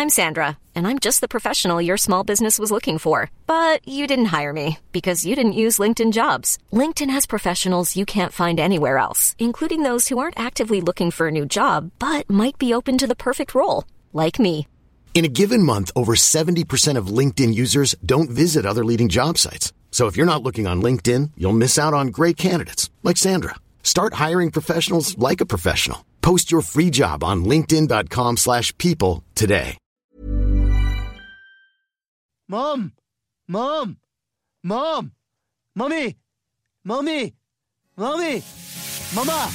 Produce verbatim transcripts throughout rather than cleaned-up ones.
I'm Sandra, and I'm just the professional your small business was looking for. But you didn't hire me because you didn't use LinkedIn Jobs. LinkedIn has professionals you can't find anywhere else, including those who aren't actively looking for a new job, but might be open to the perfect role, like me. In a given month, over seventy percent of LinkedIn users don't visit other leading job sites. So if you're not looking on LinkedIn, you'll miss out on great candidates like Sandra. Start hiring professionals like a professional. Post your free job on linkedin.com slash people today. Mom! Mom! Mom! Mommy! Mommy! Mommy! Mama!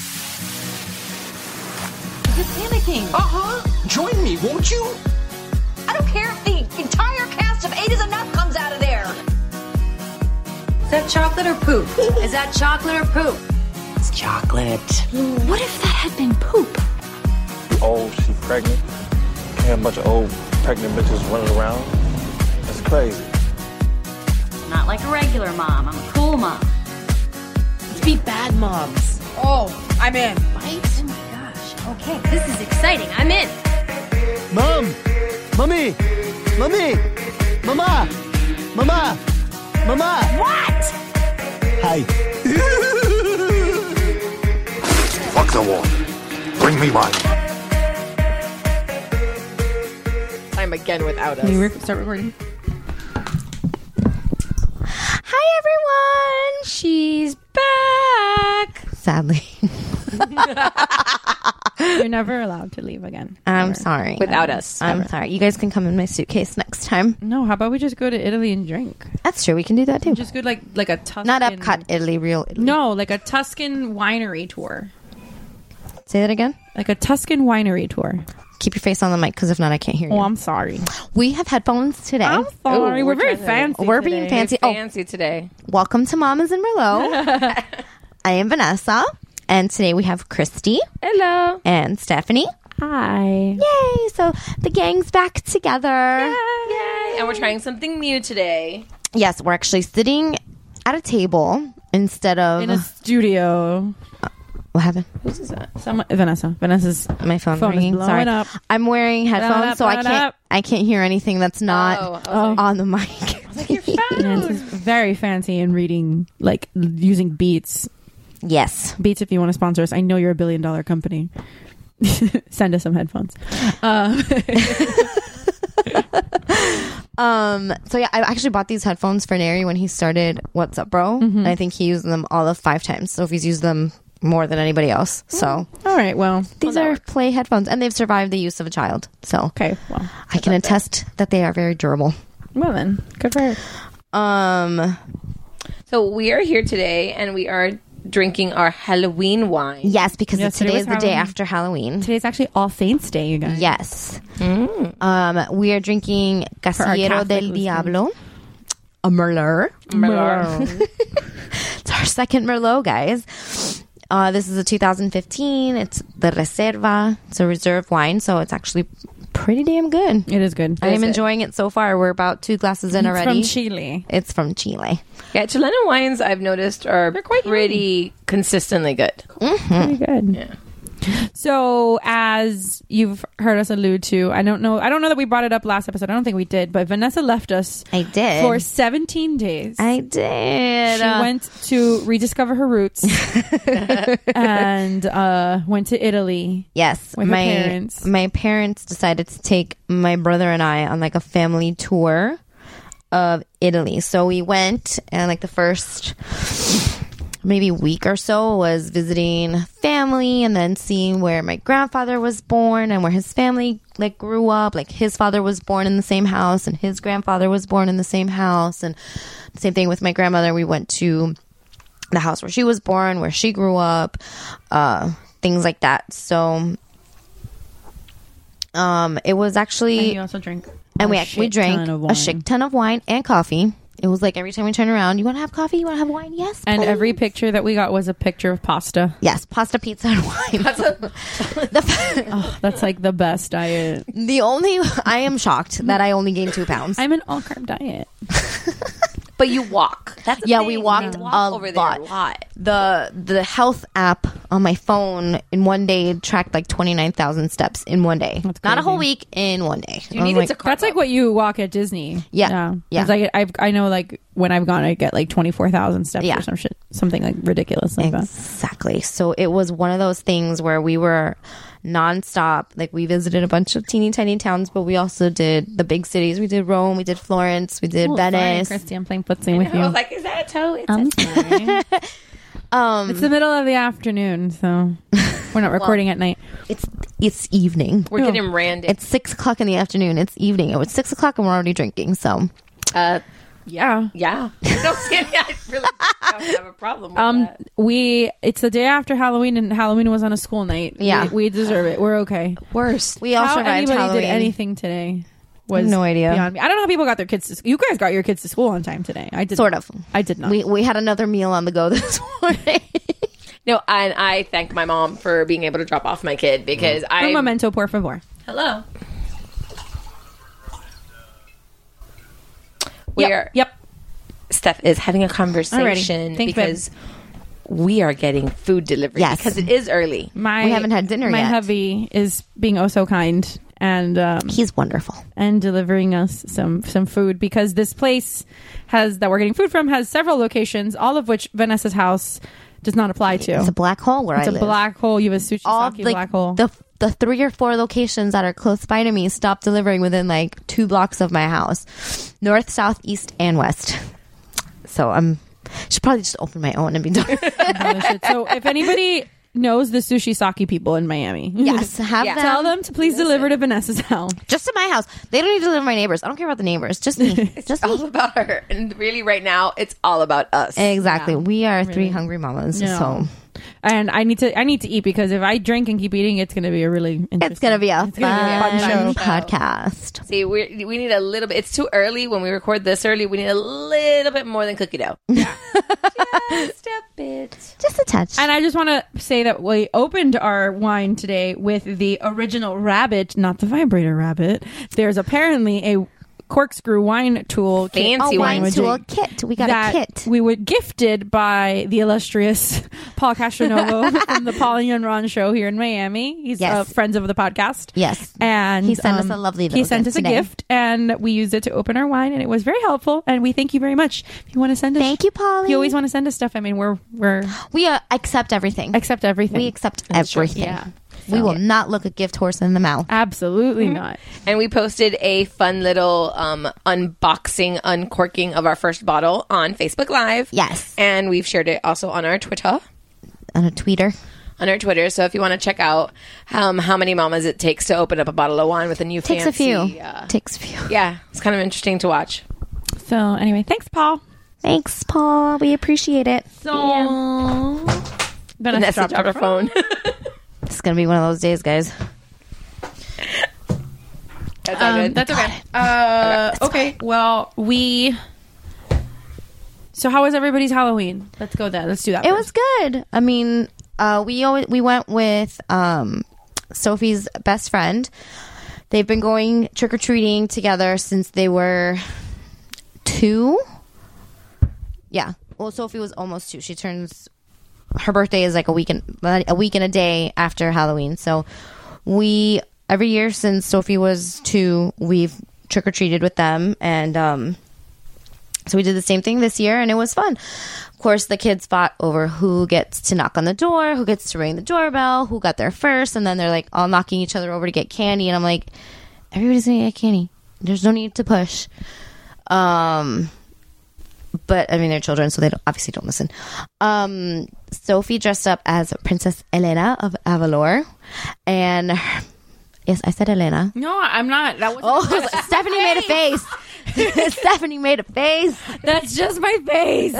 You're panicking. Uh-huh. Join me, won't you? I don't care if the entire cast of Eight is Enough comes out of there. Is that chocolate or poop? Is that chocolate or poop? It's chocolate. What if that had been poop? Old, she pregnant. And a bunch of old pregnant bitches running around. That's crazy. Not like a regular mom. I'm a cool mom. Let's be bad moms. Oh, I'm in. Right? Oh my gosh. Okay, this is exciting. I'm in. Mom! Mommy! Mommy! Mama! Mama! Mama! What? Hi. Fuck the war. Bring me mine. Time again without us. Can you re- start recording? Hi, everyone. She's back. Sadly. You're never allowed to leave again. I'm Never. sorry. Without us. I'm Never. sorry. You guys can come in my suitcase next time. No, how about we just go to Italy and drink? That's true. We can do that too. Just go like like a Tuscan. Not Epcot, Italy, real Italy. No, like a Tuscan winery tour. Say that again. Like a Tuscan winery tour. Keep your face on the mic, because if not, I can't hear you. Oh, I'm sorry. We have headphones today. I'm sorry. Ooh, we're, we're very trying to- fancy. We're today. being fancy. We're Oh, fancy today. welcome to Mamas and Merlot. I am Vanessa, and today we have Christy Hello. and Stephanie. Hi. Yay! So the gang's back together. Yay. And we're trying something new today. Yes, we're actually sitting at a table instead of In a studio. what happened? Who's is that? Someone, Vanessa. Vanessa's My phone, phone is ringing. blowing Sorry, up. I'm wearing headphones, Blowing up, so I blowing can't. up. I can't hear anything that's not Oh, I was like- on the mic. Vanessa's very fancy in reading, like using Beats. Yes. Beats, if you want to sponsor us. I know you're a billion dollar company. Send us some headphones. Um, Um. So yeah, I actually bought these headphones for Neri when he started What's Up, Bro. Mm-hmm. And I think he used them all of five times. So if he's used them more than anybody else, so all right. Well, these that are works. play headphones, and they've survived the use of a child. So okay. Well, I can attest that they are very durable. well then, good for her. Um. So we are here today, and we are drinking our Halloween wine. Yes, because Yes, today today is was the day Halloween. after Halloween. Today's actually All Saints Day, you guys. Yes. Um, we are drinking our Casillero Catholic del listeners. Diablo, a Merlot. Merlot. It's our second Merlot, guys. Uh, this is a two thousand fifteen. It's the Reserva. It's a reserve wine, so it's actually pretty damn good. It is good. I am good. enjoying it so far. We're about two glasses in It's already. from Chile. It's from Chile. Yeah, Chilean wines I've noticed are quite pretty consistently good. Pretty good. Yeah. So, as you've heard us allude to, I don't know. I don't know that we brought it up last episode. I don't think we did. But Vanessa left us I did. for seventeen days. I did. She Uh, went to rediscover her roots and uh, went to Italy. Yes, with her my parents. my parents decided to take my brother and I on like a family tour of Italy. So we went, and like the first maybe week or so was visiting family, and then seeing where my grandfather was born and where his family like grew up. Like his father was born in the same house, and his grandfather was born in the same house, and the same thing with my grandmother. We went to the house where she was born, where she grew up, uh, things like that. So, um, it was actually, And you also drink. and a we actually shit drank ton of a wine. shit ton of wine and coffee. It was like every time we turn around, you want to have coffee? You want to have wine? Yes. And please. every picture that we got was a picture of pasta. yes, pasta, pizza, and wine. the, Oh, that's like the best diet. the only I am shocked that I only gained two pounds. I'm an all carb diet. But you walk. That's the yeah, thing. we walked You walk a over lot. there a lot. The the health app on my phone in one day tracked like twenty-nine thousand steps in one day. That's Not a whole crazy. week, in one day. You I was needed like, to carb That's like up. what you walk at Disney. Yeah. Yeah. 'Cause I, I've, I know, like, when I've gone, I get like twenty-four thousand steps Yeah. or some shit. Something like ridiculous like that. Exactly. So it was one of those things where we were nonstop. Like, we visited a bunch of teeny tiny towns, but we also did the big cities. We did Rome, we did Florence, we did Oh, sorry, Venice. Christy, I'm playing footsie with you. I was like, is that a toe? It's I'm a sorry. um, It's the middle of the afternoon, so we're not recording at night. it's it's evening. We're getting random. It's six o'clock in the afternoon. It's evening. It was six o'clock and we're already drinking. So Uh, Yeah. yeah. No, seriously, I really don't have a problem with Um, that. we it's the day after Halloween, and Halloween was on a school night. Yeah. we, we deserve it. We're okay. Worst. we all How survived anybody Halloween. did anything today was No idea. beyond me. I don't know how people got their kids to school. You guys got your kids to school on time today. I did Sort not. of. I did not. We we had another meal on the go this morning. No, and I thank my mom for being able to drop off my kid because I. Un momento, por favor. Hello. We're Yep. yep. Steph is having a conversation Alrighty. Thanks, babe. because we are getting food delivery Yes. because it is early. My We haven't had dinner my yet. hubby is being oh so kind and um, He's wonderful. and delivering us some some food because this place has that we're getting food from has several locations, all of which Vanessa's house does not apply to. It's a black hole where It's I a live. black hole. You have a sushi All sake like, black hole. the the three or four locations that are close by to me stop delivering within like two blocks of my house, north, south, east, and west. So I'm should probably just open my own and be done. Holy shit. So if anybody knows the sushi sake people in Miami, Yes, have Yeah. them. tell them to please deliver to Vanessa's house. Just to my house. They don't need to deliver to my neighbors. I don't care about the neighbors. Just me. Just It's all me. about her, and really, right now, it's all about us. Exactly. We are three hungry mamas. No. So And I need to I need to eat because if I drink and keep eating, it's going to be a really interesting. it's gonna be a It's gonna be a fun, fun show. podcast. See, we we need a little bit. It's too early when we record this early. We need a little bit more than cookie dough. Yeah, just a bit. Just a touch. And I just want to say that we opened our wine today with the original rabbit, not the vibrator rabbit. There's apparently a corkscrew wine tool kit- Fancy oh, wine wine tool tool kit. We got that a kit. we were gifted by the illustrious Paul Castronovo from the Paul and Ron show here in Miami. He's Yes. uh, friends of the podcast. Yes. And He sent us um, a lovely He little sent gift us a today. gift, and we used it to open our wine, and it was very helpful. And we thank you very much. If you want to send us, Thank you, Polly. You always want to send us stuff. I mean, we're we're We uh, accept everything. accept everything. We accept everything. Yeah. We will not look a gift horse in the mouth. Absolutely Mm-hmm. not. And we posted a fun little um, unboxing, uncorking of our first bottle on Facebook Live. Yes. And we've shared it also on our Twitter. On a tweeter. On our Twitter. So if you want to check out um, how many mamas it takes to open up a bottle of wine with a new Takes fancy. a few. Uh, Takes a few. yeah, it's kind of interesting to watch. So anyway, thanks, Paul. Thanks, Paul. We appreciate it. So Vanessa Vanessa dropped dropped her phone. It's going to be one of those days, guys. That's all Um, good. that's okay. Uh, okay. Well, we. So, how was everybody's Halloween? Let's go there. Let's do that. It first. was good. I mean, uh, we always, we went with um, Sophie's best friend. They've been going trick or treating together since they were two. Yeah. Well, Sophie was almost two. She turns. Her birthday is like a week and a week and a day after Halloween. So we every year since Sophie was two, we've trick or treated with them, and um, so we did the same thing this year, and it was fun. Of course, the kids fought over who gets to knock on the door, who gets to ring the doorbell, who got there first, and then they're like all knocking each other over to get candy, and I'm like, everybody's gonna get candy. There's no need to push. Um, but I mean, they're children, so they don't, obviously don't listen. Um, Sophie dressed up as Princess Elena of Avalor, and yes, I said Elena. No, I'm not. That was. Oh, Stephanie made a face. Stephanie made a face. That's just my face.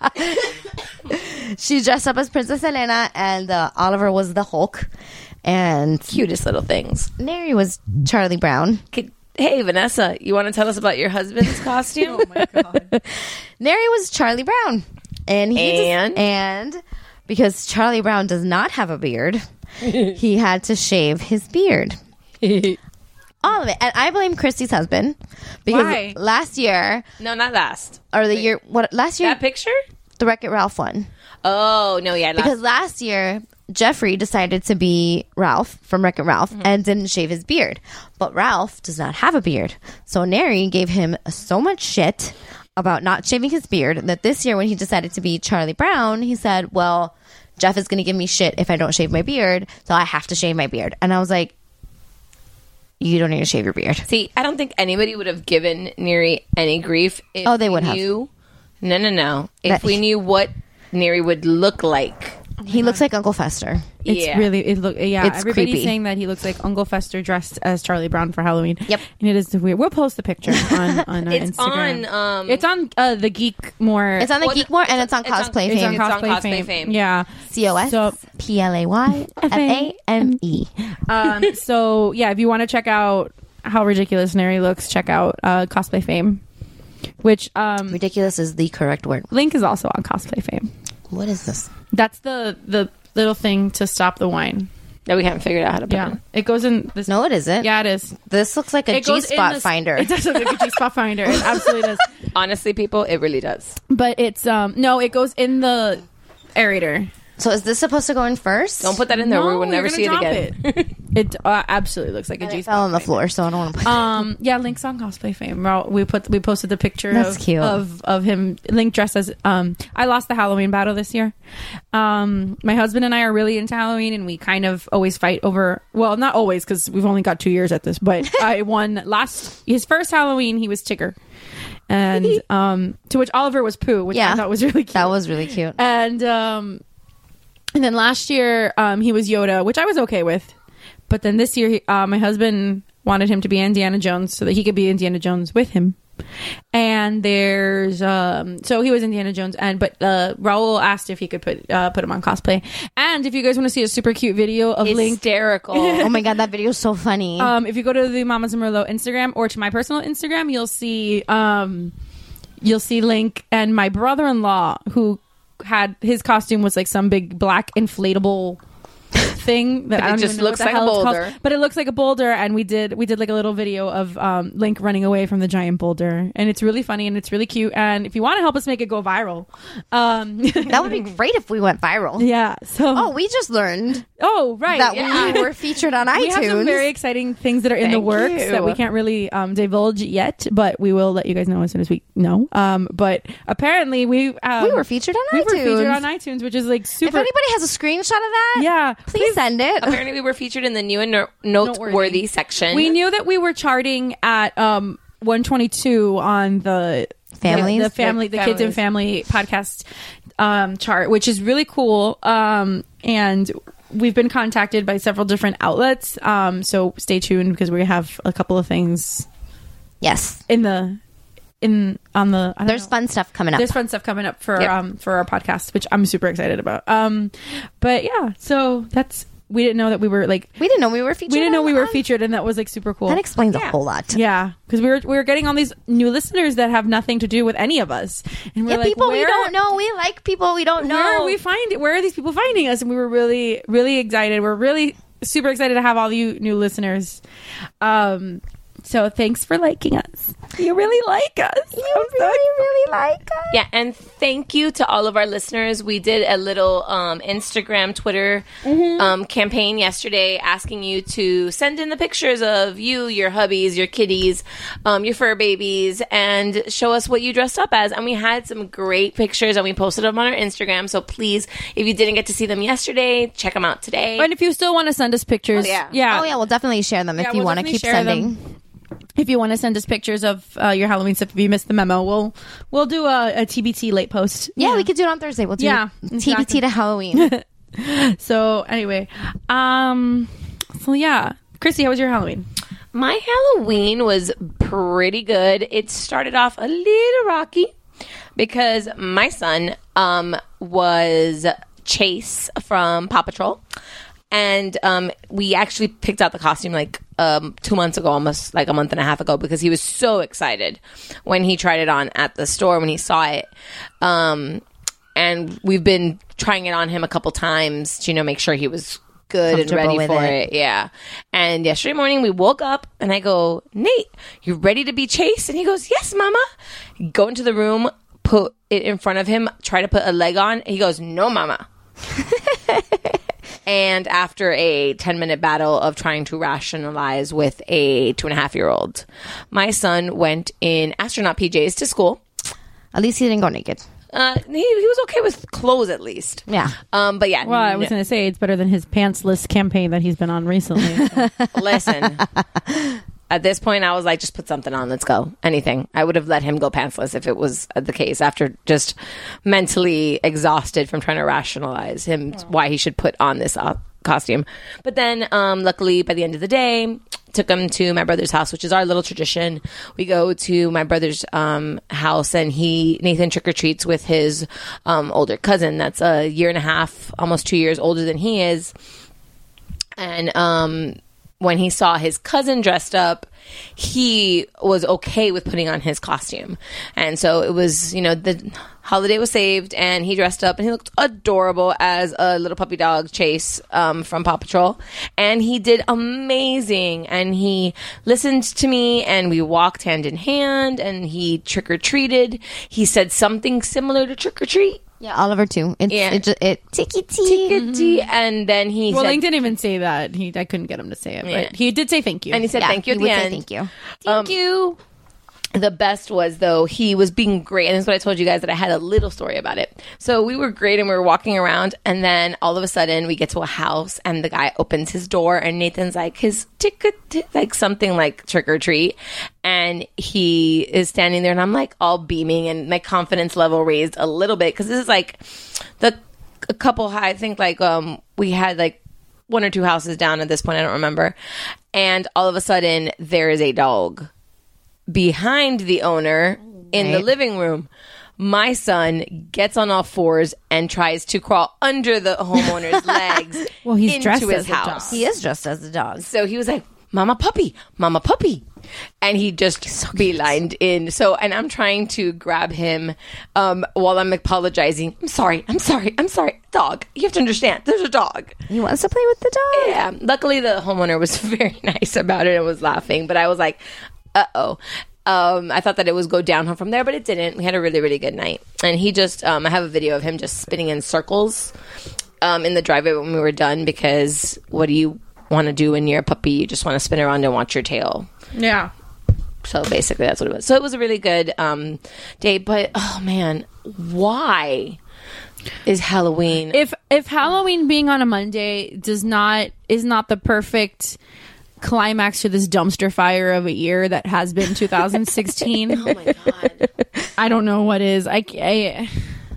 She dressed up as Princess Elena, and uh, Oliver was the Hulk, and Cutest little things. Neri was Charlie Brown. Could, hey, Vanessa, you want to tell us about your husband's costume? Oh my god. Neri was Charlie Brown, and he just- And? and because Charlie Brown does not have a beard, he had to shave his beard. All of it. And I blame Christy's husband because Why? last year, No, not last. or the year, what last year, That picture? the Wreck-It Ralph one. Oh, no, yeah. Last, Because last year, Jeffrey decided to be Ralph from Wreck-It Ralph Mm-hmm. and didn't shave his beard. But Ralph does not have a beard. So Neri gave him so much shit about not shaving his beard that this year when he decided to be Charlie Brown, he said, well, Jeff is going to give me shit if I don't shave my beard, so I have to shave my beard. And I was like, you don't need to shave your beard. See, I don't think anybody would have given Neri any grief if Oh, they would we have. knew. No, no, no. If That- we knew what Neri would look like. He looks like Uncle Fester. It's Yeah. really it look yeah. It's Everybody's creepy. saying that he looks like Uncle Fester dressed as Charlie Brown for Halloween. Yep. And it is weird. We'll post the picture on on uh, It's Instagram. on, um, it's on uh, the Geek More. It's on the Well, Geekmore and it's on it's on- Cosplay It's on Fame. It's on cosplay, Cosplay fame. Fame. Yeah. C O S So P L A Y F A M E. um, so yeah, if you want to check out how ridiculous Neri looks, check out uh, Cosplay Fame, which um, Ridiculous is the correct word. link is also on Cosplay Fame. What is this? That's the the little thing to stop the wine. That we haven't figured out how to put Yeah, in. it goes in this. No, it isn't. Yeah, it is. This looks like a It goes in G-spot this- finder. It does look like a G spot finder. It absolutely does. Honestly, people, it really does. But it's um no, it goes in the aerator. So is this supposed to go in first? Don't put that in there. we No, will you're never gonna see it drop again. It, it uh, absolutely looks like a And G it fell spot on the finder. floor, so I don't want to put Um, yeah, Link's on Cosplay Fame. Well, we put we posted the picture That's of, cute. of of him Link dressed as um. I lost the Halloween battle this year. Um, my husband and I are really into Halloween, and we kind of always fight over. Well, not always because we've only got two years at this. But I won last his first Halloween. He was Tigger, and um, to which Oliver was Pooh, which Yeah. I thought was really cute. That was really cute. And um, and then last year um, he was Yoda, which I was okay with. But then this year, he, uh, my husband wanted him to be Indiana Jones so that he could be Indiana Jones with him. And there's um, so he was Indiana Jones, and but uh, Raul asked if he could put uh, put him on cosplay. And if you guys want to see a super cute video of Link, Hysterical. Oh my god, that video is so funny. um, if you go to the Mamas and Merlot Instagram or to my personal Instagram, you'll see um, you'll see Link and my brother-in-law who had his costume was like some big black inflatable thing that But I it don't just even know looks what the like a hell it's called. boulder. But it looks like a boulder, and we did we did like a little video of um, Link running away from the giant boulder, and it's really funny and it's really cute. And if you want to help us make it go viral, um, that would be great if we went viral. yeah. So Oh, we just learned oh right, that yeah. we were featured on iTunes. We have some very exciting things that are in the Thank works you. that we can't really um, divulge yet, but we will let you guys know as soon as we know. Um, but apparently, we um, We were featured on we iTunes. were featured on iTunes, which is like If super. anybody has a screenshot of that, Yeah, please, send it. Apparently, we were featured in the new and no- noteworthy, Noteworthy. section. We knew that we were charting at um, one twenty-two on the Families? the, the family, the kids and family podcast um, chart, which is really cool. Um, and we've been contacted by several different outlets. Um, so stay tuned because we have a couple of things Yes. in the in on the. I don't There's know. fun stuff coming up. There's fun stuff coming up for Yep. um for our podcast, which I'm super excited about. Um, but yeah, so that's we didn't know that we were like we didn't know we were featured. we didn't know on- we were on- featured, and that was like super cool. That explains a whole lot. Yeah, because we were we were getting all these new listeners that have nothing to do with any of us, and we're Yeah, like, people we where- don't know. We like people we don't know. Where are we find Where are these people finding us? And we were really really excited. We're really super excited to have all you new listeners. Um, so thanks for liking us. You really like us. You really, really like us. Yeah, and thank you to all of our listeners. We did a little um, Instagram, Twitter um, campaign yesterday asking you to send in the pictures of you, your hubbies, your kitties, um, your fur babies, and show us what you dressed up as. And we had some great pictures, and we posted them on our Instagram. So please, if you didn't get to see them yesterday, check them out today. And if you still want to send us pictures, Oh, yeah. yeah, Oh yeah, we'll definitely share them Yeah, if you we'll want to definitely keep share sending. them. If you want to send us pictures of uh, your Halloween stuff, if you missed the memo, we'll we'll do a, a T B T late post. Yeah, we could do it on Thursday. We'll do Yeah, T B exactly. T to Halloween. So anyway, um, so yeah, Chrissy, how was your Halloween? My Halloween was pretty good. It started off a little rocky because my son um, was Chase from Paw Patrol. And um, we actually picked out the costume like um, two months ago, almost like a month and a half ago, because he was so excited when he tried it on at the store, when he saw it. Um, and we've been trying it on him a couple times to, you know, make sure he was good and ready with for it. it. Yeah. And yesterday morning we woke up and I go, Nate, you ready to be chased? And he goes, yes, mama. Go into the room, put it in front of him, try to put a leg on. He goes, no, mama. And after a ten minute battle of trying to rationalize with a two and a half year old, my son went in astronaut P Js to school. At least he didn't go naked. Uh, he, he was okay with clothes at least. Yeah. Um, but yeah. Well, I was no. going to say it's better than his pantsless campaign that he's been on recently. So. Listen, at this point, I was like, just put something on. Let's go. Anything. I would have let him go pantsless if it was the case after just mentally exhausted from trying to rationalize him why he should put on this uh, costume. But then, um, luckily, by the end of the day, took him to my brother's house, which is our little tradition. We go to my brother's um, house, and he Nathan trick or treats with his um, older cousin. That's a year and a half, almost two years older than he is. And um, when he saw his cousin dressed up, he was okay with putting on his costume. And so it was, you know, the holiday was saved, and he dressed up, and he looked adorable as a little puppy dog, Chase, um, from Paw Patrol. And he did amazing. And he listened to me, and we walked hand in hand, and he trick-or-treated. He said something similar to trick-or-treat. Yeah, Oliver too. It's, Yeah. it, it, it ticky tee. Tickety, and then he Well, said, Link didn't even say that. He I couldn't get him to say it, Yeah. but he did say thank you. and he said Yeah, thank you at he the would say end. thank you. Thank you. The best was, though, he was being great. And this is what I told you guys, that I had a little story about it. So we were great, and we were walking around, and then all of a sudden we get to a house, and the guy opens his door, and Nathan's like, his ticket, like something like trick or treat. And he is standing there, and I'm like all beaming, and my confidence level raised a little bit, because this is like the a couple high, I think like um we had like one or two houses down at this point, I don't remember. And all of a sudden there is a dog behind the owner in the Right. living room. My son gets on all fours and tries to crawl under the homeowner's legs. Well, he's into dressed his as a dog. house. He is dressed as a dog. So he was like, Mama puppy, Mama puppy. And he just beelined in. So, and I'm trying to grab him um, while I'm apologizing. I'm sorry, I'm sorry, I'm sorry. Dog, you have to understand, there's a dog. He wants to play with the dog. Yeah. Luckily, the homeowner was very nice about it and was laughing. But I was like, uh-oh. Um, I thought that it was go downhill from there, but it didn't. We had a really, really good night. And he just, um, I have a video of him just spinning in circles um, in the driveway when we were done, because what do you want to do when you're a puppy? You just want to spin around and watch your tail. Yeah. So basically that's what it was. So it was a really good um, day, but oh man, why is Halloween? If if Halloween being on a Monday does not is not the perfect climax to this dumpster fire of a year that has been two thousand sixteen. Oh my God. I don't know what is. I, I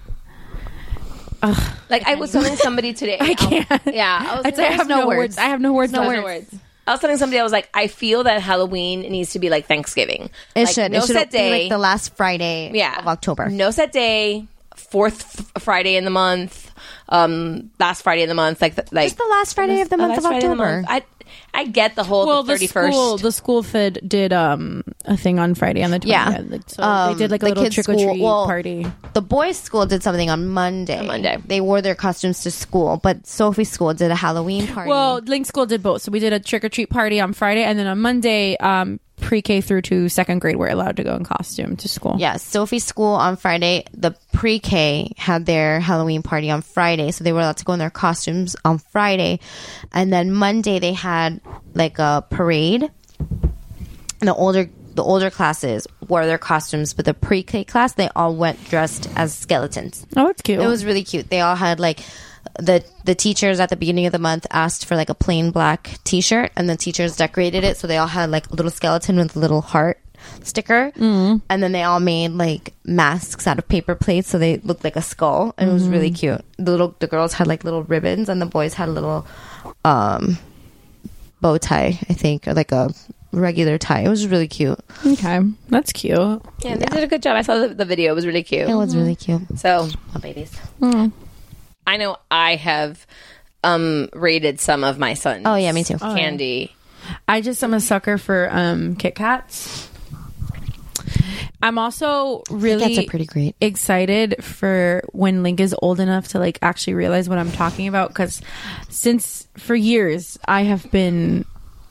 ugh, Like I was telling somebody today. I can't. Yeah. I was I'd say I have no words. I have no words. No No words. words. I was telling somebody, I was like, I feel that Halloween needs to be like Thanksgiving. It Like, should. No it should set be day. like the last Friday yeah. of October. No set day. Fourth f- Friday in the month. Um, last Friday in the month. Like, th- like Just the last Friday of the Oh, month last of Friday of the October. month. I I get the whole Well, the the thirty first. school, the school fed did um a thing on Friday on the twentieth. Yeah. Like, so Um, they did like a the little kids' trick or treat school- well, party. The boys' school did something on Monday. On Monday. They wore their costumes to school, but Sophie's school did a Halloween party. Well, Link School did both. So we did a trick or treat party on Friday, and then on Monday, um, pre-K through to second grade were allowed to go in costume to school. yeah, Sophie's school on Friday. The pre-K had their Halloween party on Friday, so they were allowed to go in their costumes on Friday. And then Monday they had like a parade. And the older the older classes wore their costumes, but the pre-K class they all went dressed as skeletons. Oh, it's cute. It was really cute. They all had like the the teachers at the beginning of the month asked for like a plain black T-shirt, and the teachers decorated it so they all had like a little skeleton with a little heart sticker, mm-hmm. and then they all made like masks out of paper plates so they looked like a skull, and mm-hmm. it was really cute. The little the girls had like little ribbons, and the boys had a little um bow tie, I think, or like a regular tie. It was really cute. Okay, that's cute. Yeah, they did a good job. I saw the, the video. It was really cute. It was really cute. So, Oh, babies. Mm. I know I have um, rated some of my son's Oh, yeah, me too. candy. I just am a sucker for um, Kit Kats. I'm also really that's a pretty great. excited for when Link is old enough to like actually realize what I'm talking about, because since for years I have been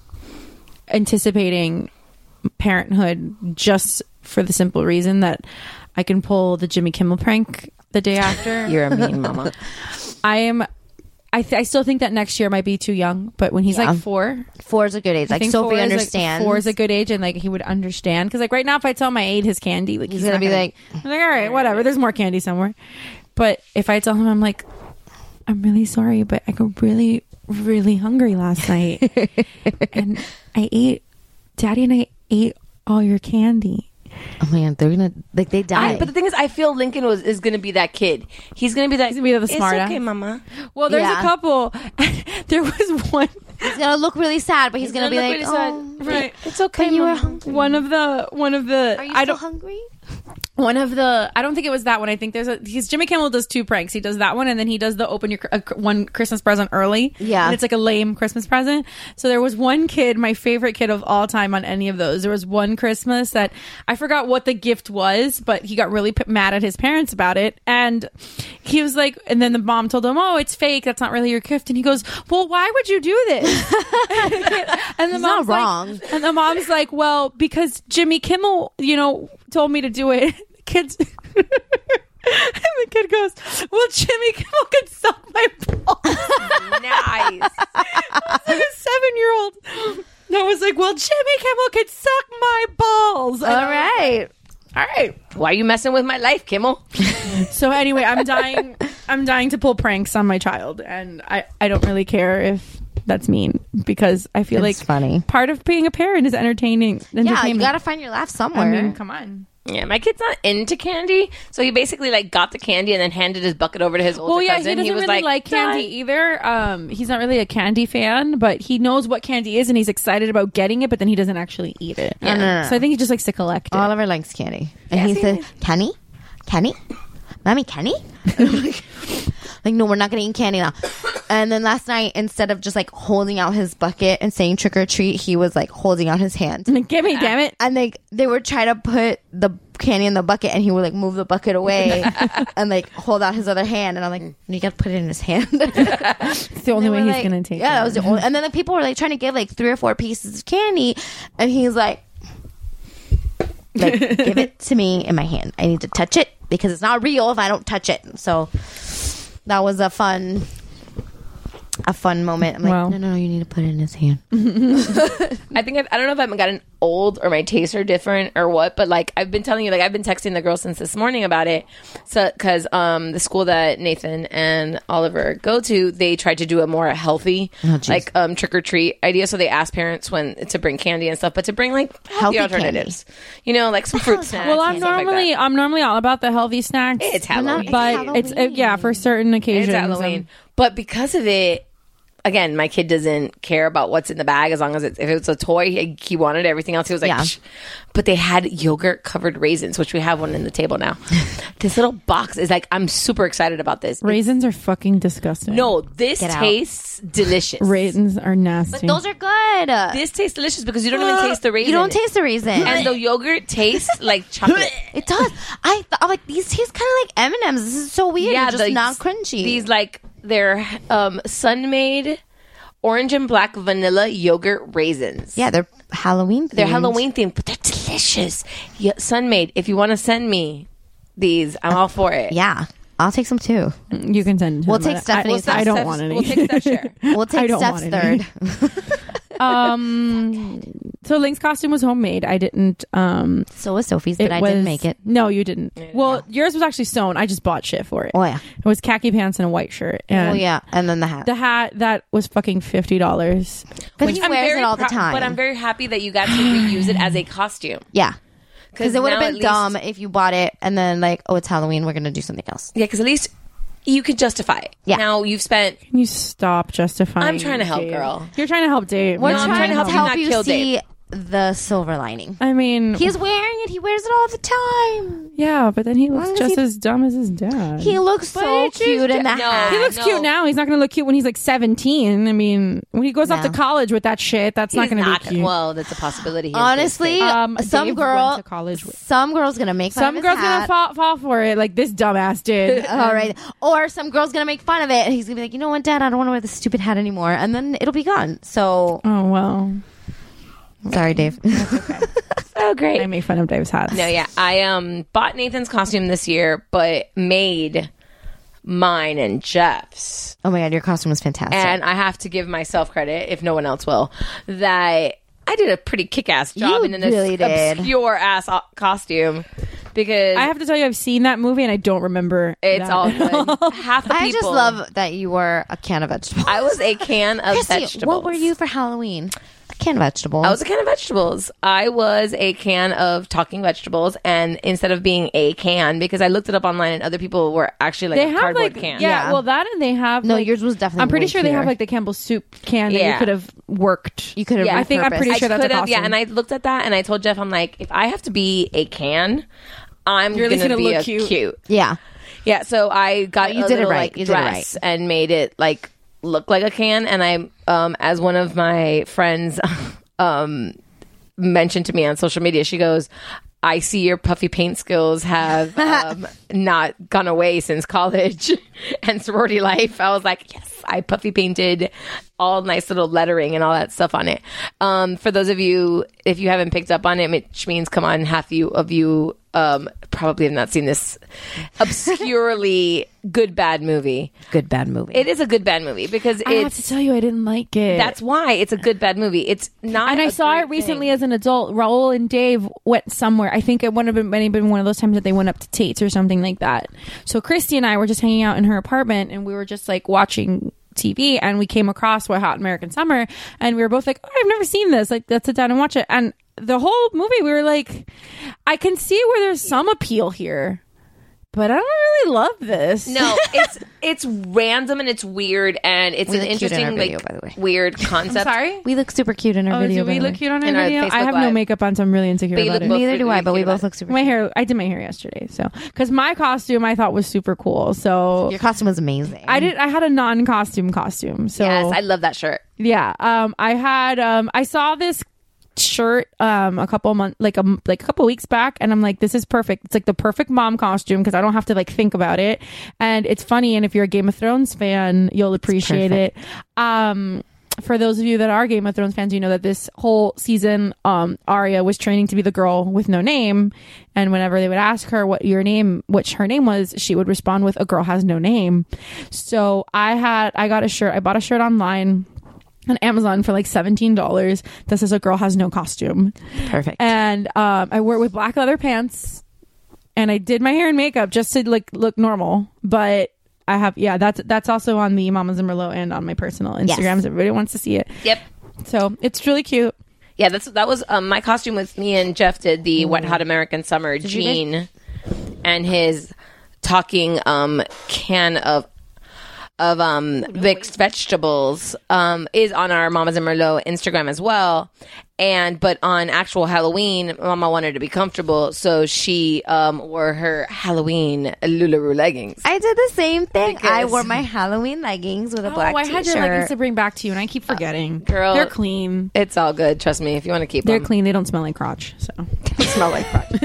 anticipating parenthood just for the simple reason that I can pull the Jimmy Kimmel prank the day after. You're a mean mama. I am I, th- I still think that next year might be too young, but when he's Yeah. like four, Four is a good age. I Like think Sophie four is, like, understands. four is a good age, and like he would understand. Because like right now, if I tell him I ate his candy, like He's he's, gonna not be like- I'm like, all right, whatever. There's more candy somewhere. But if I tell him, I'm like, I'm really sorry, but I got really, really hungry last night, and I ate. Daddy and I ate all your candy. Oh man, they're gonna like they die. I, but the thing is, I feel Lincoln was is going to be that kid. He's going to be that. He's gonna be the It's smart okay, ass. mama. Well, there's Yeah. a couple. There was one. He's gonna look really sad, but he's, gonna, be look like, really oh, sad. Right. It's okay. but you were mama. hungry. One of the one of the Are you I still don't hungry? one of the I don't think it was that one. I think there's a he's Jimmy Kimmel does two pranks. He does that one, and then he does the open your uh, one Christmas present early. Yeah. And it's like a lame Christmas present. So there was one kid, my favorite kid of all time on any of those. There was one Christmas that I forgot what the gift was, but he got really p- mad at his parents about it, and he was like, and then the mom told him, "Oh, it's fake. That's not really your gift." And he goes, "Well, why would you do this?" And the He's not mom's like- wrong. and the mom's like, "Well, because Jimmy Kimmel, you know, told me to do it." Kids, and the kid goes, "Well, Jimmy Kimmel could suck my balls." Nice. It's like a seven-year-old that was like, "Well, Jimmy Kimmel could suck my balls." All right. all right. Why are you messing with my life, Kimmel? So anyway, I'm dying. I'm dying to pull pranks on my child, and I, I don't really care if that's mean, because I feel It's like funny. part of being a parent is entertaining. Yeah, entertainment. you gotta find your laugh somewhere. I mean, come on. Yeah, my kid's not into candy, so he basically like got the candy and then handed his bucket over to his older Well, yeah, cousin. he doesn't was really like, like, candy "Dad." either. Um, he's not really a candy fan, but he knows what candy is, and he's excited about getting it. But then he doesn't actually eat it. No, no, no. So I think he just likes to collect it. Oliver likes candy, and Yeah, he same said, here. "Kenny, Kenny, mommy, Kenny." Like, no, we're not gonna eat candy now. And then last night, instead of just like holding out his bucket and saying trick or treat, he was like holding out his hand. Give me, damn it! And like they would try to put the candy in the bucket, and he would like move the bucket away and like hold out his other hand. And I'm like, you gotta put it in his hand. It's the only They way were he's like- gonna take Yeah, it. that was the only. And then the people were like trying to give like three or four pieces of candy, and he's like, like give it to me in my hand. I need to touch it because it's not real if I don't touch it. So that was a fun, a fun moment. I'm like, Wow. no, no, no, you need to put it in his hand. I think I've, I don't know if I've gotten old or my tastes are different or what, but like I've been telling you, like I've been texting the girls since this morning about it. So because um, the school that Nathan and Oliver go to, they tried to do a more healthy, geez. like um, trick or treat idea. So they asked parents when to bring candy and stuff, but to bring like healthy, Healthy alternatives. You know, like some fruit snacks. Well, and I'm stuff like normally that. I'm normally all about the healthy snacks. It's not- Halloween. but it's, uh, Halloween. yeah, for certain occasions. It's Halloween. um, But because of it, again, my kid doesn't care about what's in the bag as long as it's, if it's a toy, he, he wanted everything else. He was like, Yeah. Psh. But they had yogurt covered raisins, which we have one in the table now. This little box is like, I'm super excited about this. Raisins are fucking disgusting. No, this Get out. tastes delicious. raisins are nasty. But those are good. This tastes delicious because you don't even taste the raisin. You don't taste the raisin. And the yogurt tastes like chocolate. It does. I th- I'm like, these taste kind of like M and M's. This is so weird. Yeah, just the- not crunchy. These like they're um, Sun-made orange and black vanilla yogurt raisins. yeah, they're Halloween. They're themed. Halloween themed, but they're delicious. Yeah, Sun-made. If you want to send me these, I'm all for it. Yeah, I'll take some too. You can send it to We'll them, take but Stephanie's. I, I don't Steph's- want any. We'll take that share. We'll I take don't Steph's want any. third. um, so Link's costume was homemade. I didn't. Um, So was Sophie's, but it I was, didn't make it. No, you didn't. Well, yours was actually sewn. I just bought shit for it. Oh yeah. It was khaki pants and a white shirt. And Oh yeah, and then the hat. the hat that was fucking fifty dollars. But he I'm wears very it all the prou- time. But I'm very happy that you got to reuse it as a costume. yeah, because it would have now been at dumb least- if you bought it and then like, oh, it's Halloween, we're gonna do something else. Yeah, because at least you could justify it. Yeah. Now you've spent. Can you stop justifying? I'm trying to help, Dave? girl. You're trying to help Dave. We're No, I'm trying, trying to help to you help not you kill see Dave. the silver lining. I mean, he's wearing it. He wears it all the time. Yeah, but then he looks long as just he- as dumb as his dad. He looks so it's just- cute in the no, hat. He looks no. cute now. He's not going to look cute when he's like seventeen. I mean, when he goes off No. to college with that shit, that's not He's going to not. be cute. Well, that's a possibility. He has Honestly, good taste. Um, some Dave girl, went to college with- some girl's gonna make fun Some of his girl's going to hat. fall, fall for it, like this dumbass did. All right, or some girl's gonna make fun of it, and he's gonna be like, you know what, Dad, I don't want to wear this stupid hat anymore, and then it'll be gone. So, Oh, well. sorry, Dave. oh, great. I make fun of Dave's hats. No, yeah. I um bought Nathan's costume this year, but made mine and Jeff's. Oh my god, your costume was fantastic. And I have to give myself credit, if no one else will, that I did a pretty kick-ass job You in an really did. obscure ass o- costume. Because I have to tell you, I've seen that movie and I don't remember. it's that all at good. Half the people. I just love that you were a can of vegetables. I was a can of Christy, vegetables. what were you for Halloween? A can of vegetables. I was a can of vegetables. I was a can of talking vegetables, and instead of being a can, because I looked it up online, and other people were actually like They a have cardboard like can. yeah, Yeah. well that and they have No, like- yours was definitely I'm pretty way sure they have cuter. like the Campbell's soup can that you Yeah. could have worked. You could have. Yeah, I think I'm pretty repurposed. sure I that's a could have, costume. yeah. And I looked at that, and I told Jeff, I'm like, if I have to be a can, I'm You're at least gonna, gonna be look a cute. cute. Yeah. Yeah, so I got Oh, you a did it little, right. like, You did it dress right. and made it like look like a can. And I, um, as one of my friends, um, mentioned to me on social media, she goes, I see your puffy paint skills have um, not gone away since college and sorority life. I was like, yes, I puffy painted all nice little lettering and all that stuff on it. Um, for those of you, if you haven't picked up on it, which means, come on, half you of you um, probably have not seen this obscurely good bad movie. Good bad movie. It is a good bad movie because I have to it's tell you, I didn't like it. that's why it's a good bad movie. It's not, and I a saw great it recently thing. as an adult. Raul and Dave went somewhere. I think it would have been, maybe been one of those times that they went up to Tate's or something like that. So Christy and I were just hanging out in her apartment, and we were just like watching T V, and we came across Wet Hot American Summer, and we were both like, oh, I've never seen this. Like, let's sit down and watch it. And the whole movie, we were like, I can see where there's some appeal here, but I don't really love this. No, it's it's random and it's weird and it's We an look cute in interesting our video, like by the way. weird concept. Sorry? We look super cute in our Oh, video. do we by the look way. cute on our In our video? I Facebook have no Live. makeup on, so I'm really insecure But you about look it. both Neither do really I, but we cute both about look super My cute. hair, I did my hair yesterday, so because my costume I thought was super cool. So Your costume was amazing. I did. I had a non-costume costume. So Yes, I love that shirt. yeah, um, I had. Um, I saw this shirt um a couple months like a like a couple weeks back, and I'm like, this is perfect. It's like the perfect mom costume because I don't have to like think about it, and it's funny. And if you're a Game of Thrones fan, you'll appreciate it. Um. For those of you that are Game of Thrones fans, you know that this whole season, um, Arya was training to be the girl with no name, and whenever they would ask her what your name, which her name was, she would respond with "A girl has no name." So I had, I got a shirt. I bought a shirt online on Amazon for like seventeen dollars. That says "A girl has no costume." Perfect. And um, I wore it with black leather pants, and I did my hair and makeup just to like look normal, but. I have, yeah, that's that's also on the Mama Zimmerlo and on my personal Instagrams. Yes. Everybody wants to see it. Yep. So it's really cute. Yeah, that's that was um, my costume with me and Jeff did the Mm. Wet Hot American Summer. you Gene and his talking um, can of of um, mixed vegetables um, is on our Mama Zimmerlo Instagram as well. And but on actual Halloween, Mama wanted to be comfortable, so she um, wore her Halloween Lularoe leggings. I did the same thing. I Because- wore my Halloween leggings with a Oh, black I t-shirt. had your leggings to bring back to you, and I keep forgetting. girl. They're clean. It's all good. Trust me. If you want to keep They're them, clean. They don't smell like crotch. So smell like crotch.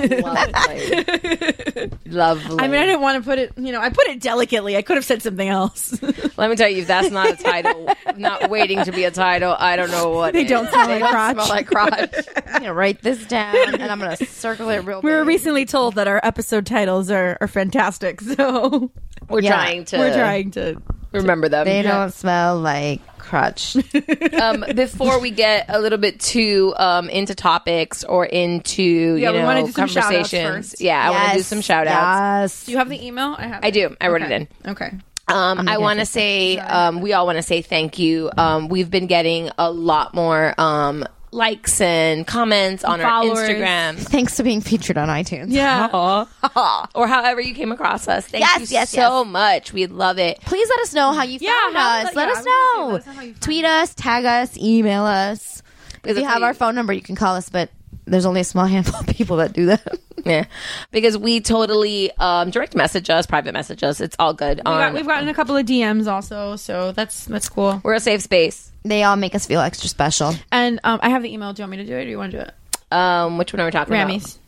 Lovely. Lovely. I mean, I didn't want to put it. You know, I put it delicately. I could have said something else. Let me tell you, if that's not a title, not waiting to be a title, I don't know what. They is. don't smell They like don't crotch. Smell like crotch. I'm gonna write this down and I'm gonna circle it real We were big. recently told that our episode titles are, are fantastic, so We're Yeah. trying to. we're trying to. remember them. They don't smell like crotch. um, before we get a little bit too um, into topics or into Yeah, you we know wanna do some shout-outs conversations, first. yeah, I want to do Yes, some shout outs. Yes. Do you have the email? I have. I do. I wrote Okay. it in. Okay. Um, I'm I looking want to at say, um, we all want to say thank you. Um, we've been getting a lot more um, likes and comments on our Followers. Instagram. Thanks to being featured on iTunes. Yeah. Aw. Or however you came across us. Thank Yes, you yes, so yes. much. We love it. Please let us know how you Yeah, found how- us. yeah, Let I us was gonna say, know. let us know how you found Tweet us, tag us, email us. If you have our phone number, you can call us, but there's only a small handful of people that do that. Yeah, because we totally um, direct message us, private message us. It's all good. We got, we've gotten a couple of D Ms also, so that's that's cool. We're a safe space. They all make us feel extra special. And um, I have the email. Do you want me to do it, or do you want to do it? Um, which one are we talking Rammy's. about?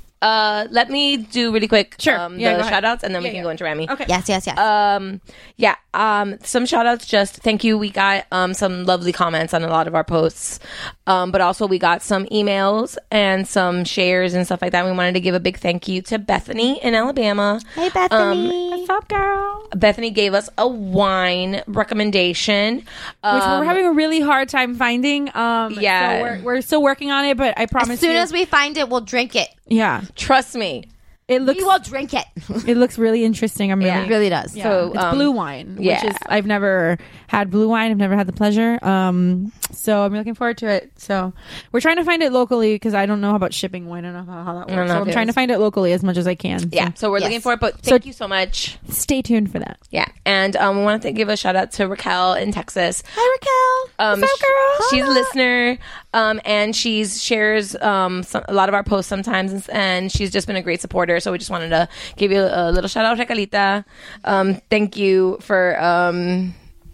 Uh, let me do really quick sure. um, yeah, the go shout outs and then yeah, we can yeah. go into Rammy. Okay. Yes, yes, yes. Um, yeah, um, some shout outs. Just thank you. We got um, some lovely comments on a lot of our posts, um, but also we got some emails and some shares and stuff like that. We wanted to give a big thank you to Bethany in Alabama. Hey, Bethany. What's up, girl? Bethany gave us a wine recommendation, um, which we're having a really hard time finding. Um, yeah. so we're, we're still working on it, but I promise As soon you, as we find it, we'll drink it. yeah, trust me. it looks We will drink it. it looks really interesting. I'm really, Yeah. It really does. yeah. So, it's um, blue wine, yeah. which is I've never had blue wine. I've never had the pleasure. Um, so I'm looking forward to it. So we're trying to find it locally because I don't know about shipping wine. I don't know how, how that I don't works. know So if I'm it trying is. to find it locally as much as I can. Yeah, so we're Yes. looking for it, but So- thank you so much. Stay tuned for that. Yeah, and um, we want to give a shout out to Raquel in Texas. Hi, Raquel. Um, What's up, girl? sh- She's a Holla. listener, um, and she's shares um, some, a lot of our posts sometimes, and, and she's just been a great supporter. So we just wanted to give you a, a little shout out, Raquelita. Um, thank you for um,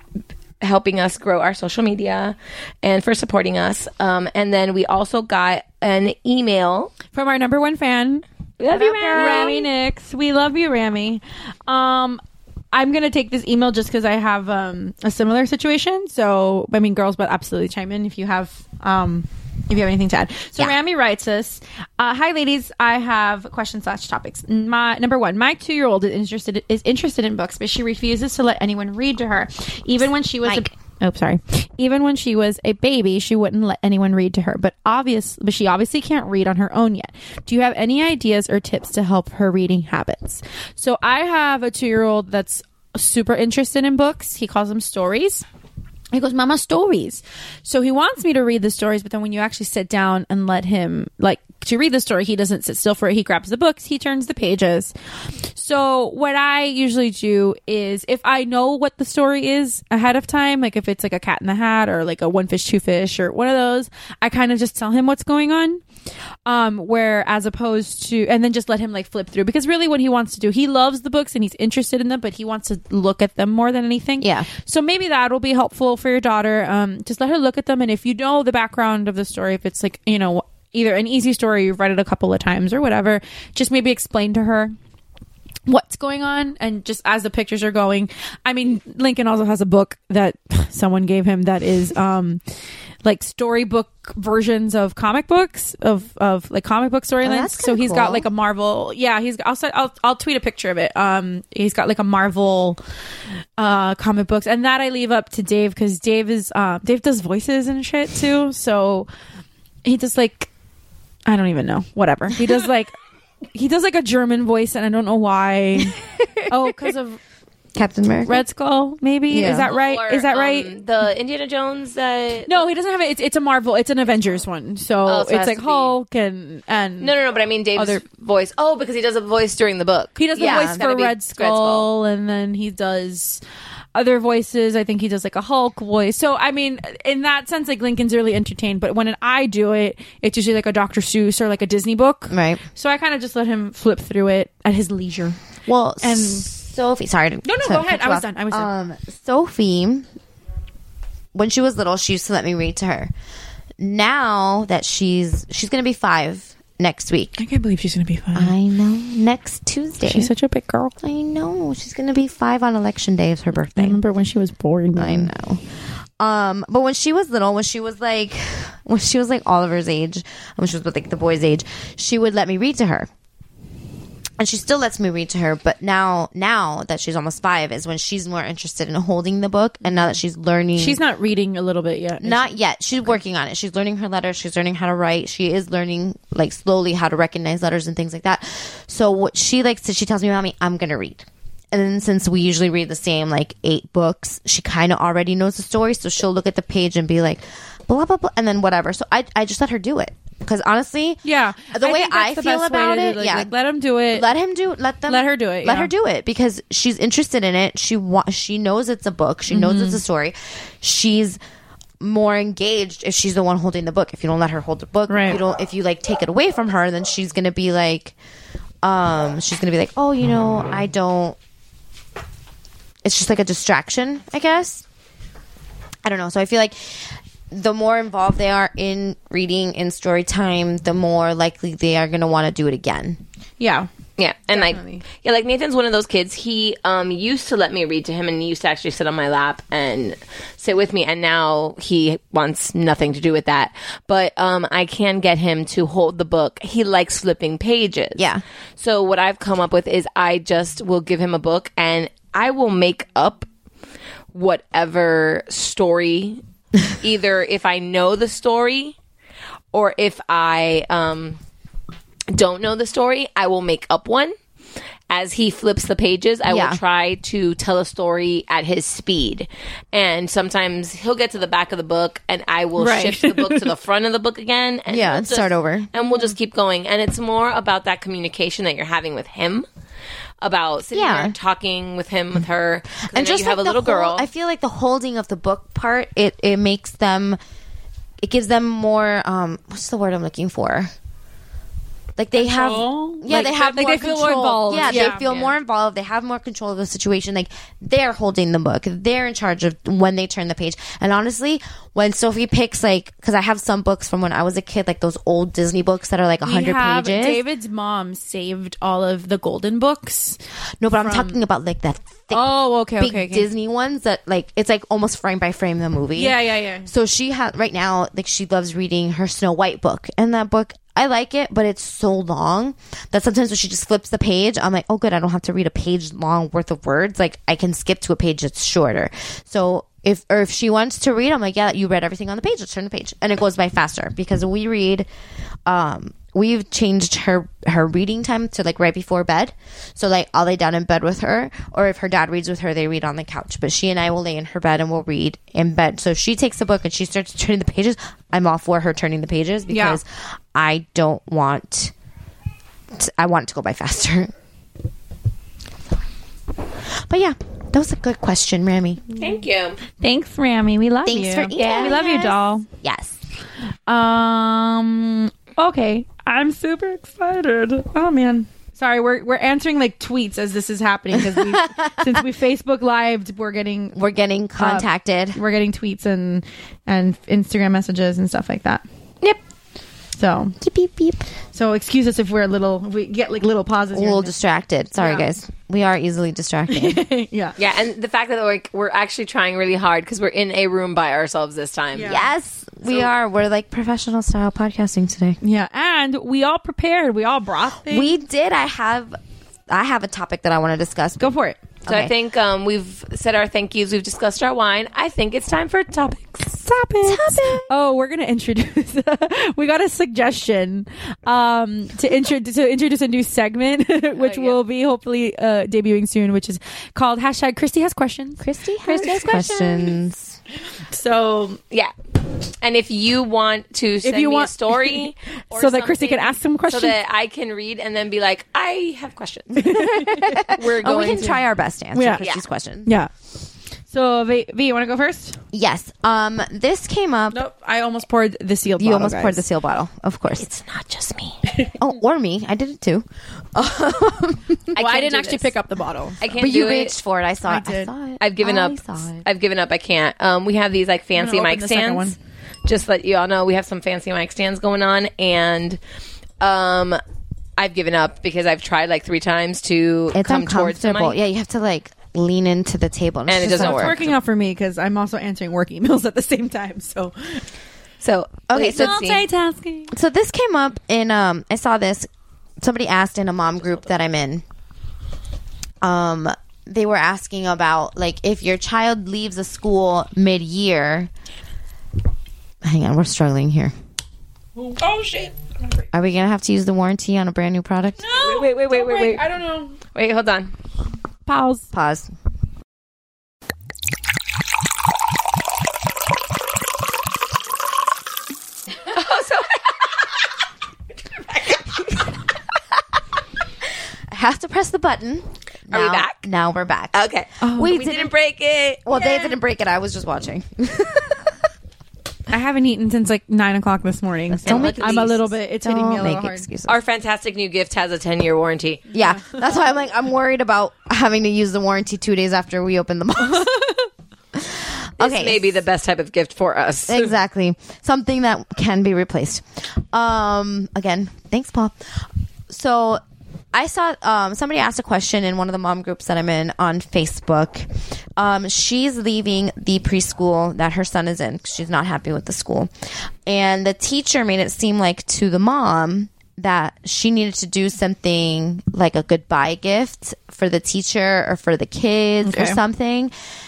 helping us grow our social media and for supporting us. Um, and then we also got an email From our number one fan, We love you, Rami Nix. We love you, Rami. Um, I'm gonna take this email just because I have um, a similar situation. So, I mean, girls, but absolutely chime in if you have um, if you have anything to add. So, Yeah. Rami writes us, uh, "Hi, ladies. I have questions slash topics. My number one, my two year old is interested is interested in books, but she refuses to let anyone read to her, even when she was Mike. a." Oh, sorry. Even when she was a baby, she wouldn't let anyone read to her. But obvious, but she obviously can't read on her own yet. Do you have any ideas or tips to help her reading habits? So I have a two-year-old that's super interested in books. He calls them stories. He goes, Mama, stories. So he wants me to read the stories, but then when you actually sit down and let him, like, to read the story, he doesn't sit still for it. He grabs the books, he turns the pages. So what I usually do is, if I know what the story is ahead of time, like if it's like a Cat in the Hat or like a One Fish, Two Fish or one of those, I kind of just tell him what's going on. Um, where as opposed to, and then just let him like flip through, because really what he wants to do, he loves the books and he's interested in them, but he wants to look at them more than anything. Yeah. So maybe that will be helpful for your daughter. Um, just let her look at them. And if you know the background of the story, if it's like, you know, either an easy story, you've read it a couple of times or whatever, just maybe explain to her what's going on. And just as the pictures are going, I mean, Lincoln also has a book that someone gave him that is, um, like storybook versions of comic books of, of like comic book storylines. that's So kinda he's got cool. like a Marvel. Yeah, he's. I'll, set- I'll I'll tweet a picture of it. Um, he's got like a Marvel, uh, comic books, and that I leave up to Dave because Dave is uh Dave does voices and shit too. So he does like, I don't even know. Whatever he does like, he does like a German voice, and I don't know why. Oh, because of Captain America. Red Skull, maybe. Yeah. Is that right? Or, Is that um, right? the Indiana Jones that No, he doesn't have it. It's, it's a Marvel. It's an Avengers one. So, Oh, so it it's has like to be- Hulk and and No, no, no. But I mean, Dave's Other- voice. Oh, because he does a voice during the book. he does the Yeah, voice that'd for be Red Skull, and then he does other voices. I think he does like a Hulk voice. So, I mean, in that sense, like Lincoln's really entertained. But when I do it, it's usually like a Doctor Seuss or like a Disney book. Right. So I kind of just let him flip through it at his leisure. Well, And- Sophie, sorry. To, No, no, to go ahead. cut you I was off. done. I was done. Um, Sophie, when she was little, she used to let me read to her. Now that she's she's gonna be five next week. I can't believe she's gonna be fine. I know. Next Tuesday. She's such a big girl. I know. She's gonna be five on election day. It's her I birthday. remember when she was born. I know. Um, but when she was little, when she was like, when she was like Oliver's age, when she was with like the boy's age, she would let me read to her. And she still lets me read to her, but now, now that she's almost five, is when she's more interested in holding the book, and now that she's learning, She's not reading a little bit yet. is not yet. She's working on it. She's learning her letters. She's learning how to write. She is learning like slowly how to recognize letters and things like that. So what she likes to, she tells me, "Mommy, I'm gonna read." And then since we usually read the same like eight books, she kind of already knows the story. So she'll look at the page and be like, blah blah blah, and then whatever. So I I just let her do it because honestly, Yeah, the way think that's I the feel best way about to do it, like- yeah, like, let him do it. let him do let them Let her do it, let yeah. her do it because she's interested in it. She wa- she knows it's a book. She knows Mm-hmm. it's a story. She's more engaged if she's the one holding the book. If you don't let her hold the book, Right. if you don't, if you like take it away from her, then she's gonna be like, um, she's gonna be like, oh, you know, I don't. It's just like a distraction, I guess. I don't know. So I feel like the more involved they are in reading in story time, the more likely they are gonna want to do it again. Yeah. Yeah, and Definitely. like, yeah, like Nathan's one of those kids. He um used to let me read to him, and he used to actually sit on my lap and sit with me. And now he wants nothing to do with that. But um, I can get him to hold the book. He likes flipping pages. Yeah. So what I've come up with is I just will give him a book, and I will make up whatever story, either if I know the story or if I um. don't know the story, I will make up one. As he flips the pages, I Yeah. will try to tell a story at his speed. And sometimes he'll get to the back of the book and I will Right. shift the book to the front of the book again. And Yeah, we'll and just- start over. And we'll just keep going. And it's more about that communication that you're having with him. About sitting Yeah. there talking with him, with her. 'Cause I And know just you have like a little the whole- girl. I feel like the holding of the book part, it it makes them, it gives them more. Um, what's the word I'm looking for? Like they Control? have, yeah, Like, they have like more they feel more control. involved. Yeah, Yeah. they feel Yeah. more involved. They have more control of the situation. Like they're holding the book. They're in charge of when they turn the page. And honestly, when Sophie picks like, because I have some books from when I was a kid, like those old Disney books that are like a We hundred have- pages. David's mom saved all of the golden books. no, but I'm from- talking about like that thick, Oh, okay, big okay, okay. Disney ones that like it's like almost frame by frame the movie. Yeah, yeah, yeah. So she had right now, like she loves reading her Snow White book, and that book I like it, but it's so long that sometimes when she just flips the page, I'm like, oh, good, I don't have to read a page long worth of words. Like I can skip to a page that's shorter. So if or if she wants to read, I'm like, yeah, you read everything on the page. Let's turn the page, and it goes by faster because we read. Um, we've changed her her reading time to like right before bed. So like I'll lay down in bed with her, or if her dad reads with her, they read on the couch. But she and I will lay in her bed and we'll read in bed. So if she takes the book and she starts turning the pages, I'm all for her turning the pages because I don't want. To, I want it to go by faster. But yeah, that was a good question, Rami. Thank you. Thanks, Rami. We love Thanks you. for emailing we love you, us. doll. Yes. Um. Okay, I'm super excited. Oh man. Sorry, we're we're answering like tweets as this is happening because we since we Facebook lived, we're getting We're getting contacted. we're getting tweets and and Instagram messages and stuff like that. Yep. So Beep, beep, beep. so excuse us if we're a little if we get like little pauses. A here little and there. distracted. Sorry, Yeah. guys. We are easily distracted. Yeah. Yeah, and the fact that we're, we're actually trying really hard because we're in a room by ourselves this time. Yeah. Yes, we are. We're like professional style podcasting today. Yeah, and we all prepared. We all brought things. We did. I have, I have a topic that I want to discuss. Go for it. So Okay. I think um, we've said our thank yous. We've discussed our wine. I think it's time for topics. Topics. Oh, we're gonna introduce. We got a suggestion um, to, intro- to introduce a new segment, which Oh, yeah. will be hopefully uh, debuting soon, which is called hashtag Christy has questions. Christy has Christy has questions. So Yeah. And if you want to send you me want- a story, or So that Christy something, can ask some questions? so that I can read and then be like, I have questions. We're going Oh, we can to try our best to answer Yeah. Christy's Yeah. questions. yeah. So V, v you want to go first? Yes. Um. This came up. Nope. I almost poured the sealed. You bottle, almost guys. poured the seal bottle, of course. It's not just me. Oh, or me. I did it too. I, Well, I can't didn't do actually this. pick up the bottle. I can't But do you it. reached for it. I saw I it. I did. saw it. I've given I up. saw it. I've given up. I can't. Um, we have these like fancy gonna mic open the second stands. one. Just let you all know, we have some fancy mic stands going on, and um, I've given up because I've tried like three times to It's come towards the uncomfortable. mic. Yeah, you have to like lean into the table, And it it's just doesn't not- It's work. working out for me because I'm also answering work emails at the same time. So So Okay, wait, so let's see. multitasking. So this came up in um I saw this somebody asked in a mom group that I'm in. Um they were asking about like if your child leaves a school mid-year. Hang on, we're struggling here. Oh shit! Are we going to have to use the warranty on a brand new product? No. Wait, wait, wait, Don't wait, break. wait. I don't know. Wait, hold on. Pause. Pause. I have to press the button. Are we Now- back? Now we're back. Okay, We we didn't- didn't break it. Well, they didn't break it. I was just watching. I haven't eaten since like nine o'clock this morning. So Don't make I'm a excuses. little bit. It's hitting me a Don't little make hard. excuses. Our fantastic new gift has a ten-year warranty. Yeah, that's why I'm like, I'm worried about having to use the warranty two days after we open the box. This Okay. may be the best type of gift for us. Exactly. Something that can be replaced. Um, again, thanks, Paul. So I saw um, somebody asked a question in one of the mom groups that I'm in on Facebook. Um, she's leaving the preschool that her son is in. She's not happy with the school. And the teacher made it seem like to the mom that she needed to do something like a goodbye gift for the teacher or for the kids Okay. or something.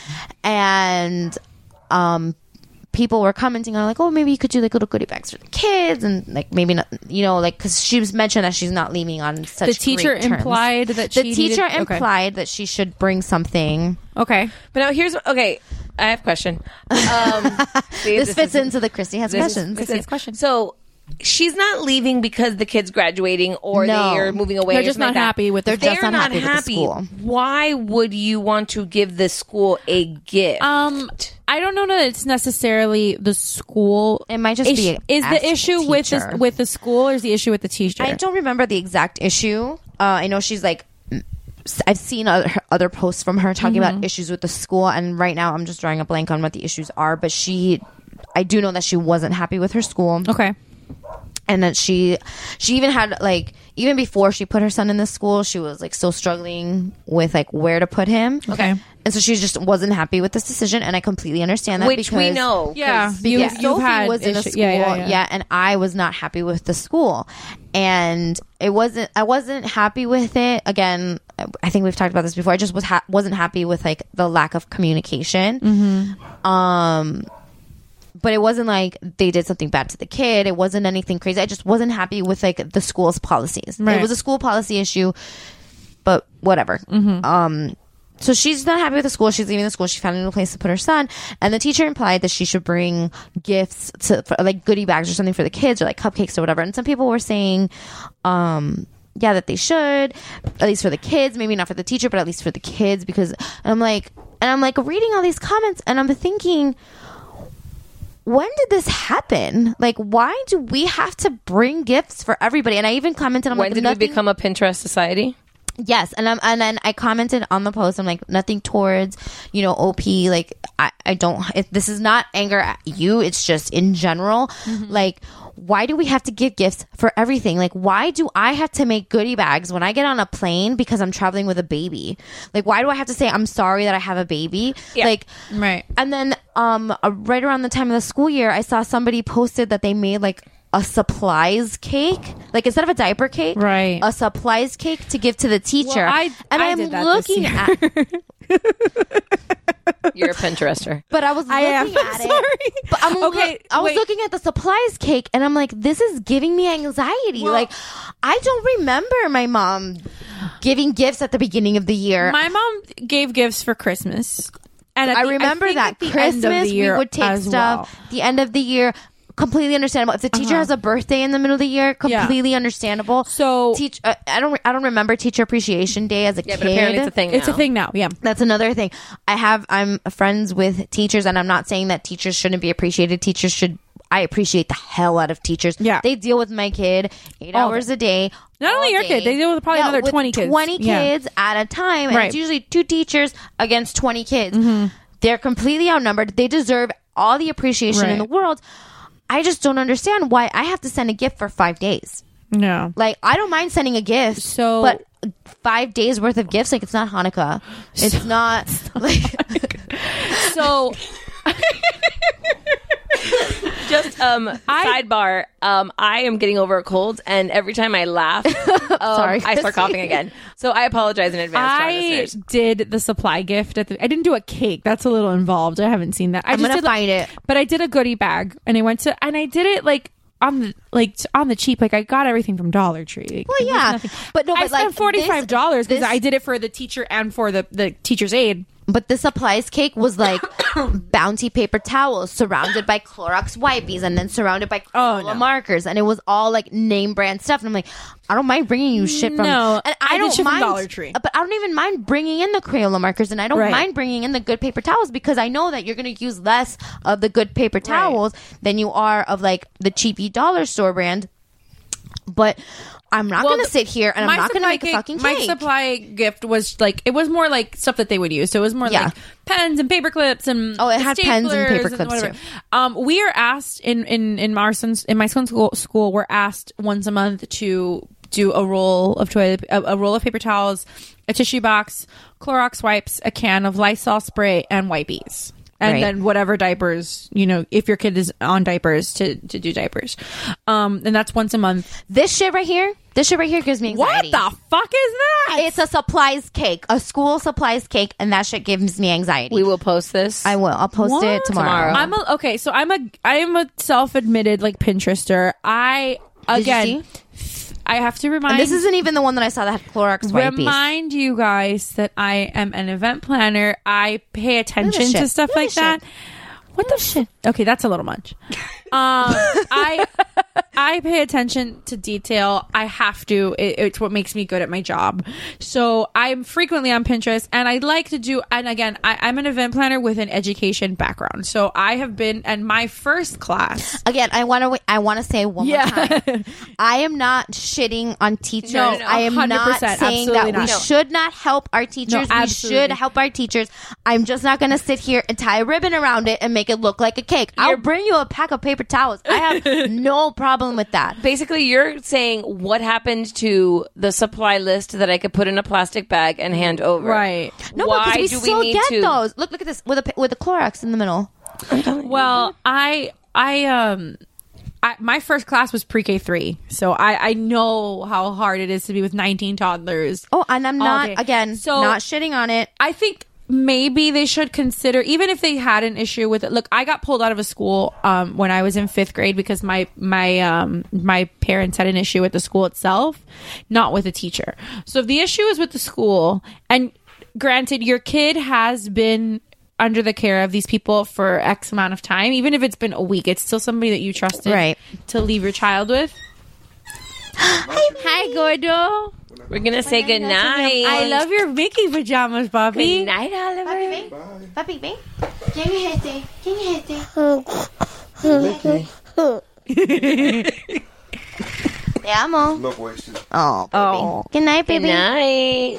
And um, people were commenting on like, oh, maybe you could do like little goodie bags for the kids, and like maybe not, you know, like because she was mentioned that she's not leaving on such. The teacher great terms. implied that the she teacher needed- okay. implied that she should bring something. Okay. But now here's okay. I have a question. Um, see, This, fits is- into the Christy has this is- questions. this Christy is- has questions. So she's not leaving because the kid's graduating or No. they are moving away. They're or just something not like that. happy with the They're school. just not happy with the school. Why would you want to give the school a gift? Um, I don't know that it's necessarily the school. It might just Ish- be is as the issue with teacher. this, with the school, or is the issue with the teacher? I don't remember the exact issue. Uh, I know she's like, I've seen other other posts from her talking Mm-hmm. about issues with the school, and right now I'm just drawing a blank on what the issues are. But she, I do know that she wasn't happy with her school. Okay. And that she she even had like even before she put her son in this school, she was like still struggling with like where to put him. Okay. And so she just wasn't happy with this decision, and I completely understand that. Which we because- know. Yeah. 'cause- You- yeah, you've Sophie had was in a issue- school, yeah, yeah, yeah, yeah. and I was not happy with the school, and it wasn't. I wasn't happy with it. Again, I think we've talked about this before. I just was ha- wasn't happy with like the lack of communication. Mm-hmm. Um, but it wasn't like they did something bad to the kid. It wasn't anything crazy. I just wasn't happy with like the school's policies. Right. It was a school policy issue, but whatever. Mm-hmm. Um. So she's not happy with the school. She's leaving the school. She found a new place to put her son. And the teacher implied that she should bring gifts to for, like goodie bags or something for the kids or like cupcakes or whatever. And some people were saying, um, yeah, that they should, at least for the kids, maybe not for the teacher, but at least for the kids. Because and I'm like, and I'm like reading all these comments and I'm thinking, when did this happen? Like, why do we have to bring gifts for everybody? And I even commented, I'm when like, did nothing- we become a Pinterest society? Yes, and um, and then I commented on the post. I'm like, nothing towards, you know, O P. Like, I, I don't. It, this is not anger at you. It's just in general. Like, why do we have to give gifts for everything? Like, why do I have to make goodie bags when I get on a plane because I'm traveling with a baby? Like, why do I have to say I'm sorry that I have a baby? Yeah. Like, Right. and then um, uh, right around the time of the school year, I saw somebody posted that they made like a supplies cake, like instead of a diaper cake, Right. a supplies cake to give to the teacher. Well, I- and I I'm did that this looking year. at, You're a Pinterester. but I was I am. looking I'm at sorry. it. But I'm Okay, okay. I was wait. looking at the supplies cake, and I'm like, this is giving me anxiety. Well- like, I don't remember my mom giving gifts at the beginning of the year. My mom gave gifts for Christmas. And at I the- remember think that at the end Christmas of the year we would take as stuff. well. The end of the year, completely understandable. If the teacher Uh-huh. has a birthday in the middle of the year, completely understandable. So- teach. Uh, I don't. I don't remember Teacher Appreciation Day as a Yeah, kid. but apparently it's a thing. It's a now. thing now. Yeah. That's another thing. I have. I'm friends with teachers, and I'm not saying that teachers shouldn't be appreciated. Teachers should. I appreciate the hell out of teachers. Yeah. They deal with my kid eight All hours day. a day. Not only all your day. kid, they deal with probably another with twenty kids. twenty Yeah. kids at a time. And Right. it's usually two teachers against twenty kids. Mm-hmm. They're completely outnumbered. They deserve all the appreciation in Right. the world. I just don't understand why I have to send a gift for five days. No. Like, I don't mind sending a gift, So- but five days worth of gifts, like, it's not Hanukkah. It's not like. So Just um I- sidebar. Um, I am getting over a cold, and every time I laugh, um, Sorry, I start Chrissy. coughing again. So I apologize in advance to our I listeners. did the supply gift at the. I didn't do a cake. That's a little involved. I haven't seen that. I I'm just gonna did, find it. But I did a goodie bag, and I went to, and I did it like on the like on the cheap. Like I got everything from Dollar Tree. Like, Well, it was yeah. nothing. But no, I but, like, spent forty five dollars because this- I did it for the teacher and for the the teacher's aide. But the supplies cake was like Bounty paper towels surrounded by Clorox wipes and then surrounded by Crayola Oh, no. markers, and it was all like name brand stuff. And I'm like, I don't mind bringing you shit from No, and I I did don't shit from mind Dollar Tree. but I don't even mind bringing in the Crayola markers, and I don't Right. mind bringing in the good paper towels because I know that you're going to use less of the good paper towels than you are of like the cheapy dollar store brand. But I'm not Well, going to sit here and I'm my not going to supply make a cake- fucking My cake. supply gift was like, it was more like stuff that they would use. So it was more Yeah. like pens and paper clips and Oh, it had pens and staplers paper clips, whatever. too. Um, we are asked in in in my son's in my son's school, school we're asked once a month to do a roll of toilet a, a roll of paper towels, a tissue box, Clorox wipes, a can of Lysol spray, and wipes. And Right. then whatever diapers, you know, if your kid is on diapers, to, to do diapers. Um, and that's once a month. This shit right here, this shit right here gives me What anxiety. the fuck is that? It's a supplies cake, a school supplies cake, and that shit gives me anxiety. We will post this. I will. I'll post it tomorrow. Tomorrow. I'm a, okay, so I'm a I am a self-admitted like Pinterester. I Did you again see? I have to remind And this isn't even the one that I saw that had Clorox wipes. remind you guys that I am an event planner. I pay attention to shit. stuff Look at like this that. What the shit? Okay, that's a little much. Um, I I pay attention to detail. I have to. It, it's what makes me good at my job. So I'm frequently on Pinterest, and I like to do. And again, I, I'm an event planner with an education background. So I have been, and my first class. Again, I want to. I want to say one Yeah. more time. I am not shitting on teachers. No, no, no, I am not one hundred percent. saying Absolutely that we not. should not help our teachers. No, we absolutely. should help our teachers. I'm just not going to sit here and tie a ribbon around it and make it look like a cake. I'll bring you a pack of paper towels. I have no problem with that. Basically, you're saying what happened to the supply list that I could put in a plastic bag and hand over. Right. No, Why because we do we still need get to? those. Look, look at this with a with a Clorox in the middle. Well, I I um I, my first class was pre-K three, so I I know how hard it is to be with nineteen toddlers. Oh, and I'm all not day. again So- not shitting on it. I think maybe they should consider, even if they had an issue with it. Look, I got pulled out of a school um, when I was in fifth grade because my my um, my parents had an issue with the school itself, not with the teacher. So if the issue is with the school, and granted, your kid has been under the care of these people for X amount of time, even if it's been a week, it's still somebody that you trusted Right. to leave your child with. Hi, Gordo. We're gonna say good night. I love your Mickey pajamas, Bobby. Good night, Oliver. Papi, ven. ¿Quién es este? ¿Quién es este? Te amo. No question. Oh, baby. Good night, Good baby. night.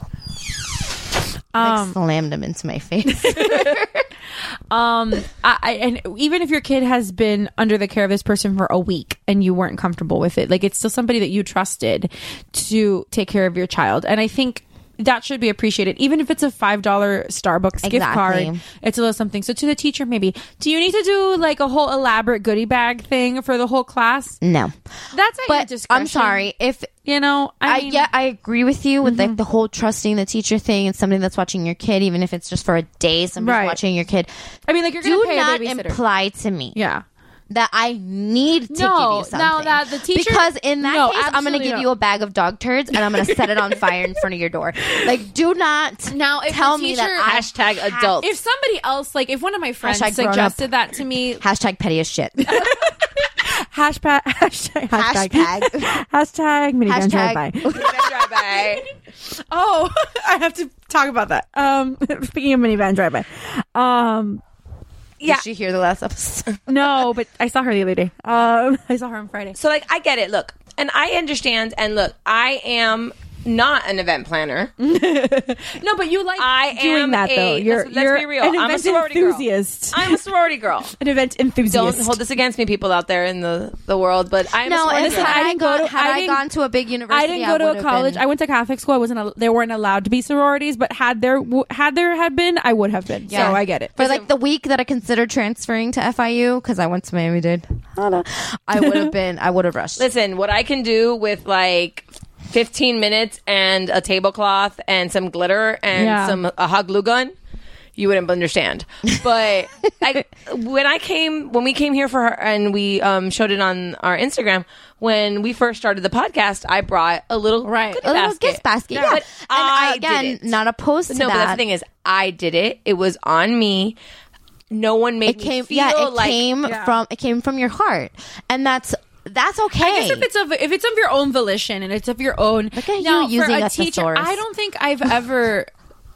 Like Um, slammed him into my face. Um, I, I, and even if your kid has been under the care of this person for a week and you weren't comfortable with it, like it's still somebody that you trusted to take care of your child. And I think that should be appreciated, even if it's a five dollar Starbucks gift Exactly. card. It's a little something. So to the teacher, maybe, do you need to do like a whole elaborate goodie bag thing for the whole class? No, That's at your but discretion. I'm sorry if You know, I, I, mean, yeah, I agree with you with like the whole trusting the teacher thing and somebody that's watching your kid, even if it's just for a day, somebody's Right. watching your kid. I mean, like you're going Do to pay not a babysitter. imply to me yeah. that I need to No, give you something. now that the teacher- because in that No, case, I'm going to absolutely give not. you a bag of dog turds and I'm going to set it on fire in front of your door. Like, do not Now, if tell the me teacher- that I Hashtag have- adult. If somebody else, like if one of my friends Hashtag grown up. suggested that to me, Hashtag petty as shit. hashtag hashtag hashtag Hashtag. hashtag minivan Hashtag. drive-by. Oh, I have to talk about that. Um, speaking of minivan drive-by, um, yeah, Did you hear the last episode? no, but I saw her the other day. Um, I saw her on Friday. So, like, I get it. Look, and I understand. And look, I am not an event planner. No, but you like I doing am that a, though. You're let's, let's you're be real. an I'm a event sorority enthusiast. girl. I'm a sorority girl. An event enthusiast. Don't hold this against me, people out there in the, the world. But I'm No, a sorority if girl. had I I, didn't go gone, to- had I I, didn't- gone to a big university, I didn't go to a would've college. been- I went to Catholic school. I wasn't. al- There weren't allowed to be sororities, but had there w- had there had been, I would have been. Yeah. So I get it. For like the week that I considered transferring to F I U because I went to Miami Dade, I would have been. I would have rushed. Listen, what I can do with like fifteen minutes and a tablecloth and some glitter and Yeah. some a hot glue gun, you wouldn't understand. But I, when I came, when we came here for her and we um, showed it on our Instagram, when we first started the podcast, I brought a little right, goodie a little basket. gift basket. Yeah, But and I again, did it. not opposed to no, that. but that's the thing is, I did it. It was on me. No one made it came, me feel yeah, it like came Yeah. from it came from your heart, and that's that's okay. I guess if it's of if it's of your own volition and it's of your own. Look at you now, using for a a teacher, thesaurus. I don't think I've ever.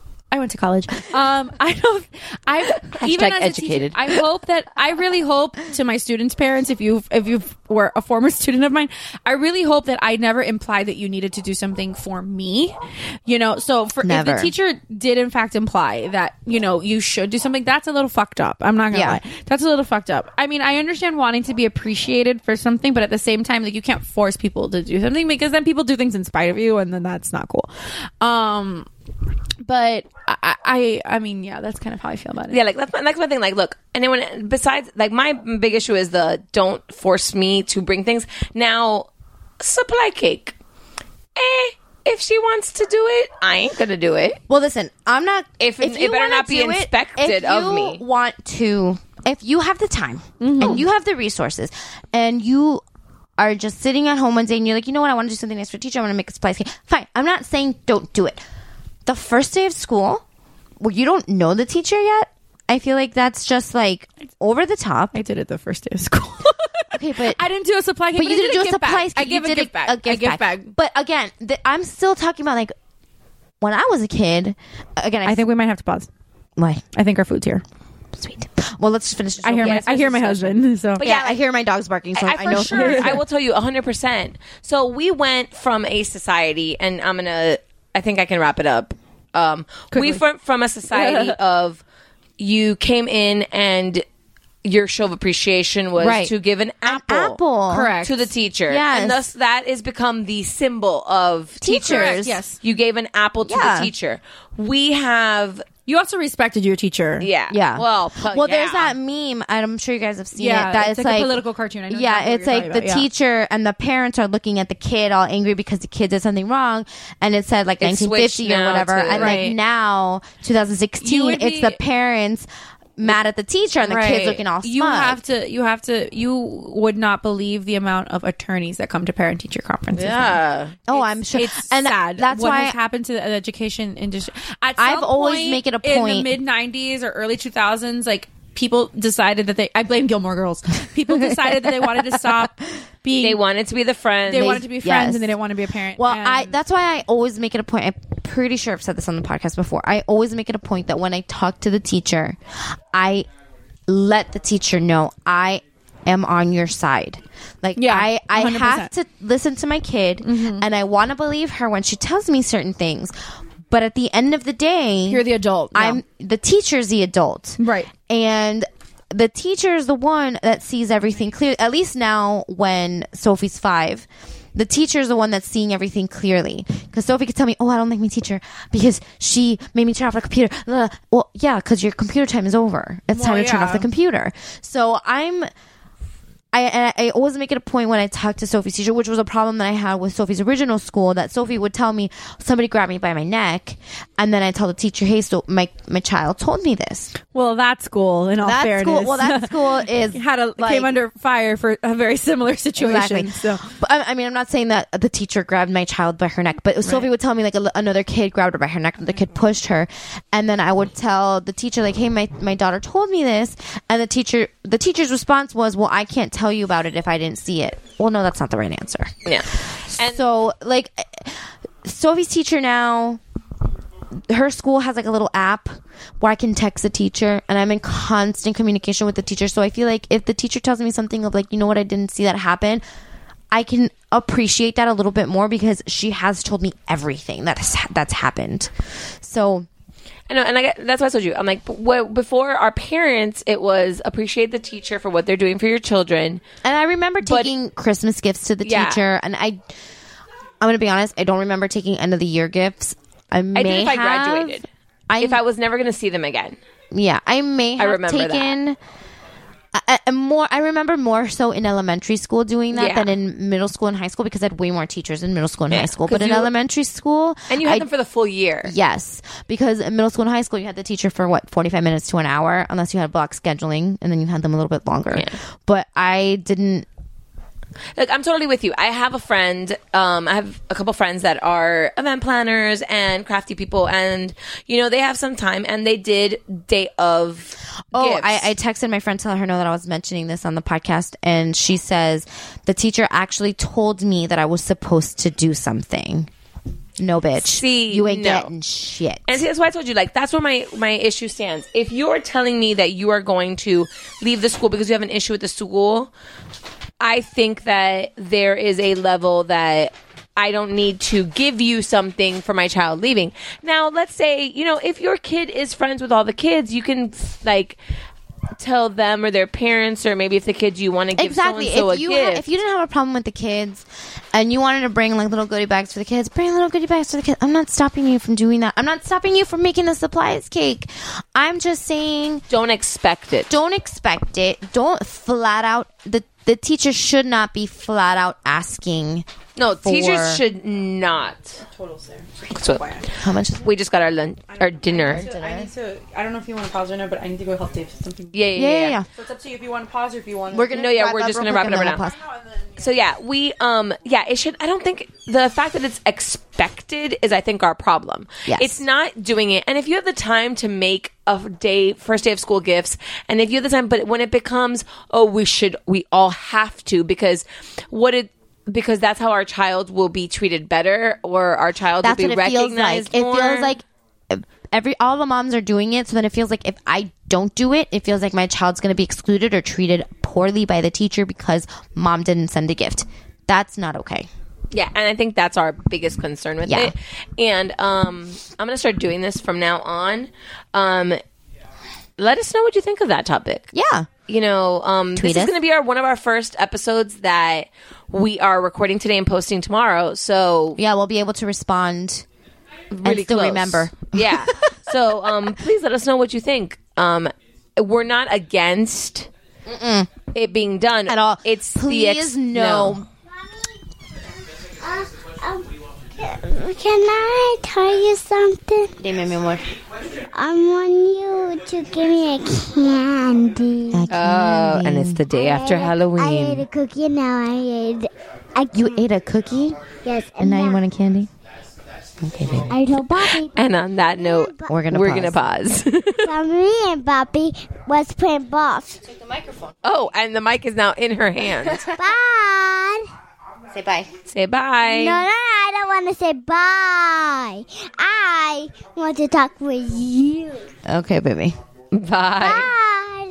I went to college. Um, I don't. I even as educated. A teacher, I hope that I really hope to my students' parents, if you if you were a former student of mine, I really hope that I never implied that you needed to do something for me. You know, so for Never. if the teacher did in fact imply that you know you should do something, that's a little fucked up. I'm not gonna Yeah. lie, that's a little fucked up. I mean, I understand wanting to be appreciated for something, but at the same time, like you can't force people to do something because then people do things in spite of you, and then that's not cool. Um. But I, I, I mean, yeah, that's kind of how I feel about it. Yeah, like that's my, that's my thing. Like, look, and then when besides, like, my big issue is the don't force me to bring things. Now, supply cake. Eh, if she wants to do it, I ain't gonna do it. Well, listen, I'm not. If it- you it better wanna not be do it, inspected if of you me. Want to? If you have the time and you have the resources, and you are just sitting at home one day and you're like, you know what, I want to do something nice for a teacher. I want to make a surprise cake. Fine. I'm not saying don't do it. The first day of school, where you don't know the teacher yet, I feel like that's just like over the top. I did it the first day of school. Okay, but I didn't do a supply cake, but but, you I didn't did do a gift supply bag. cake. I You give a did gift bag. A A gift, gift bag. bag. But again, th- I'm still talking about like when I was a kid. Again, I, I think we might have to pause. why I think our food's here. sweet. Well, let's just finish. This I hear real my quick. I hear my husband. So But Yeah, yeah, I hear my dogs barking, so I, I, I for know sure. I will tell you one hundred percent. So we went from a society, and I'm gonna. I think I can wrap it up. Um, we went from a society of you came in and your show of appreciation was Right. to give an apple, apple. Correct. to the teacher, Yes. and thus that has become the symbol of Teachers. teachers. Correct, yes. You gave an apple to Yeah. the teacher. We have, you also respected your teacher. yeah, Yeah. Well, pu- well, yeah. there's that meme. I'm sure you guys have seen Yeah, it. That it's it's like a like political cartoon. I know yeah, exactly what it's you're like talking the about, yeah. teacher and the parents are looking at the kid all angry because the kid did something wrong, and it said like It's nineteen fifty switched or now whatever, to- and Right. like now twenty sixteen, You would it's be- the parents mad at the teacher and the Right. kids looking all smug. You have to. You have to. You would not believe the amount of attorneys that come to parent teacher conferences. yeah. Oh, I'm sure. It's and sad. that's what why has happened to the education industry. At I've some always point make it a in the point- mid nineties or early two thousands. Like people decided that they. I blame Gilmore Girls. People decided that they wanted to stop being. They wanted to be the friend. They wanted to be friends, yes. and they didn't want to be a parent. Well, And- I that's why I always make it a point. I'm pretty sure I've said this on the podcast before. I always make it a point that when I talk to the teacher, I let the teacher know I am on your side. Like Yeah, I, I one hundred have percent. to listen to my kid, and I want to believe her when she tells me certain things. But at the end of the day, You're the adult. Yeah. I'm the teacher's the adult, Right. And the teacher is the one that sees everything clear. At least now, when Sophie's five, the teacher is the one that's seeing everything clearly. Because Sophie could tell me, "Oh, I don't like my teacher because she made me turn off the computer." Ugh. Well, yeah, because your computer time is over. It's Well, time to turn yeah. off the computer. So I'm. I, and I always make it a point when I talk to Sophie's teacher, which was a problem that I had with Sophie's original school, that Sophie would tell me, somebody grabbed me by my neck, and then I tell the teacher, hey, so my, my child told me this. Well, that school, in all That fairness, school, well, that school is had a like- came under fire for a very similar situation. Exactly. So But I, I mean, I'm not saying that the teacher grabbed my child by her neck, but Sophie would tell me like a, another kid grabbed her by her neck, the kid pushed her, and then I would tell the teacher like, "Hey, my my daughter told me this," and the teacher the teacher's response was, "Well, I can't tell you about it if I didn't see it." Well, no, that's not the right answer. Yeah. And so, like, Sophie's teacher now, her school has like a little app where I can text the teacher, and I'm in constant communication with the teacher. So I feel like if the teacher tells me something of like, you know what, I didn't see that happen, I can appreciate that a little bit more because she has told me everything that has, that's happened. So I know, and I get, that's why I told you. I'm like, w- before our parents, it was appreciate the teacher for what they're doing for your children. And I remember But- taking Christmas gifts to the Yeah. teacher, and I, I'm gonna be honest, I don't remember taking end of the year gifts. I may I did if I have- graduated. I, if I was never going to see them again. yeah, I may have remember taken I, I, more, I remember more so in elementary school doing that Yeah. than in middle school and high school because I had way more teachers in middle school and Yeah, high school. 'cause But in you- elementary school, And you had I- them for the full year. Yes, because in middle school and high school, you had the teacher for what forty-five minutes to an hour, unless you had block scheduling, and then you had them a little bit longer. Yeah. But I didn't. Like, I'm totally with you. I have a friend, um, I have a couple friends that are event planners and crafty people, and, you know, they have some time, and they did day of Oh, gifts. I, I texted my friend to let her know that I was mentioning this on the podcast, and she says the teacher actually told me that I was supposed to do something. No, bitch. See, you ain't no. getting shit. And see, that's why I told you, like, that's where my, my issue stands. If you're telling me that you are going to leave the school because you have an issue with the school, I think that there is a level that I don't need to give you something for my child leaving. Now, let's say, you know, if your kid is friends with all the kids, you can, like, tell them or their parents, or maybe if the kids you want to give Exactly. so-and-so If a you gift. ha- if you didn't have a problem with the kids, and you wanted to bring like little goodie bags for the kids, bring little goodie bags for the kids. I'm not stopping you from doing that. I'm not stopping you from making the supplies cake. I'm just saying, don't expect it. Don't expect it. Don't flat out. The the teacher should not be flat out asking. No, for- teachers should not. Total Sarah. So, how much? We just got our lunch, our dinner. I need to. I don't know if you want to pause or not, but I need to go help Dave with something. Yeah, yeah, yeah. yeah. So it's up to you if you want to pause or if you want. We're gonna No, yeah, wrap we're up just real gonna quick wrap it and up then now. we'll pause. So yeah, we um yeah, it should. I don't think the fact that it's expected is I think our problem. Yes. It's not doing it. And if you have the time to make a day first day of school gifts, and if you have the time, but when it becomes oh we should we all have to because what it because that's how our child will be treated better or our child That's will be what it feels like. recognized It more. feels like every all the moms are doing it, so then it feels like if I don't do it, it feels like my child's going to be excluded or treated poorly by the teacher because mom didn't send a gift. That's not okay. Yeah, and I think that's our biggest concern with Yeah. it. And um, I'm going to start doing this from now on. Um, let us know what you think of that topic. Yeah. You know, um, Tweet this us. is going to be our one of our first episodes that we are recording today and posting tomorrow. So Yeah, we'll be able to respond really and still close. remember. Yeah. So um, please let us know what you think. Um, we're not against Mm-mm. it being done At all. It's the Please ex- no. Uh, um, can I tell you something? Dime, mi amor. I want you to give me a candy. Oh, and it's the day after I ate a- Halloween. I ate a cookie and now I ate a You ate a cookie? Yes. And now you want a candy? Okay, baby. I told Bobby. And on that note, We're gonna we're pause. gonna pause. So me and Bobby was playing balls. Oh, and the mic is now in her hand. Bye. Say bye. Say bye. No, no, no, I don't want to say bye. I want to talk with you. Okay, baby. Bye. Bye.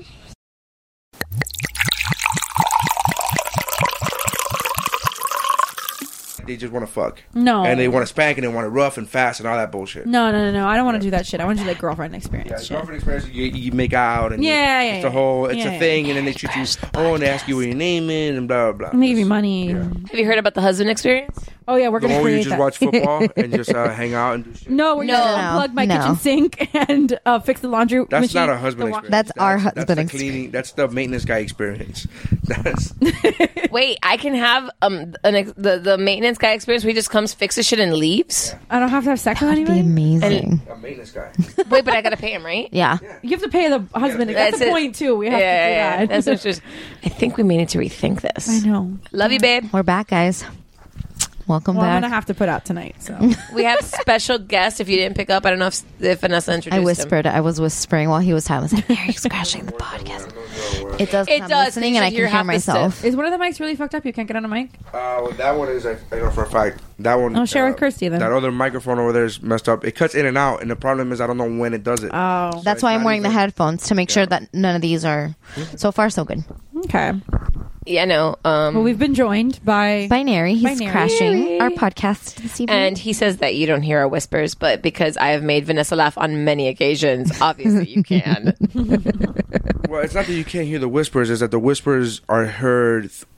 They just want to fuck. No. And they want to spank and they want to rough and fast and all that bullshit. No, no, no, no. I don't want to do that shit. I want to do like girlfriend experience Yeah, shit. girlfriend experience, you, you make out and Yeah, you, yeah, it's yeah. a whole, it's Yeah, a yeah. thing, and then they treat you. Oh, and they ask you what your name is and blah blah And blah. they give you money. Have you heard about the husband experience? Oh yeah, we're The gonna one where you create just that. watch football and just uh, hang out and do shit. No, we're No, gonna no, unplug my no. kitchen sink and uh, fix the laundry That's machine. not a husband The wa- experience. That's our That's husband the experience. cleaning. That's the maintenance guy experience. That's Wait, I can have um an ex- the the maintenance guy experience where he just comes, fixes shit, and leaves. I don't have to have sex with That'd be anybody. amazing. a maintenance guy. Wait, but I gotta pay him, right? Yeah. You have to pay the husband. That's, That's the it. point too. We have yeah, to do yeah, that. That's what's just. I think we may need to rethink this. I know. Love you, babe. We're back, guys. Welcome Well, I'm back. gonna have to put out tonight. So We have special guests. If you didn't pick up, I don't know if, if Vanessa introduced I him. whispered. I was whispering while he was talking. I was like, Eric's crashing the podcast. It does. It I'm does, listening you and I should can hear hear half the myself. is one of the mics really fucked up? You can't get on a mic. Uh, well, that one is, I, I know for a fact. That one. Oh, share uh, with Kirsty then. That other microphone over there is messed up. It cuts in and out, and the problem is I don't know when it does it. Oh, That's it's why I'm not wearing the even- headphones to make sure that none of these are. So far, so good. okay. Yeah, no. Um, Well, we've been joined by Binary. He's Binary. crashing our podcast this evening. and he says that you don't hear our whispers, but because I have made Vanessa laugh on many occasions, obviously you can. Well, it's not that you can't hear the whispers; it's that the whispers are heard th-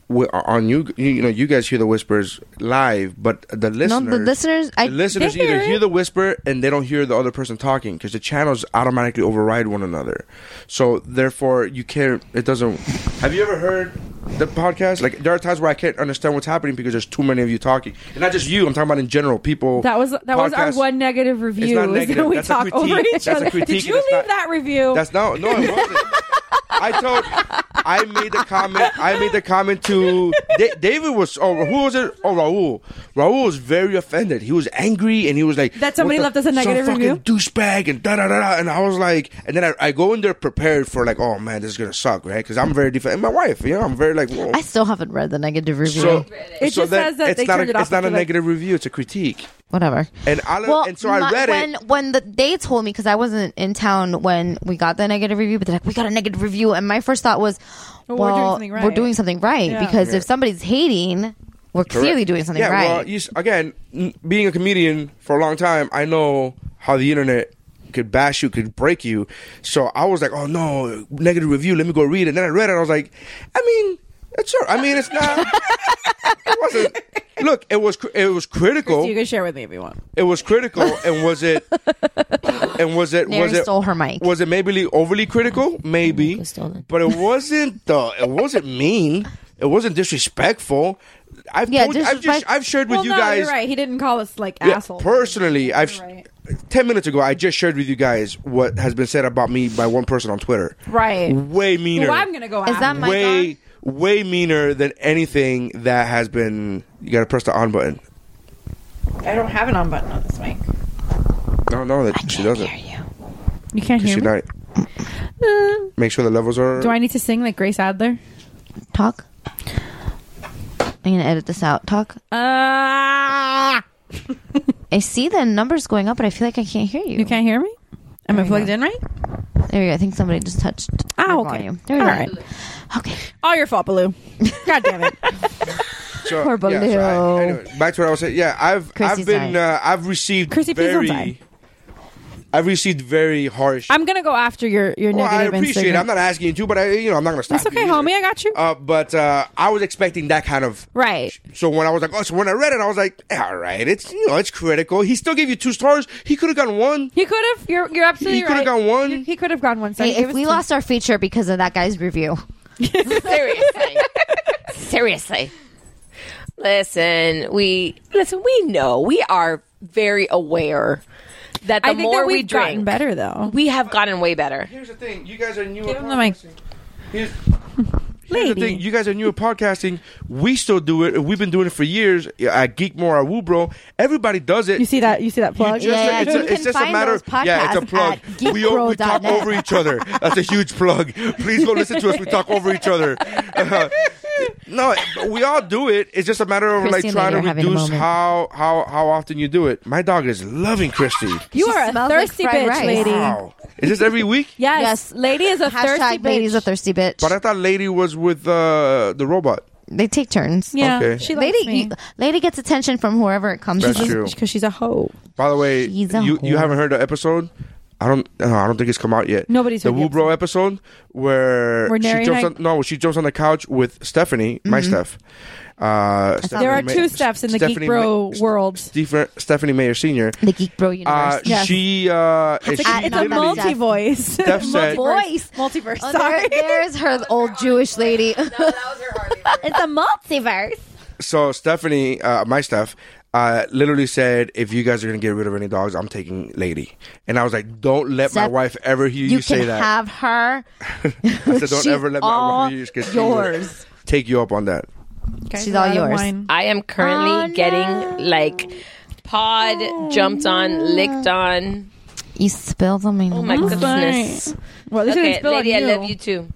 wi- on you, you you know, you guys hear the whispers live, but the listeners, No, the listeners, I the listeners they hear either it. hear the whisper and they don't hear the other person talking because the channels automatically override one another. So therefore, you can't. It doesn't. Have you ever heard the podcast? Like there are times where I can't understand what's happening because there's too many of you talking, and not just you. I'm talking about in general. People. That was that was our podcasts- one negative review. It's not is negative. that we That's a talk critique. over each That's a other. critique, Did you and it's leave not- that review? That's no, no, it wasn't. I told, I made the comment. I made the comment to Da- David. Was oh who was it? Oh Raul. Raul was very offended. He was angry and he was like That somebody "What the- left us a negative some review? fucking douchebag and da da da da. And I was like, and then I, I go in there prepared for like, oh man, this is gonna suck, right? Because I'm very defensive. And my wife, you know, I'm very like. Whoa. I still haven't read the negative review. So It so just says that it's they not turned a, it off it's not a after, like- negative review. It's a critique. Whatever. And I Well, and so I my- read when, it. when the, they told me, because I wasn't in town when we got the negative review, but they're like, we got a negative review. And my first thought was, Well, well, we're doing something right. we're doing something right. Yeah. Because Yeah. if somebody's hating, we're clearly Correct. doing something yeah, right. Well, you, s- again, n- being a comedian for a long time, I know how the internet could bash you, could break you. So I was like, oh no, negative review. Let me go read it. And then I read it. I was like, I mean, it's sure. I mean, it's not. It wasn't. Look, it was cr- it was critical. You can share with me if you want. It was critical, and was it? And was it? Nary was it? stole her mic. Was it maybe overly critical? Maybe, but it wasn't. The, it wasn't mean. It wasn't disrespectful. I've Yeah, told, I've just disrespect- I've shared with Well, you no, guys. you're right. He didn't call us like Yeah, assholes. personally, I've You're right. ten minutes ago I just shared with you guys what has been said about me by one person on Twitter. Right. Way meaner. Who I'm gonna go Is after. that my way way meaner than anything that has been. You got to press the on button. I don't have an on button on this mic. No, no, that she doesn't. You can't She hear me. not. Uh, Make sure the levels are. do I need to sing like Grace Adler? Talk. I'm going to edit this out. Talk. Uh, I see the numbers going up, but I feel like I can't hear you. you can't hear me? Am I There we plugged go. in right? There we go. I think somebody just touched Ah, your okay. volume. There we All go. right. Okay. All your fault, Baloo. God damn it. So, Poor yeah, so I- Baloo. anyway, back to what I was saying. Yeah, I've Chrissy's I've been died. uh, I've received Chrissy, please don't die. very. I've received very harsh. I'm gonna go after your your well, I negative appreciate Instagram. it. I'm not asking you to, but I, you know, I'm not gonna stop. It's okay, you either. homie. I got you. Uh, but uh, I was expecting that kind of. Right. So when I was like, oh, so when I read it, I was like, all right, it's you know, it's critical. He still gave you two stars. He could have gotten one. He could have. You're you're absolutely He could right. have gone one. He could have gone one. So Hey, give if us we two. lost our feature because of that guy's review, Seriously. Seriously. Listen, we listen, we know. We are very aware that the I think more that we we've gotten drink, better though. we have gotten way better. Here's the thing, you guys are new. Give at him the mic. podcasting. Here's, here's the Lady. thing, you guys are new at podcasting. We still do it. We've been doing it for years. At Geekmore, at Woo Bro, everybody does it. You see that? You see that plug? You just- Yeah, it's, you a, it's can just a find matter. those Yeah, it's a podcasts plug. at We, o- we geekbro dot talk net. over each other. That's a huge plug. Please go listen to us. We talk over each other. Uh, no, but we all do it. It's just a matter of Christy like and trying to Lady are having a reduce moment. how how how often you do it. My dog is loving Christy. You She are a smells like thirsty fried bitch, rice. lady. Wow, is this every week? Yes. Yes. Lady is a thirsty hashtag bitch. lady's a thirsty bitch. But I thought Lady was with uh, the robot. They take turns. Yeah, Okay. she likes Lady, me. lady gets attention from whoever it comes That's to. true. Because she's a hoe. By the way, She's a you you whore. haven't heard the episode. I don't. No, I don't think it's come out yet. Nobody's the heard the Woo Bro episode where, Where she Nary jumps and on. No, she jumps on the couch with Stephanie, my Steph. Uh, Stephanie There are Ma- two Stephs in the Stephanie Geek Bro Ma- world. Stephen- Stephanie Mayer Senior. The Geek Bro Uh, universe. Yes. She. Uh, It's she a, it's a literally- multi voice. Steph said- Voice. Multiverse. Oh, Sorry. there, there's her old Jewish lady. that was her heart. It's a multiverse. So Stephanie, uh, my Steph, uh, literally said, "If you guys are gonna get rid of any dogs, I'm taking Lady." And I was like, "Don't let my Steph, wife ever hear you, You say can that." have her. I said, "Don't She's ever let my all wife hear you because she will yours. take you up on that." Guys, She's we're all out of yours. wine. I am currently Oh, no. getting like pod jumped on, licked on. You spilled on me. Oh my I'm goodness. sorry. Well, this didn't Okay, spill on lady, I you. love you too.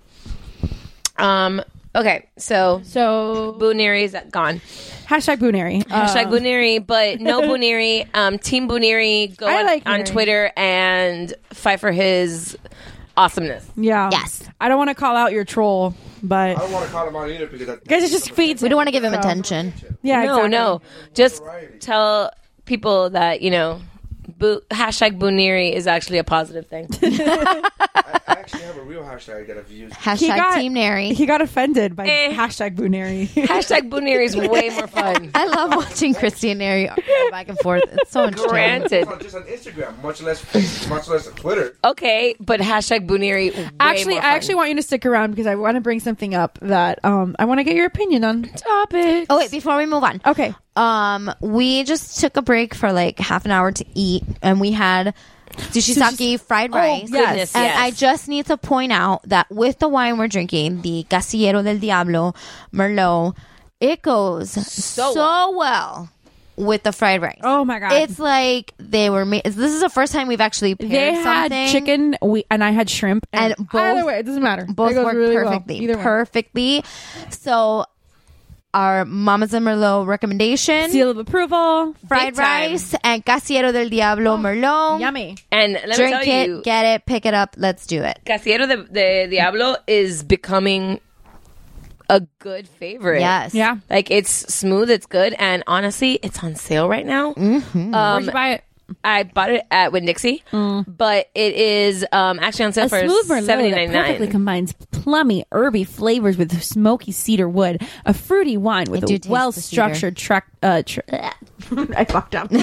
Um. Okay, so So Boo Neary is gone. hashtag Boonary. Hashtag Uh, Boo Neary, but no Boo Neary. Um, Team Boo Neary, go I on, like on Neary. Twitter and fight for his awesomeness. Yeah. Yes. I don't want to call out your troll, but I don't want to call him out either because that, guys, it just feeds. We don't want to give him so- attention. Yeah. no, exactly. no. Just tell people that, you know, boo, hashtag Buniri is actually a positive thing. I, I actually have a real hashtag that I've used. Hashtag He got- Team Neri. He got offended by Eh. hashtag Buneri. Hashtag Buniri is way more fun. I love watching Christy and Neri go back and forth. It's so interesting. Granted. Just on Instagram, much less Facebook, much less Twitter. Okay, but hashtag Buniri way Actually, more I fun. actually want you to stick around because I want to bring something up that um I want to get your opinion on topic. Oh wait, before we move on. Okay. Um, we just took a break for like half an hour to eat, and we had sushisaki fried Oh, rice. goodness, and yes. I just need to point out that with the wine we're drinking, the Casillero del Diablo Merlot, it goes so, well. well with the fried rice. Oh my god. It's like they were made. This is the first time we've actually paired They had something. chicken, we and I had shrimp, and, And both- either way, it doesn't matter. Both It goes work really well. perfectly. Either way. perfectly. So, our Mama's and Merlot recommendation: Seal of approval. fried Big time. rice and Casillero del Diablo Merlot. Yummy. And let Drink me tell it, you, get it, pick it up. Let's do it. Casillero de, de Diablo is becoming a good favorite. Yes. Yeah. Like, it's smooth, it's good, and honestly, it's on sale right now. Mm-hmm. Um, Where'd you buy it? I bought it at Winn-Dixie, but it is um, actually on sale A for smooth Merlot seventy that nine perfectly nine. combines plummy, herby flavors with smoky cedar wood. A fruity wine with I do a taste well-structured track. Uh, tr- I fucked up.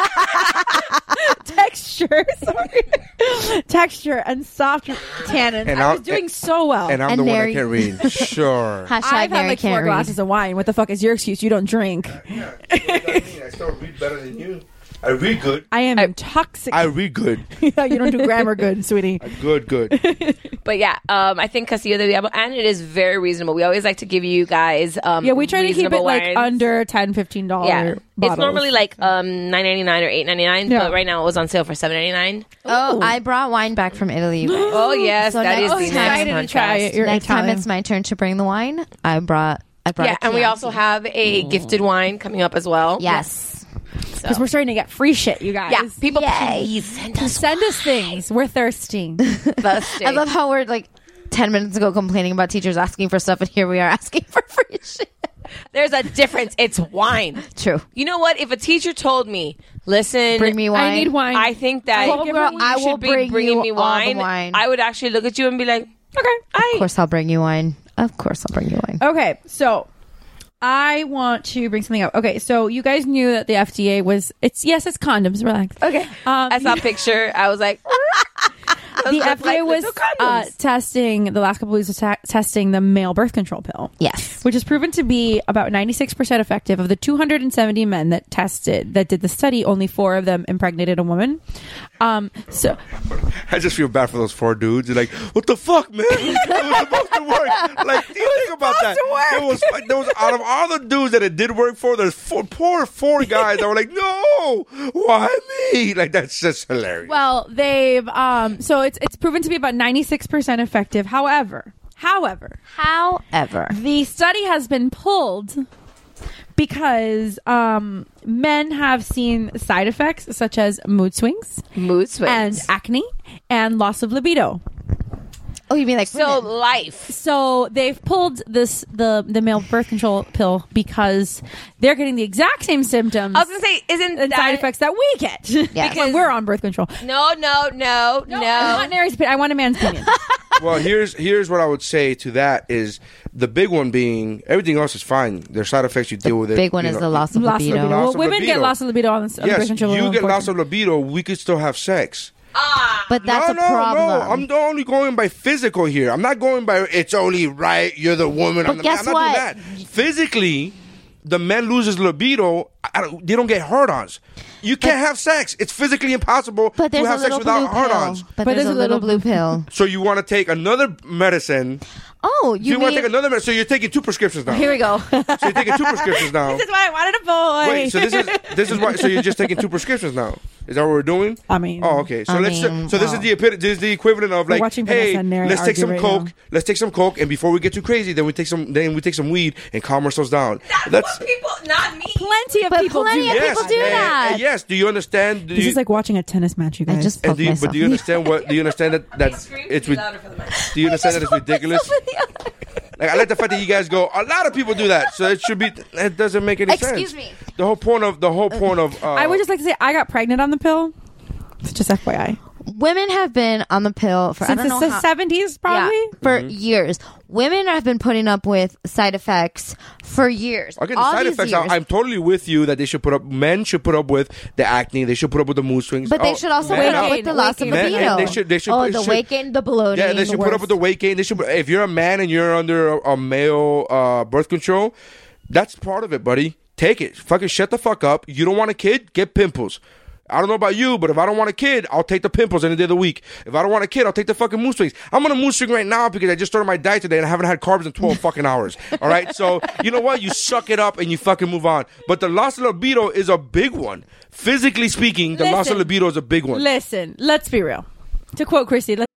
Texture, sorry. Texture and soft tannins. And I I'll- was doing so well. And I'm And the one Neri- that can't read. Sure. Hashtag I've had Neri like can't four read. glasses of wine. What the fuck is your excuse? You don't drink. Yeah, what does that mean? I still read better than you. I read good. I am intoxicated. I read good. Yeah, you don't do grammar good, sweetie. Good, good. But yeah, um, I think Castillo de Diablo, and it is very reasonable. We always like to give you guys um, Yeah, we try to keep it reasonable like wines. under ten, fifteen dollars. Yeah, it's normally like um nine ninety nine or eight ninety nine, Yeah. but right now it was on sale for seven ninety nine. Oh, I brought wine back from Italy. you guys. Oh yes, So that is next the time- next Excited to try contrast. it. You're Next time Italian. it's my turn to bring the wine. I brought. I brought. Yeah, a and we Chianti. also have a gifted wine coming up as well. Yes. because we're starting to get free shit, you guys. Yeah, people, Yay. please send us Send us things. We're thirsty. busting. I love how we're like ten minutes ago complaining about teachers asking for stuff, and here we are asking for free shit. There's a difference. It's wine. True. You know what? If a teacher told me, listen, Bring me wine. I need wine. I think that Well, you girl, I will should be bring bringing you me all the wine, wine. I would actually look at you and be like, okay, I Of course, I'll bring you wine. Of course, I'll bring you wine. Okay, so I want to bring something up. Okay, so you guys knew that the F D A was it's yes, it's condoms. Relax. Okay. Um, I saw a picture. I was like, the look F D A like was little uh, condoms. testing the last couple of weeks was ta- testing the male birth control pill. Yes. Which is proven to be about ninety-six percent effective. Of the two hundred seventy men that tested, that did the study, only four of them impregnated a woman. Um, so I just feel bad for those four dudes. They're like, what the fuck, man? It was supposed to work. Like, do you think about that? There was, like, there was out of all the dudes that it did work for, there's four, poor four guys that were like, no, why me? Like, that's just hilarious. Well, they've um, so it's it's proven to be about ninety-six percent effective. However, however, However, the study has been pulled because um, men have seen side effects such as mood swings, mood swings, and acne, and loss of libido. oh, you mean like so women? life. So they've pulled this the the male birth control pill because they're getting the exact same symptoms I was gonna say, isn't and that side effects that we get Yes. when we're on birth control. No, no, no, no. I want Nary's opinion. I want a man's opinion. Well, here's here's what I would say to that is the big one being everything else is fine. There's side effects you deal with. It, big one you is know. the loss of Loss of libido. libido. Loss Well, of women libido. get loss of libido on the, on the birth Yes, control. you get loss unfortunately. of libido. We could still have sex. But that's no, a no, problem. no. I'm the only going by physical here. I'm not going by it's only right. You're the woman. But I'm, the, guess I'm not what? doing that. Physically, the man loses libido. I don't, they don't get hard-ons. You can't have sex. It's physically impossible But to there's a have sex little without blue hard-ons. pill. But, there's, a little blue pill. So you want to take another medicine. Oh, You, you, want to mean? take another medicine. So you're taking two prescriptions now. Here we go. So you're taking two prescriptions now. This is why I wanted a boy. Wait, so this is this is why. So you're just taking two prescriptions now. Is that what we're doing? I mean, Oh, okay. So I let's. mean, so this is wow. the epi- this is the equivalent of We're like, watching hey, Vanessa and Neri let's take argue some right coke. now. Let's take some coke, and before we get too crazy, then we take some. Then we take some weed and calm ourselves down. That's what people, not me. Plenty of But people plenty do of that. yes, people do and- that. and yes. Do you understand? Do This you, is like watching a tennis match, you guys. I just and poked do you, myself. but do you understand what? Do you understand that that it's re- Do you understand that it's ridiculous? Like, I like the fact that you guys go. A lot of people do that, so it should be. It doesn't make any sense. Excuse me. The whole point of the whole point of. Uh, I would just like to say I got pregnant on the pill. Just F Y I. Women have been on the pill for Since I don't the know how, seventies, probably yeah, for years. Women have been putting up with side effects for years. Okay, the All side these effects. I, years. I'm totally with you that they should put up. Men should put up with the acne. They should put up with the mood swings. But they Oh, should also men put up out- with the loss of Men- libido. They should. They should. oh, they the should- weight gain, the bloating. Yeah, they the should put up worst. with the weight gain. They should. If you're a man and you're under a, a male uh, birth control, that's part of it, buddy. Take it. Fucking shut the fuck up. You don't want a kid? Get pimples. I don't know about you, but if I don't want a kid, I'll take the pimples any day of the week. If I don't want a kid, I'll take the fucking mood swings. I'm on a mood swing right now because I just started my diet today and I haven't had carbs in twelve fucking hours. All right? So, you know what? You suck it up and you fucking move on. But the loss of libido is a big one. Physically speaking, the loss of Listen. libido is a big one. Listen, let's be real. To quote Chrissy, let's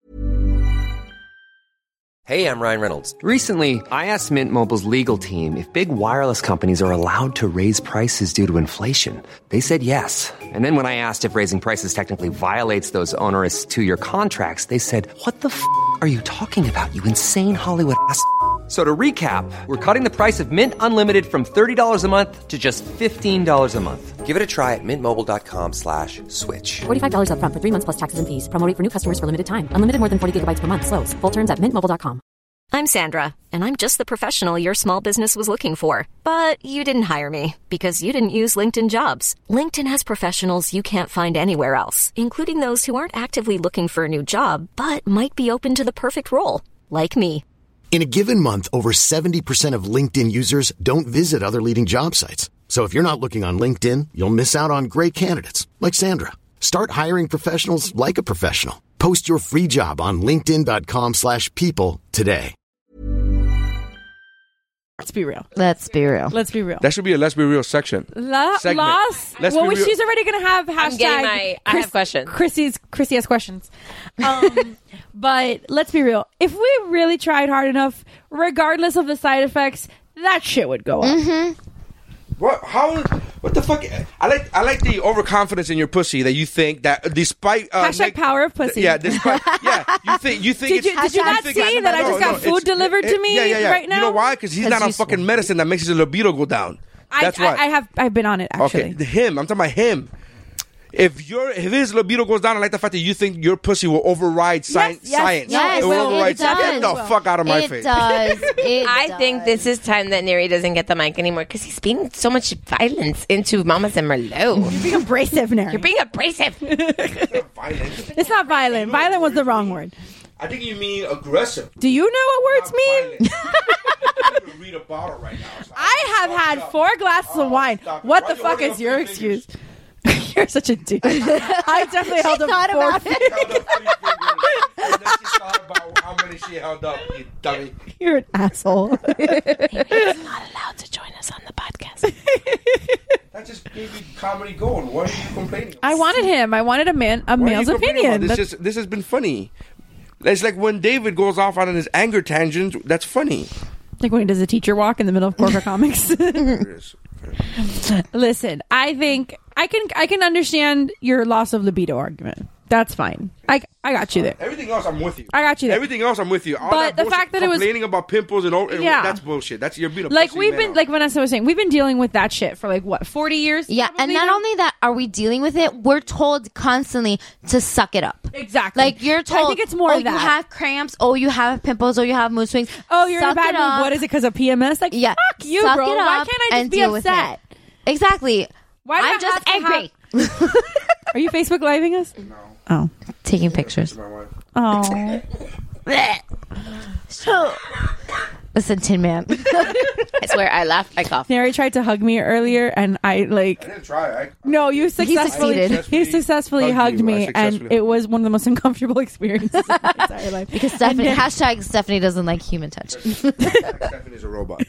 Hey, I'm Ryan Reynolds. Recently, I asked Mint Mobile's legal team if big wireless companies are allowed to raise prices due to inflation. They said yes. And then when I asked if raising prices technically violates those onerous two-year contracts, they said, what the f*** are you talking about, you insane Hollywood ass f- So to recap, we're cutting the price of Mint Unlimited from thirty dollars a month to just fifteen dollars a month. Give it a try at mintmobile.com slash switch. forty-five dollars up front for three months plus taxes and fees. Promo rate for new customers for limited time. Unlimited more than forty gigabytes per month. Slows full terms at mint mobile dot com. I'm Sandra, and I'm just the professional your small business was looking for. But you didn't hire me because you didn't use LinkedIn Jobs. LinkedIn has professionals you can't find anywhere else, including those who aren't actively looking for a new job, but might be open to the perfect role, like me. In a given month, over seventy percent of LinkedIn users don't visit other leading job sites. So if you're not looking on LinkedIn, you'll miss out on great candidates like Sandra. Start hiring professionals like a professional. Post your free job on linkedin.com slash people today. let's be real. Let's be real. Let's be real. That should be a let's be real section. La- Segment. loss. Let's well, be real. she's already gonna have hashtag. I'm getting my- I have questions. Chrissy's Chrissy has questions. Um, but let's be real. If we really tried hard enough, regardless of the side effects, that shit would go up. Mm-hmm. What? How? What the fuck? I like. I like the overconfidence in your pussy that you think that despite uh, Hashtag neg- power of pussy. Yeah, despite. Yeah, you think. You think. Did you- it's, did you not think see it's- that I just got food it's- delivered to me yeah, yeah, yeah. right now? You know why? Because he's That's not on useful. fucking medicine that makes his libido go down. That's I, why. I, I have. I've been on it actually. Okay, him. I'm talking about him. If your if his libido goes down, I like the fact that you think your pussy will override science. yes, science. yes, it will it override does. science. Get the fuck out of my It face. does. It I does. think this is time that Neri doesn't get the mic anymore because he's being so much violence into Mamas and Merlot. You're being abrasive, Neri. You're being abrasive. It's not violent. Violent was the wrong word. I think you mean aggressive. Do you know what words mean? Read a bottle right now. I have had four glasses of wine. What the fuck is your excuse? You're such a dude. I definitely held up thought four about it. How many she held up, you dummy. You're an asshole. He's not allowed to join us on the podcast. That just gave you comedy gold. What are you complaining about? I wanted him. I wanted a man, a What are male's you complaining opinion. about? This, That's- just, this has been funny. It's like when David goes off on his anger tangents. That's funny. like when he does a teacher walk in the middle of corporate comics. Listen, I think I can I can understand your loss of libido argument. That's fine. I I got you there. Everything else, I'm with you. I got you there. Everything else, I'm with you. All But that the bullshit, fact that it was- complaining about pimples and, and Yeah. that's bullshit. That's you're being a Like pussy we've man. been, like Vanessa was saying, we've been dealing with that shit for like what forty years. Yeah, and not only that are we dealing with it, we're told constantly to suck it up. Exactly. Like you're told, I think it's more oh, of that. you have cramps, oh, you have pimples, oh, you have mood swings. Oh, you're Suck in a bad it mood. up. What is it? Because of P M S? Like, Yeah, fuck you, suck bro. it Why up can't I and just be deal with upset? it. Exactly. Why do I I'm just have to angry. have- Are you Facebook living us? No. Oh, taking pictures. Oh. Listen, Tin Man. I swear, I laughed, I coughed. Neri tried to hug me earlier, and I like. I didn't try. I, No, you successfully. succeeded. He successfully Hugged hugged you. I me, and successfully it was one of the most uncomfortable experiences of my entire life. Because Stephanie, hashtag Stephanie doesn't like human touch. Stephanie's a robot.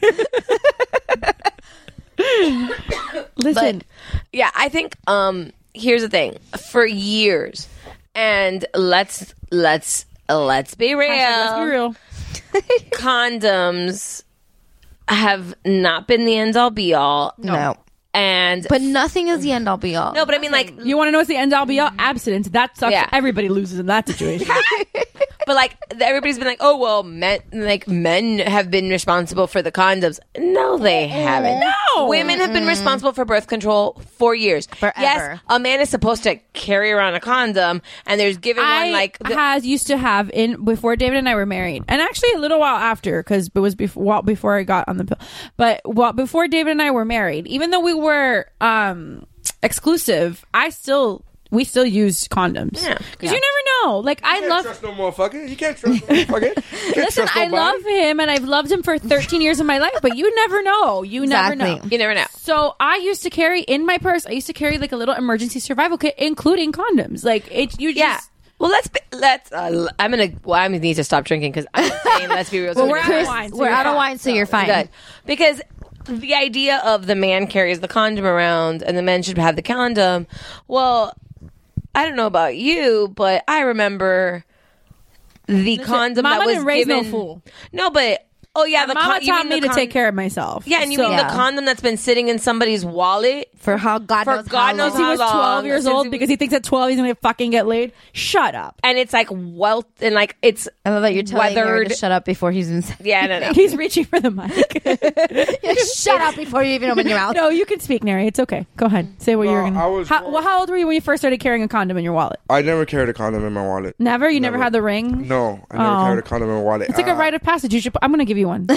Listen, But, yeah, I think um here's the thing. For years, and let's let's let's be real. let's be real. Condoms have not been the end all be all. No. And But nothing is the end all be all. no, but I mean like You want to know what's the end all be all? Abstinence. That sucks. Yeah. Everybody loses in that situation. but like everybody's been like, oh well, men like men have been responsible for the condoms. No, they haven't. No, women have been responsible for birth control for years. Forever. Yes, a man is supposed to carry around a condom, and there's given I one like the- has used to have in before David and I were married, and actually a little while after because it was before well, before I got on the pill. But well, before David and I were married, even though we were um, exclusive, I still. We still use condoms. Yeah. Because you never know. Like, You I can't love... trust no motherfucker. You can't trust no motherfucker. You can't Listen, trust I nobody. love him, and I've loved him for thirteen years of my life, but you never know. You Exactly. never know. you never know. So I used to carry in my purse, I used to carry like a little emergency survival kit, including condoms. Like, it, you just... Yeah. Well, let's be, let's. Uh, I'm gonna. Well, I need to stop drinking because I'm saying. Let's be real. Well, so we're out of wine. So We're you're out of fine. wine, so you're fine. Good. Because the idea of the man carries the condom around and the men should have the condom. Well, I don't know about you, but I remember the condom Mama that was didn't raise no given. fool. No, but oh yeah, the Mama con- you taught mean me the to con- take care of myself. Yeah, and you So- mean the condom that's been sitting in somebody's wallet For how God for knows God how knows long. He was how long, twelve years since old he because he thinks at twelve he's gonna fucking get laid. Shut up. and it's like wealth and like it's I love that you're telling her weathered. to shut up before he's in. Yeah, no, no. He's reaching for the mic. Shut up before you even open your mouth. No, you can speak, Neri. It's okay. Go ahead. Say what No, you were gonna. I was- how, well, how old were you when you first started carrying a condom in your wallet? I never carried a condom in my wallet. Never. You never, Never. had the ring. No, I never Oh. carried a condom in my wallet. It's like a Uh, rite of passage. You should. Put, I'm gonna give you one.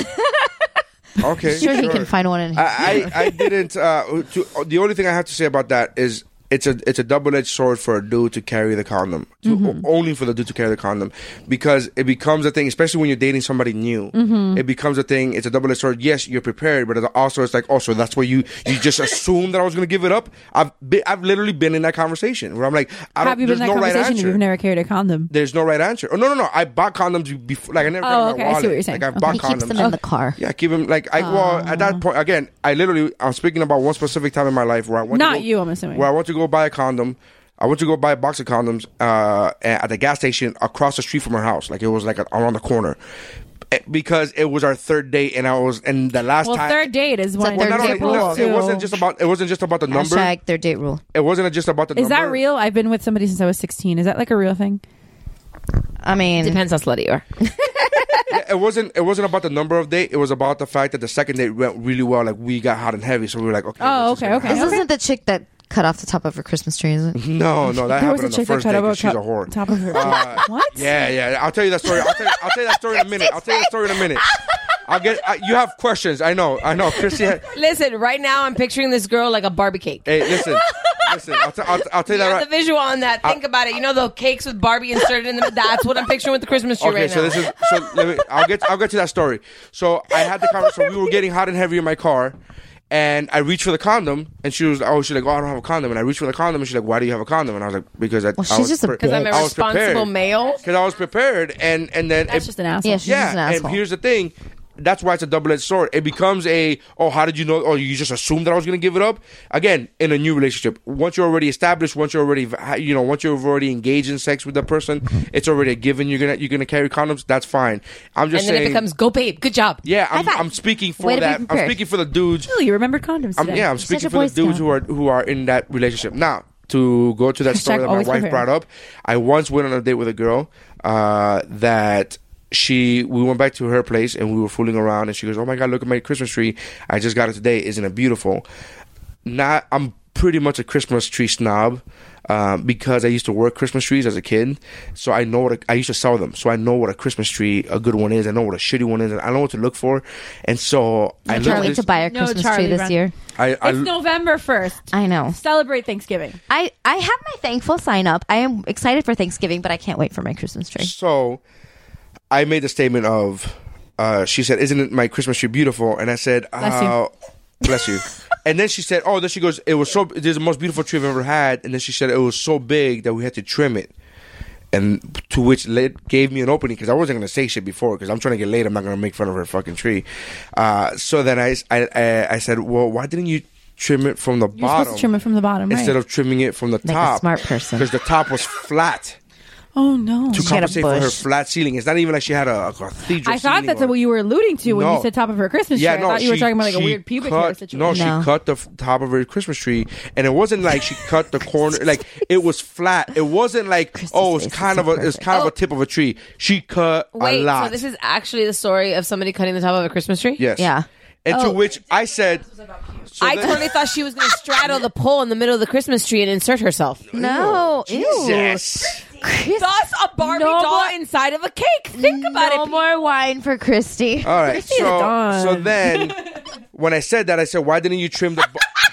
Okay, Sure, he can find one in his. I, I, I didn't. Uh, to, the only thing I have to say about that is it's a it's a double edged sword for a dude to carry the condom. To, Mm-hmm. Only for the dude to carry the condom, because it becomes a thing, especially when you're dating somebody new. Mm-hmm. It becomes a thing. It's a double edged sword. Yes, you're prepared, but it's also it's like also that's where you you just assume that I was going to give it up. I've been, I've literally been in that conversation where I'm like, I don't. Have you been in there's that no right conversation if answer. you've never carried a condom? There's no right answer. Oh no, no, no! I bought condoms before. Like I never. Oh, carried okay, my I see wallet. what you're saying. Like I've Okay. bought He condoms. keeps them in the car. Yeah, keep him like I. Well, at that point, again, I literally I'm speaking about one specific time in my life where I went. Not to go, you, I'm assuming. Where I went to go buy a condom. I went to go buy a box of condoms uh, at the gas station across the street from her house. Like it was like a, around the corner. Eh, Because it was our third date, and I was and the last Well, time. third date is when a Well, third not date only, rule, no, it too. wasn't just about it wasn't just about the number. Hashtag their date rule. It wasn't just about the Is number. that real? I've been with somebody since I was sixteen. Is that like a real thing? I mean, depends how slutty you are. Yeah, it wasn't. It wasn't about the number of date. It was about the fact that the second date went really well. Like we got hot and heavy, so we were like, okay. Oh, this is okay, gonna okay. happen. this isn't the chick that cut off the top of her Christmas tree, is it? No, no, that There was happened a on the chick that first cut date over 'cause she's a top- whore. top of her. Uh, What? Yeah, yeah. I'll tell you that story. I'll tell you, I'll tell you that story in a minute. I'll tell you that story in a minute. I'll get. I, you have questions. I know. I know. Chrissy. Had, Listen, right now I'm picturing this girl like a Barbie cake. hey, listen, listen. I'll, t- I'll, t- I'll tell you You that have right. the visual on that. Think about it. You know the cakes with Barbie inserted in them. That's what I'm picturing with the Christmas tree Okay, right so now. this is so. Let me. I'll get. I'll get to that story. So I had the conversation. So we were getting hot and heavy in my car, and I reached for the condom, and she was. Oh, she's like, oh, I don't have a condom, and I reached for the condom, and she's like, why do you have a condom? And I was like, because I. Well, I she's was just a pre- Because I'm a I was responsible prepared. male. Because I was prepared, and and then That's it- just an asshole. Yeah, she's yeah, just an asshole. and here's the thing. That's why it's a double-edged sword. It becomes a, oh, how did you know? Oh, you just assumed that I was going to give it up? Again, in a new relationship, once you're already established, once you're already, you know, once you've already engaged in sex with the person, it's already a given. You're gonna you're gonna carry condoms. That's fine. I'm just And then saying. it becomes, go babe, good job. yeah, I'm, High five. I'm speaking for Way to be that. I'm prepared. speaking for the dudes. Oh, you remembered condoms I'm, today. yeah, I'm Such speaking a for the Boy dudes Scout. who are who are in that relationship. Now, to go to that story Hashtag that my always wife prepared. brought up, I once went on a date with a girl uh, that she we went back to her place and we were fooling around, and she goes, "Oh my god, look at my Christmas tree! I just got it today. Isn't it beautiful?" Not, I'm pretty much a Christmas tree snob. Um, because I used to work Christmas trees as a kid, so I know what a, I used to sell them. So I know what a Christmas tree, a good one is. I know what a shitty one is. And I know what to look for. And so I looked Charlie at to this, buy a No, Christmas Charlie, tree this run. year. I, I, It's November first. I know. Celebrate Thanksgiving. I, I have my thankful sign up. I am excited for Thanksgiving, but I can't wait for my Christmas tree. So I made the statement of, uh, she said, "Isn't it my Christmas tree beautiful?" And I said, Bless you. uh, bless you. And then she said, oh, then she goes, it was so, this is the most beautiful tree I've ever had. And then she said, it was so big that we had to trim it. And to which lit, gave me an opening, because I wasn't going to say shit before, because I'm trying to get laid. I'm not going to make fun of her fucking tree. Uh, so then I, I, I, I said, well, why didn't you trim it from the You're bottom supposed to trim it from the bottom, right? instead of trimming it from the Like a top? smart person. Because the top was flat. Oh no! To compensate for her flat ceiling. It's not even like she had a, a cathedral. I thought that's or, what you were alluding to when No. you said top of her Christmas yeah, tree. no, I thought you were she- talking about like a she weird pubic cut, hair situation. No, she cut the f- top of her Christmas tree, and it wasn't like she cut the corner. Like it was flat. It wasn't like oh, it's kind of a, it's kind of a tip of a tree. She cut Wait, a lot. so this is actually the story of somebody cutting the top of a Christmas tree? Yes. Yeah. And to Oh. which I said, so I then- totally thought she was going to straddle the pole in the middle of the Christmas tree and insert herself. No, Jesus. Thus, a Barbie No doll more- inside of a cake. Think about no it. more wine for Christy. All right. Christy's So, done. so then, when I said that, I said, why didn't you trim the?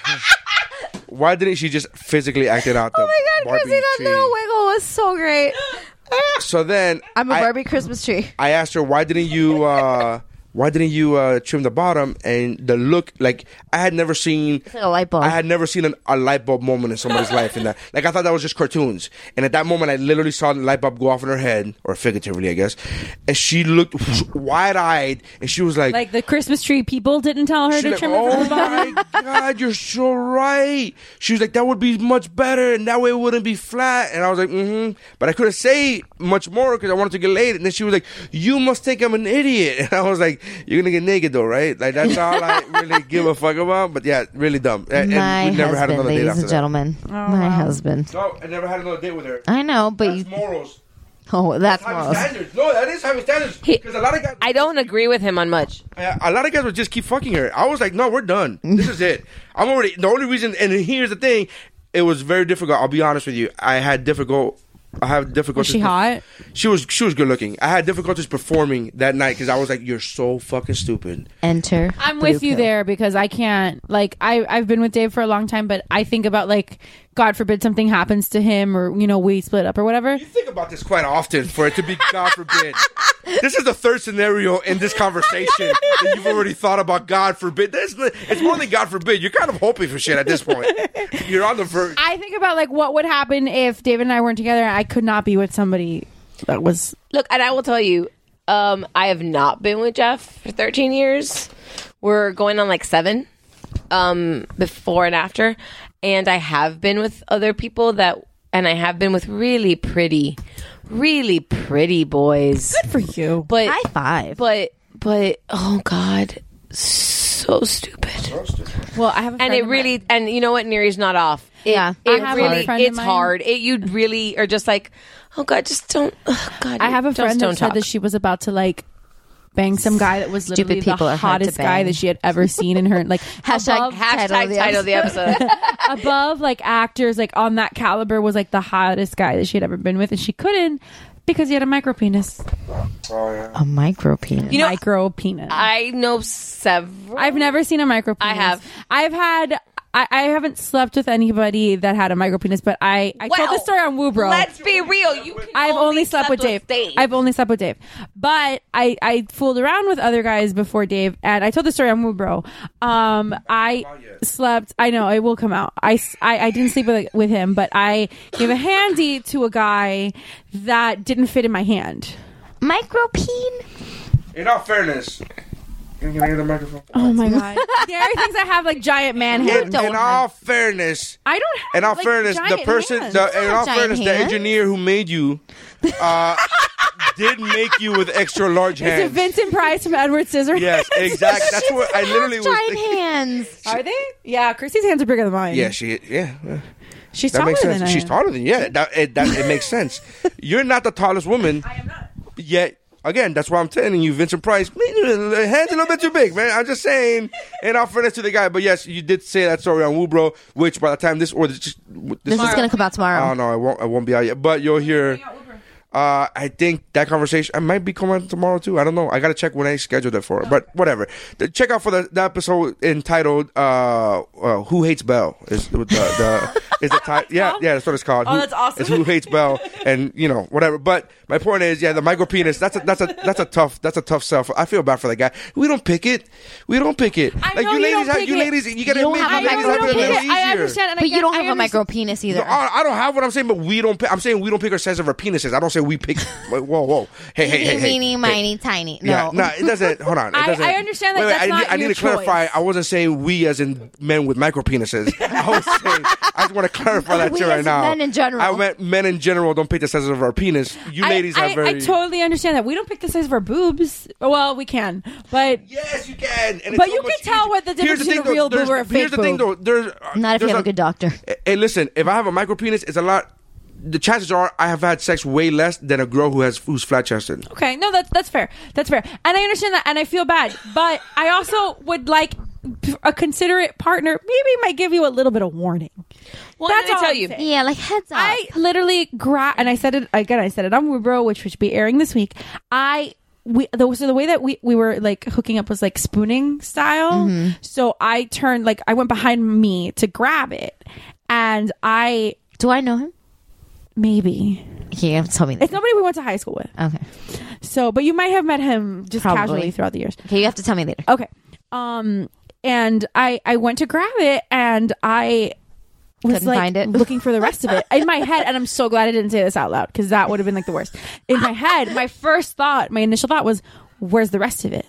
Bo- why didn't she just physically act it out? The Oh my God, Barbie Christy, that tree? little wiggle was so great. So then, I'm a I- Barbie Christmas tree. I asked her, why didn't you, uh, why didn't you uh, trim the bottom? And the look, like, I had never seen, It's like a light bulb. I had never seen an, a light bulb moment in somebody's life. In that, like, I thought that was just cartoons. And at that moment, I literally saw the light bulb go off in her head, or figuratively, I guess. And she looked wide eyed, and she was like, Like the Christmas tree people didn't tell her She's to like, trim it from oh the bottom. my God, you're so right. She was like, that would be much better, and that way it wouldn't be flat. And I was like, mm-hmm. But I couldn't say much more because I wanted to get laid. And then she was like, you must think I'm an idiot. And I was like, you're going to get naked though, right? Like, that's all I really give a fuck about. But yeah, really dumb. And, My and we never had husband, another date ladies after and gentlemen. Oh, My husband. that. No, I never had another date with her. I know, but That's you. morals. Oh, that's Having morals. standards. No, that is having standards. Because a lot of guys, I don't agree with him on much. Uh, a lot of guys would just keep fucking her. I was like, no, we're done. This is it. I'm already. The only reason, and here's the thing, it was very difficult. I'll be honest with you. I had difficult. I have difficulties. Was she hot? She was. She was good looking. I had difficulties performing that night because I was like, you're so fucking stupid. Enter. I'm blue with you pill. there because I can't like I I've been with Dave for a long time, but I think about like God forbid something happens to him or you know we split up or whatever. You think about this quite often for it to be God forbid. This is the third scenario in this conversation that you've already thought about God forbid. This, it's more than God forbid. You're kind of hoping for shit at this point. You're on the verge. I think about like what would happen if David and I weren't together. I could not be with somebody that was. Look, and I will tell you, um, I have not been with Jeff for thirteen years. We're going on like seven um, before and after. And I have been with other people that, and I have been with really pretty, really pretty boys. Good for you. But High five. But, but, oh God, so stupid. Well, I have a friend And it of really, and you know what? Neri's not off. It, Yeah. it I have a really, friend of it's mine- hard. It, you really are just like, oh God, just don't, oh God. I have a just friend don't that said talk. that she was about to like bang some guy that was Stupid literally people the are hard to hottest guy bang. that she had ever seen in her like Hashtag above, Hashtag title of the episode. above like actors like on that caliber was like the hottest guy that she had ever been with and she couldn't because he had a micro penis. Oh, yeah. A micro penis. You know- micro penis. I know several. I've never seen a micro penis. I have. I've had. I, I haven't slept with anybody that had a micro penis, but I I told Well, this story on Woobro. Let's be real. You can I've only slept with Dave. Dave. I've only slept with Dave, but I I fooled around with other guys before Dave, and I told the story on Woobro. Um, I slept. I know it will come out. I, s- I, I didn't sleep with with him, but I gave a handy to a guy that didn't fit in my hand. Micro peen. In all fairness, can I get the microphone? Oh my god! Gary thinks I have like giant man In, hands. in all fairness, I don't. Have, in all like, fairness, the giant person, hands. the, in all Giant fairness, the hands. engineer who made you uh, did make you with extra large Is it hands. Vincent Price from Edward Scissorhands? Yes, exactly. That's what I literally was. Giant thinking. hands. Are they? Yeah, Christy's hands are bigger than mine. Yeah, she. Yeah, yeah. she's that taller makes sense. than I She's am. taller than you. Yeah. That it, that it makes sense. You're not the tallest woman. I am not. Yet. Again, that's why I'm telling you, Vincent Price, hands a little bit too big, man. I'm just saying, in all fairness to the guy. But yes, you did say that story on Woobro, which by the time this or this, this, This is going to come out tomorrow. Oh no, it won't. It won't be out yet. But you'll hear. Uh, I think that conversation I might be coming out tomorrow too. I don't know. I gotta check when I scheduled it for. But whatever. The, check out for the, the episode entitled uh, uh, "Who Hates Belle" is the, the, the is the title. Yeah, yeah, that's what it's called. Oh, Who- that's awesome. It's "Who Hates Belle," and you know whatever. But my point is, yeah, the micro penis. That's a that's a that's a tough that's a tough sell. I feel bad for the guy. We don't pick it. We don't pick it. I like know you you ladies, don't have, pick you it. ladies, you gotta You don't admit, have you a ladies micro have it a little penis. I easier. understand, and I But get- you don't I have a understand- micro penis either. No, I, I don't have what I'm saying, but we don't. Pick, I'm saying we don't pick our size of our penises. I don't say we pick. Whoa, whoa, hey, hey, hey, hey, Meeny, hey. miny, tiny. No. Yeah, no, it doesn't. Hold on. It I- doesn't, I understand that wait, wait, that's I, not need, I need your to clarify. choice. I wasn't saying we as in men with micro penises. I was saying. I just want to clarify that We to you right as now. men in general. I meant men in general don't pick pick the size of our penis. You I, ladies I, are very. I totally understand that. We don't pick the size of our boobs. Well, we can, but yes, you can. And but it's you so can much tell easier. what the Here's difference thing, between a real though, boob or a there's- fake Here's the thing, boob. though. There's Not if you there's have a good doctor. Hey, listen. If I have a micro penis, it's a lot. The chances are I have had sex way less than a girl who has who's flat chested. Okay, no, that's that's fair. That's fair, and I understand that, and I feel bad, but I also would like a considerate partner. Maybe might give you a little bit of warning. Well, That's I all tell I'm you. saying. Yeah, like heads up. I literally grab, and I said it again. I said it on Woobro, which should be airing this week. I we the, so the way that we we were like hooking up was like spooning style. Mm-hmm. So I turned like I went behind me to grab it, and I do I know him? Maybe. You have to tell me that. It's nobody we went to high school with. Okay. So, but you might have met him just Probably. casually throughout the years. Okay, you have to tell me later. Okay. Um, and I I went to grab it, and I was Couldn't like find it. looking for the rest of it in my head, and I'm so glad I didn't say this out loud because that would have been like the worst. In my head, my first thought, my initial thought was, "Where's the rest of it?"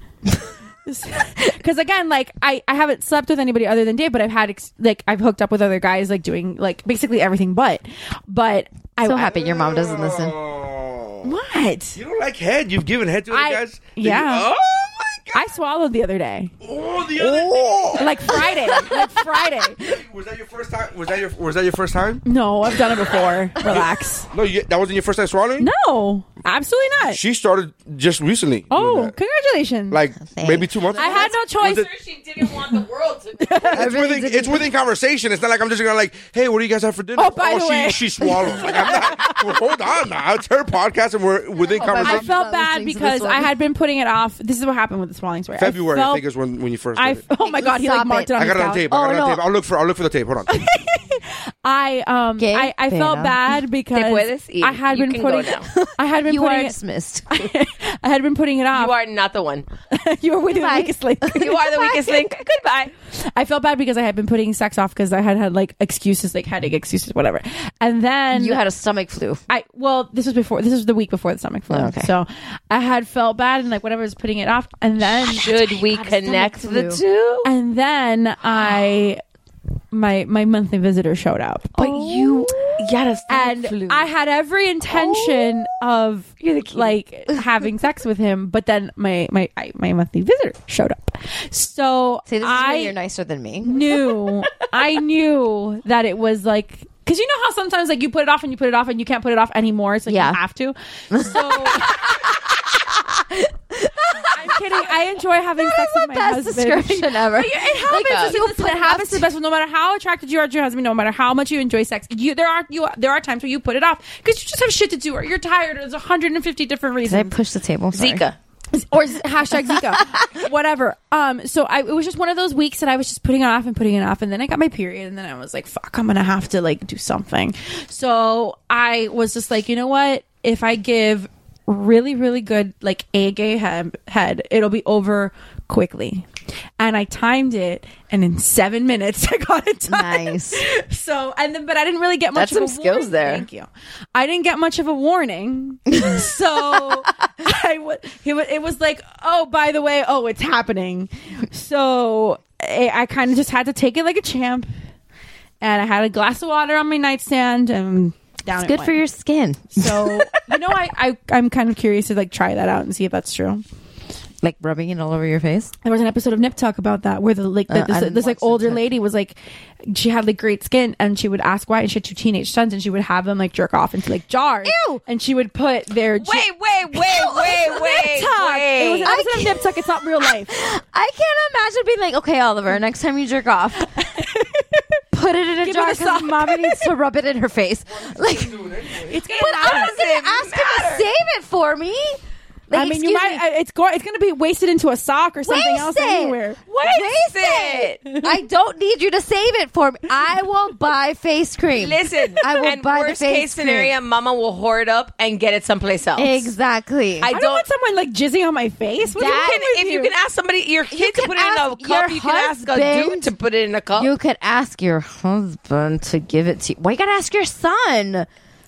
Because again, like I, I haven't slept with anybody other than Dave, but I've had ex- like I've hooked up with other guys, like doing like basically everything. But, but I So happy your mom doesn't listen. What? You don't like head? You've given head to other I- guys? That yeah. You, oh I swallowed the other day. Oh, the other day. Like Friday. Like Friday. Was that your first time? Was that your Was that your first time? No, I've done it before. Relax. No, you, that wasn't your first time swallowing. No, absolutely not. She started just recently. Oh, congratulations! Like maybe two months. I had no choice. Was it- She didn't want the world to. It's within, it's within conversation. It's not like I'm just gonna like, hey, what do you guys have for dinner? Oh, by the she, way. she swallows. Like, I'm not, well, hold on now. It's her podcast, and we're within I conversation. felt bad because I had been putting it off. This is what happened with the swallowing story. February, I, felt- think, is when, when you first. I Did it. oh my god, he like Stop marked it, it. on I got his it on couch. tape. I got Oh, it on no. tape. I'll look for. I'll look for the tape. Hold on. I um Qué I, I felt pena. bad because Te puedes ir. I had You been can putting go now. I had been You putting are it, dismissed. I had been putting it off. You are not the one. You were with the Goodbye. weakest link. You are the weakest link. Goodbye. I felt bad because I had been putting sex off because I had had like excuses, like headache excuses, whatever. And then You had a stomach flu. I well, this was before. This was the week before the stomach flu. Okay. So I had felt bad and like whatever was putting it off. And then Should we connect the two? and then I my my monthly visitor showed up. But you got a And flu. I had every intention of like having sex with him, but then my my I, my monthly visitor showed up. So See, this is I where you're nicer than me. knew I knew that it was like because you know how sometimes like you put it off and you put it off and you can't put it off anymore. It's like Yeah. you have to. So I'm kidding. I enjoy having sex with my Best husband. description ever. But yeah, it happens. Like, uh, Listen, you listen, put it it happens off to the best. No matter how attracted you are to your husband, no matter how much you enjoy sex, you there are you there are times where you put it off because you just have shit to do, or you're tired, or there's one hundred fifty different Did I reasons. push the table? Sorry. Zika. Or z- hashtag Zika, whatever. Um, so I, it was just one of those weeks that I was just putting it off and putting it off, and then I got my period, and then I was like, "Fuck, I'm gonna have to like do something." So I was just like, you know what? If I give really, really good like a gay head, head, it'll be over quickly. And I timed it, and in seven minutes I got it done. Nice. So and then, but I didn't really get much That's of some a skills warning. there. Thank you. I didn't get much of a warning, so I w- it, was, it was like, oh, by the way, oh, it's happening. So I, I kind of just had to take it like a champ, and I had a glass of water on my nightstand, and down It's it good went. for your skin. So you know, I, I I'm kind of curious to like try that out and see if that's true. Like rubbing it all over your face. There was an episode of Nip Talk about that where the like the, Uh, I this, didn't this like watch Nip older Tuck. lady was like she had like great skin and she would ask why and she had two teenage sons and she would have them like jerk off into like jars. Ew! And she would put their Wait, wait, wait, wait, wait, Nip Tuck. It was wait. an episode of Nip Tuck. It's not real life. I can't imagine being like, okay, Oliver, next time you jerk off, put it in a Give jar it a because sock. Mama needs to rub it in her face. Like, It's but I'm not gonna ask him to save it for me. Like, I mean, you excuse might. me. I- It's going. It's going to be wasted into a sock or something Waste else it. anywhere. Waste it. I don't need you to save it for me. I will buy face cream. Listen, I will and buy worst the face case scenario, cream. Mama will hoard up and get it someplace else. Exactly. I I don't, don't. want someone like jizzing on my face. What's You wrong can, with if you can ask somebody, your kid to can put it in a ask cup, your you can ask a husband- dude to put it in a cup. You could ask your husband to give it to you. Why you gotta ask your son?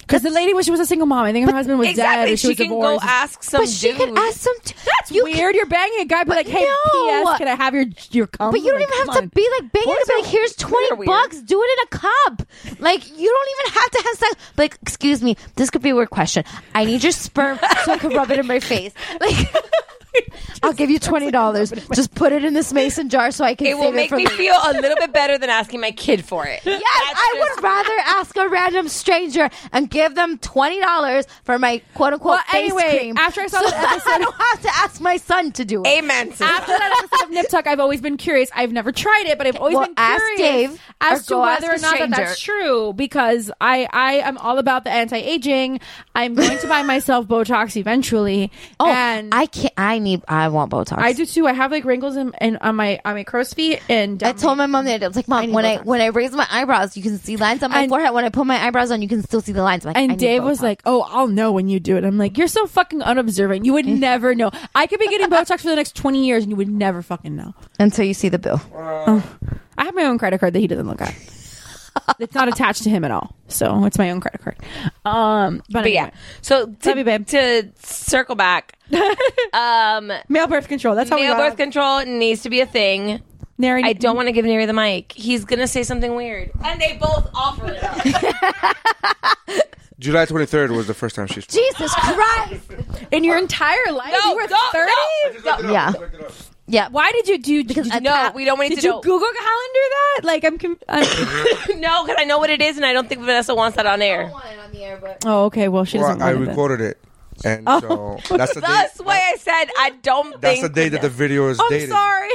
Because the lady was she was a single mom. I think her husband was exactly. dead. Or she, she was can divorced. go ask some But she dude. could ask some. T- That's you weird. You're banging a guy, be like, "Hey, No. P S, can I have your your cum?" But you don't Like, even come have to on. be like banging. Boys To be like, are- here's boys are twenty weird. bucks. Do it in a cup. Like you don't even have to have sex. Like, excuse me, this could be a weird question. I need your sperm so I can rub it in my face. Like. I'll give you twenty dollars. Just put it in this mason jar so I can. It save will make it for me later. feel a little bit better than asking my kid for it. Yes, I would rather ask a random stranger and give them twenty dollars for my quote unquote Well, face anyway, cream. after I saw so that episode- I don't have to ask my son to do it. Amen. sister. After that episode of Nip Tuck, I've always been curious. I've never tried it, but I've always Well, been ask curious Dave as or to go whether or ask a not that stranger. that's true. Because I, I am all about the anti-aging. I'm going to buy myself Botox eventually. Oh, and I can't. I need. I want Botox. I do too. I have like wrinkles in, in on my on my crow's feet, and I told my mom that I was like, Mom, need when I Botox. when I raise my eyebrows, you can see lines on my And- forehead. When I put my eyebrows on, you can still see the lines. I'm like, I And need Dave was Botox. like, "Oh, I'll know when you do it." I'm like, "You're so fucking unobservant. You would never know. I could be getting Botox for the next twenty years, and you would never fucking know." until you see the bill. Oh, I have my own credit card that he doesn't look at. It's not attached to him at all, so it's my own credit card. Um, but, But yeah, anyway. so to, Love you, babe. to circle back, um, male birth control. That's how we male got birth control needs to be a thing. Nary, I don't want to give Neri the mic. He's gonna say something weird, and they both offer it up. July twenty-third was the first time she spoke. Jesus Christ! in your entire life. No, you were don't, thirty. Yeah. Yeah. Why did you do? Because I- No, we don't want Did to you know. Google calendar that? Like I'm. Com- I'm No, because I know what it is, and I don't think Vanessa wants that on air. oh, okay. Well, she doesn't. Well, I want it then. recorded it, and Oh. so that's the day. That's why I said I don't That's think. the day that the video is I'm dated. sorry.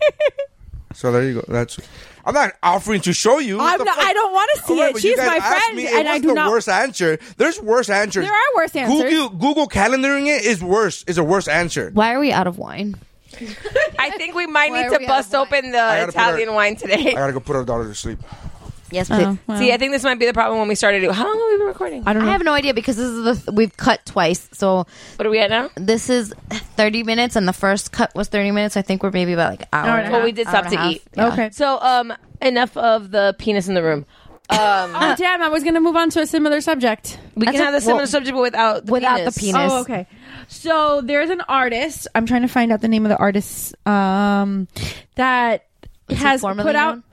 So there you go. That's. I'm not offering to show you. What I'm the not, fuck? I don't want to see Alright, it. but you She's guys my asked friend, me, it and I was do the not. worst answer. There's worse answers. There are worse answers. Google Google calendaring it is worse. Is a worse answer. Why are we out of wine? I think we might Why need are to we out bust of wine? open the gotta put Italian her- wine I today. gotta go put our daughter to sleep. Yes, please. Oh, well. See, I think this might be the problem when we started. How long have we been recording? I don't know. I have no idea because this is the th- we've cut twice. So What are we at now? this is thirty minutes, and the first cut was thirty minutes. I think we're maybe about like an hour. Hour and a and a half. Well, we did hour stop and a to half. eat. Yeah. Okay. So, um, enough of the penis in the room. Um, Oh damn! I was going to move on to a similar subject. we That's can a- have the similar well, subject, but without the without penis. the penis. Oh, okay. So there's an artist. I'm trying to find out the name of the artist. Um, that Is he has formerly put out.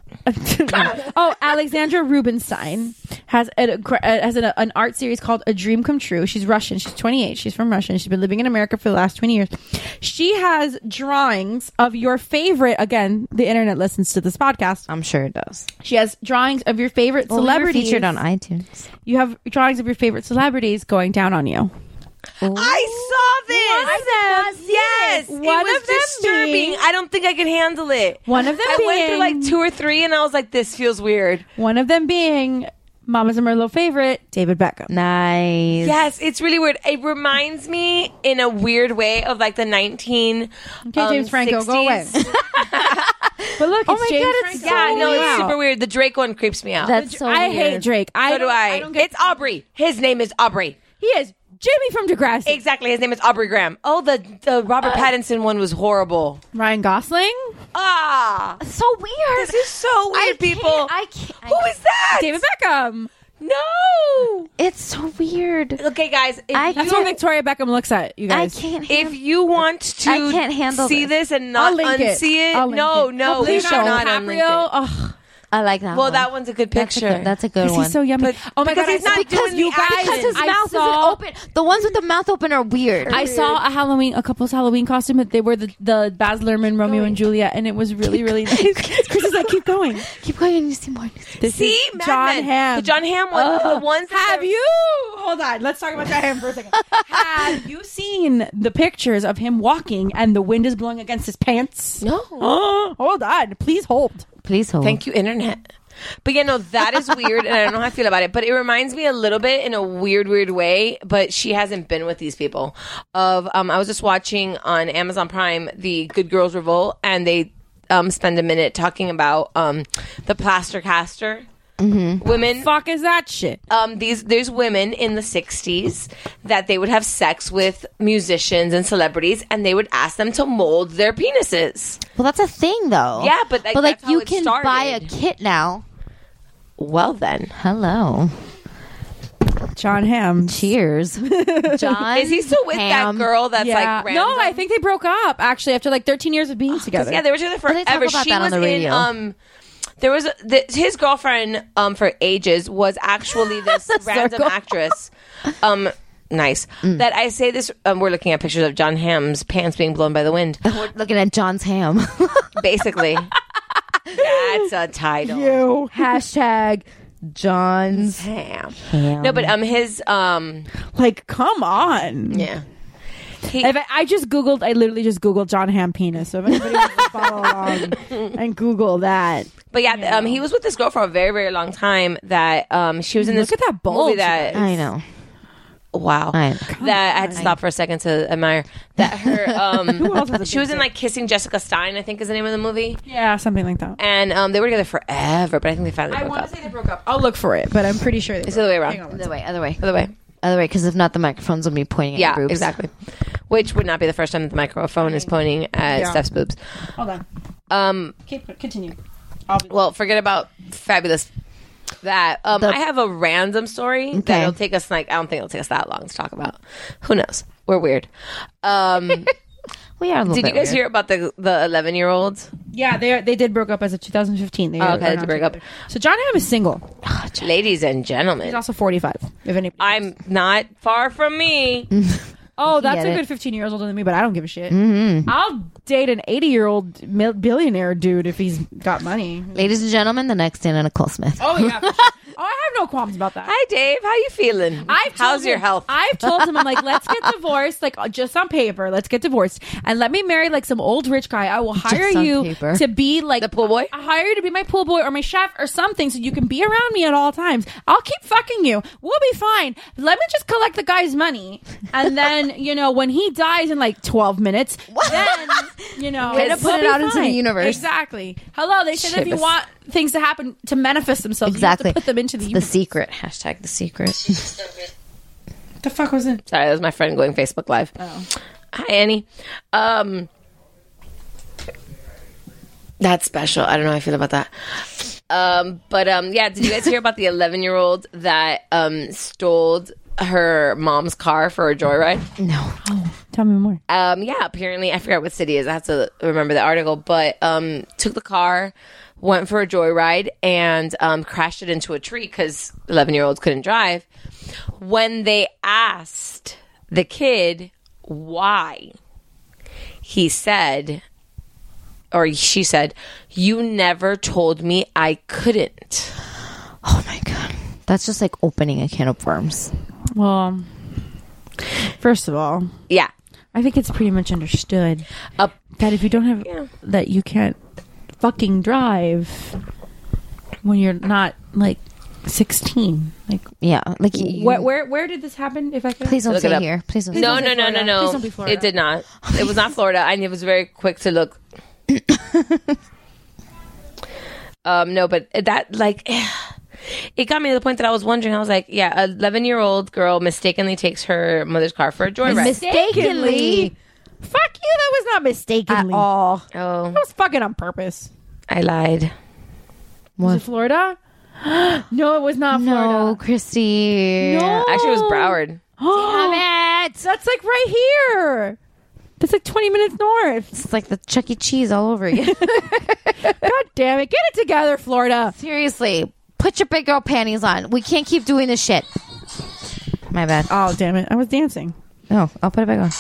oh, Alexandra Rubinstein has a, has an, an art series called A Dream Come True. She's Russian. She's twenty-eight. She's from Russia. She's been living in America for the last twenty years. She has drawings of your favorite. Again, the internet listens to this podcast. I'm sure it does. She has drawings of your favorite Well, we were celebrities. featured on iTunes. You have drawings of your favorite celebrities going down on you. I saw this. One of them. Yes. One it was of them disturbing. being- I don't think I could handle it. One of them I went through being- like two or three, and I was like, "This feels weird." One of them being Mama's and Merlot favorite, David Beckham. Nice. Yes, it's really weird. It reminds me in a weird way of like the nineteen. Okay, um, James Franco, go away. sixties. But look, Oh it's my James God, it's Franco. Yeah, no, it's Wow. super weird. The Drake one creeps me out. That's so I weird. hate Drake. I so do don't- I. don't get- It's Aubrey. His name is Aubrey. He is Jimmy from Degrassi. Exactly. His name is Aubrey Graham. Oh, the the Robert Pattinson one was horrible. Ryan Gosling, Ah, So weird. this is so weird, I can't- people. I can't. Who is that? David Beckham. No. It's so weird. Okay, guys. If I you, That's what Victoria Beckham looks at. You I guys. can't. if handle- you want to I can't handle see this. this, and not I'll link it. unsee it, I'll link no, it. no, Please we don't. should not unlink DiCaprio. it. Ugh. I like that. Well, one. that one's a good That's a picture. good, that's a good Because one. he's so yummy. But- oh my because god! he's I not saw- doing the you guys, action. because his I mouth saw, isn't open. The ones with the mouth open are weird. I saw a Halloween, a couple's Halloween costume. But they were the the Baz Luhrmann Romeo and Juliet, and it was really, really nice. Chris is like, keep going. Keep going, and you see more. This See, is Mad John Men. Hamm. The John Hamm one. Ugh. The ones that Have they're- you? Hold on. Let's talk about John Hamm for a second. Have you seen the pictures of him walking and the wind is blowing against his pants? No. Oh, hold on. Please hold. Please hold. Thank you, internet. But yeah, no, that is weird, and I don't know how I feel about it. But it reminds me a little bit in a weird, weird way. But she hasn't been with these people. Of um, I was just watching on Amazon Prime the Good Girls Revolt, and they um spend a minute talking about um the plaster caster. Mm-hmm. Women, fuck is that shit? Um, these there's women in the sixties that they would have sex with musicians and celebrities, and they would ask them to mold their penises. Well, that's a thing, though. Yeah, but like, but like that's how you it can started. buy a kit now. Well, then, hello. John Hamm. Cheers. John Is he still with Hamm. that girl that's Yeah. like random? No, I think they broke up actually after like thirteen years of being together. Yeah, they were together Well, they talk forever. about She that on was the in radio. um there was a, the, his girlfriend um for ages was actually this random circle. actress. Um nice. That I say this um, we're looking at pictures of John Hamm's pants being blown by the wind. We're looking at John's ham. Basically. That's a title. You. Hashtag John's Ham. ham. No, but um his um Like, come on. yeah. He, If I, I just Googled, I literally just Googled John Hamm penis. So if anybody wants to follow along and Google that. But yeah, um, he was with this girl for a very, very long time. That um, she was in this Look at that bulge, movie that I know. wow, I- that I had to stop for a second to admire. That her um, Who else has a she big was in dick? like Kissing Jessica Stein, I think is the name of the movie, Yeah, something like that. and um, they were together forever. But I think they finally I broke want up. to say they broke up. I'll look for it, but I'm pretty sure they It's the other way around. Hang on one Other way, other way. Other way. Other way, because if not, the microphones will be pointing at Yeah, your boobs. exactly. Which would not be the first time that the microphone is pointing at Yeah. Steph's boobs. Hold on. Um, Keep, continue. well, forget about fabulous. That um, The- I have a random story Okay. that'll take us like I don't think it'll take us that long to talk about. Who knows? We're weird. Um, We are a little did bit you guys weird. hear about the the eleven year old? Yeah, they they did broke up as of two thousand fifteen. They Oh, are- okay, are they not break up. together. So John Hamm is single. Ladies and gentlemen, He's also forty-five. If anybody. I'm not far from me. Oh, that's get a it. good fifteen years older than me, but I don't give a shit. Mm-hmm. I'll date an eighty year old mil- billionaire dude if he's got money. Ladies and gentlemen, the next in Nicole Smith. Oh yeah. for sure. Oh, I have no qualms about that. Hi, Dave. How you feeling? I've told How's your him- health? I've told him, I'm like, let's get divorced, like just on paper. Let's get divorced and let me marry like some old rich guy. I will hire Just on you paper. to be like The pool boy? I hire you to be my pool boy or my chef or something, so you can be around me at all times. I'll keep fucking you. We'll be fine. Let me just collect the guy's money, and then you know when he dies in like twelve minutes, then you know Way to we'll put it be out into the fine. universe. Exactly. Hello. They said if you Shivis. want things to happen to manifest themselves, Exactly. you have to put them into the the universe. secret. Hashtag the secret. The fuck was it? Sorry, that was my friend going Facebook Live. Oh. Hi, Annie. Um, that's special. I don't know how I feel about that. Um, but um, yeah, did you guys hear about the eleven year old that um stole her mom's car for a joyride? No. Tell me more. Um, yeah, apparently, I forgot what city it is. I have to remember the article, but um, took the car, went for a joyride, and um, crashed it into a tree because eleven year olds couldn't drive. When they asked the kid why, he said, or she said, "You never told me I couldn't." Oh my god. That's just like opening a can of worms. Well, first of all, Yeah. I think it's pretty much understood Uh, that if you don't have Yeah. that you can't fucking drive when you're not like sixteen. Like Yeah. Like you, where where where did this happen? If I could please don't Look it say up. here. Please don't Please say No, don't no, say no, no, Florida. no. Please don't be Florida. It did not. It was not Florida, and it was very quick to look. um, no, but that like it got me to the point that I was wondering. I was like, yeah, an eleven-year-old girl mistakenly takes her mother's car for a joyride. Mistakenly. Fuck you. That was not mistakenly At all. Oh, That was fucking on purpose. I lied. Was it Florida? No, it was not No, Florida. Christy. No. Actually, it was Broward. Damn it! That's like right here. That's like twenty minutes north. It's like the Chuck E. Cheese all over again. God damn it! Get it together, Florida. Seriously, put your big girl panties on. We can't keep doing this shit. My bad. Oh damn it! I was dancing. No, I'll put it back on.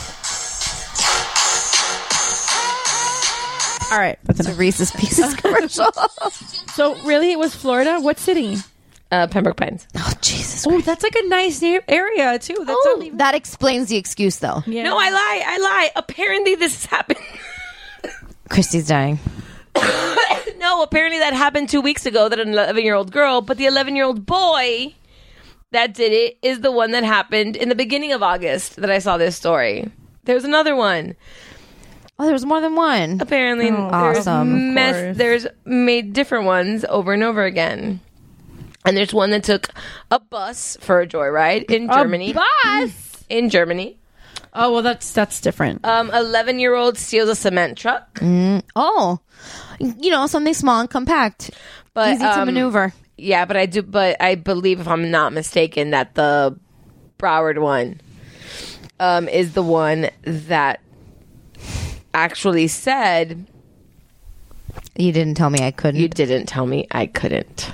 All right, that's It's a enough. Reese's Pieces commercial. So really, it was Florida. What city? Uh, Pembroke Pines. Oh, Jesus. Oh, that's like a nice na- area too. That's Oh, not even- that explains the excuse, though. yeah. No, I lie. I lie. Apparently, this has happened. Christy's dying. No, apparently that happened two weeks ago. That an eleven-year-old girl, but the eleven-year-old boy that did it is the one that happened in the beginning of August that I saw this story. There's another one. Oh, there was more than one. Apparently, Oh, there's awesome. Of mess. course. There's made different ones over and over again. And there's one that took a bus for a joyride in Germany. A bus. In Germany, Oh well, that's that's different. um, eleven-year-old steals a cement truck. Oh, you know, something small and compact. But Easy to um, maneuver. Yeah, but I do. But I believe, if I'm not mistaken, that the Broward one um, is the one that actually said. You didn't tell me I couldn't. You didn't tell me I couldn't.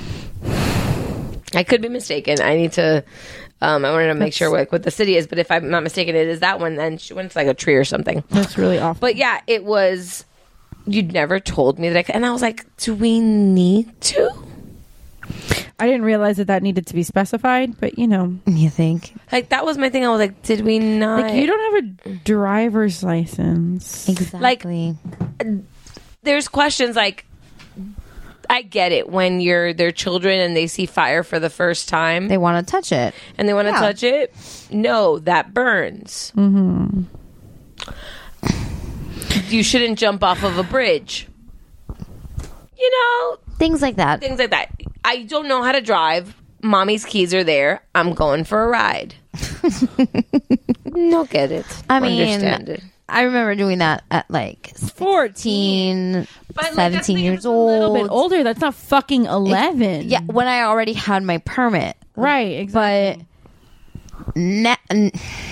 I could be mistaken. I need to. Um, I wanted to make That's- sure what, what the city is, but if I'm not mistaken, it is that one. Then she went to like a tree or something. That's really awful. But yeah, it was. You'd never told me that, I could, and I was like, "Do we need to?" I didn't realize that that needed to be specified, but you know, you think like that was my thing. I was like, "Did we not?" Like you don't have a driver's license, exactly. Like, there's questions like. I get it when you're their children and they see fire for the first time. They want to touch it. And they want to Yeah. touch it. No, that burns. Mm-hmm. You shouldn't jump off of a bridge. You know? Things like that. Things like that. I don't know how to drive. Mommy's keys are there. I'm going for a ride. No, get it. I mean, Understand it. I remember doing that at like fourteen, seventeen years old. A little bit older. That's not fucking eleven. Yeah, when I already had my permit. Right, exactly. But na- n-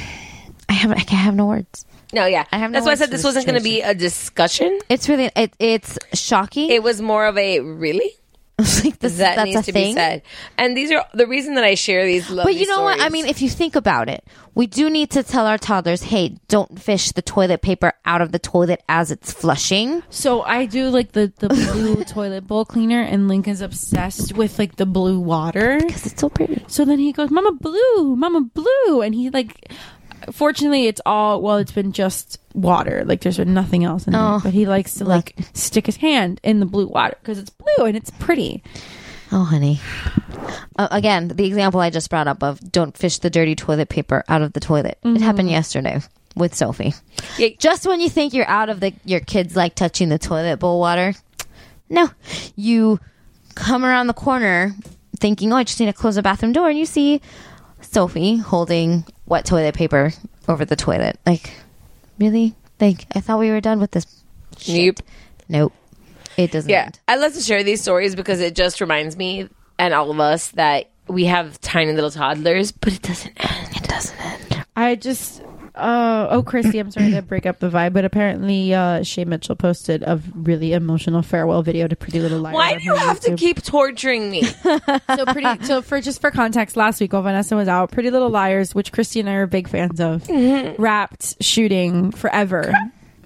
I have I have no words. No, yeah. I have no That's why I words said for this the wasn't going to be situation. a discussion. It's really it, it's shocking. It was more of a really. like this, that that's needs a to thing. be said. And these are the reason that I share these lovely But you know what? I stories. mean, if you think about it, we do need to tell our toddlers, hey, don't fish the toilet paper out of the toilet as it's flushing. So I do like the, the blue toilet bowl cleaner, and Lincoln's obsessed with like the blue water because it's so pretty. So then he goes, "Mama blue, Mama blue," and he like. Fortunately, it's all well. It's been just water. Like there's been nothing else in Oh, there. But he likes to like stick his hand in the blue water because it's blue and it's pretty. Oh, honey. Uh, again, the example I just brought up of don't fish the dirty toilet paper out of the toilet. It happened yesterday with Sophie. Yeah. Just when you think you're out of the your kids like touching the toilet bowl water, no, you come around the corner thinking, oh, I just need to close the bathroom door, and you see Sophie holding wet toilet paper over the toilet. Like, really? Like, I thought we were done with this. Shit. Nope. Nope. It doesn't. Yeah, end. I love to share these stories because it just reminds me and all of us that we have tiny little toddlers, but it doesn't end. It doesn't end. I just, uh, oh, Christy, I'm sorry to break up the vibe, but apparently uh, Shay Mitchell posted a really emotional farewell video to Pretty Little Liars. Why on do you her have to YouTube. keep torturing me? So pretty. So for just for context, last week while Vanessa was out, Pretty Little Liars, which Christy and I are big fans of, wrapped shooting forever.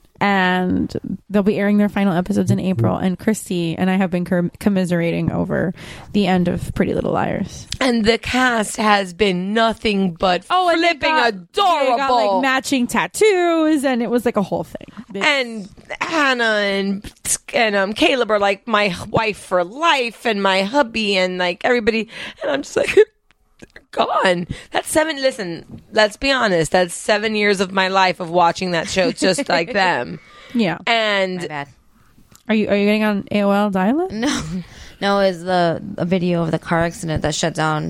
And they'll be airing their final episodes in April. And Christy and I have been com- commiserating over the end of Pretty Little Liars. And the cast has been nothing but Oh, and they flipping got- adorable. They got like matching tattoos, and it was like a whole thing. and Hannah and and um Caleb are like my wife for life, and my hubby, and like everybody. And I'm just like, they're gone. That's seven. Listen, let's be honest. That's seven years of my life of watching that show, just like them. Yeah. And My bad. Are you are you getting on A O L dial-up? No, no, it's the a video of the car accident that shut down.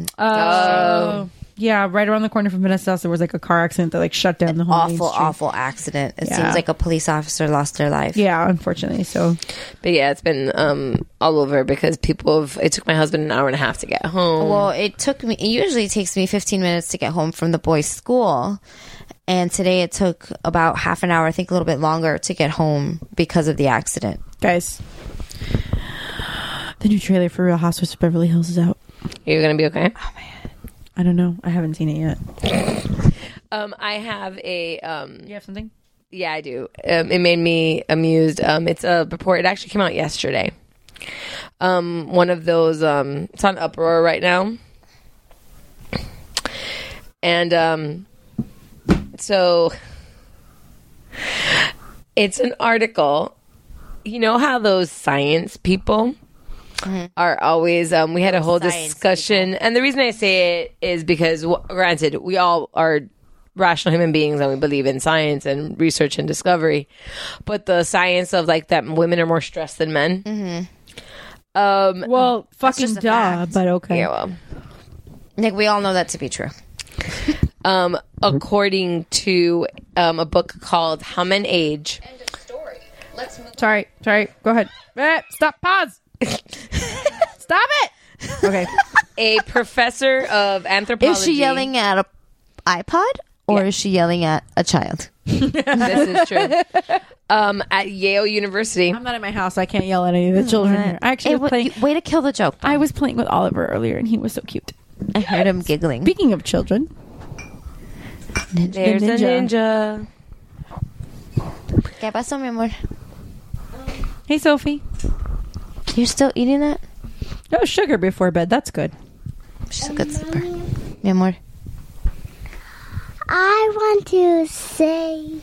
Oh. Yeah, right around the corner from Vanessa's house, there was like a car accident that like shut down the whole main Awful, street. awful accident. It Yeah. seems like a police officer lost their life. Yeah, unfortunately. So, but yeah, it's been um all over because people have. It took my husband an hour and a half to get home. Well, it took me. It usually takes me fifteen minutes to get home from the boys' school, and today it took about half an hour. I think a little bit longer to get home because of the accident. guys, the new trailer for Real Housewives of Beverly Hills is out. You're gonna be okay. Oh man. I don't know. I haven't seen it yet. Um, I have a um. You have something? Yeah, I do. Um, it made me amused. Um, it's a report. It actually came out yesterday. Um, one of those. Um, it's on Uproar right now, and um, so it's an article. You know how those science people are always. Um, we had a whole Science discussion, and the reason I say it is because, w- granted, we all are rational human beings and we believe in science and research and discovery, but the science of like that women are more stressed than men. Mm-hmm. Um, Well, fucking just a duh, fact. but okay. yeah, well, Like we all know that to be true. um, according to um, a book called How Men Age. Sorry, sorry. Go ahead. Eh, stop. Pause. Stop it. Okay. A professor of anthropology. Is she yelling at a iPod or is she yelling at a child? This is true. Um, at Yale University. I'm not at my house. I can't yell at any of the children here. I actually Hey, was wa- playing. way to kill the joke. I was playing with Oliver earlier, and he was so cute. I heard him giggling. Speaking of children, There's the a ninja. ¿Qué pasó, mi amor? Hey, Sophie. You're still eating that? No sugar before bed. That's good. She's a good sleeper. Mi amor. I want to say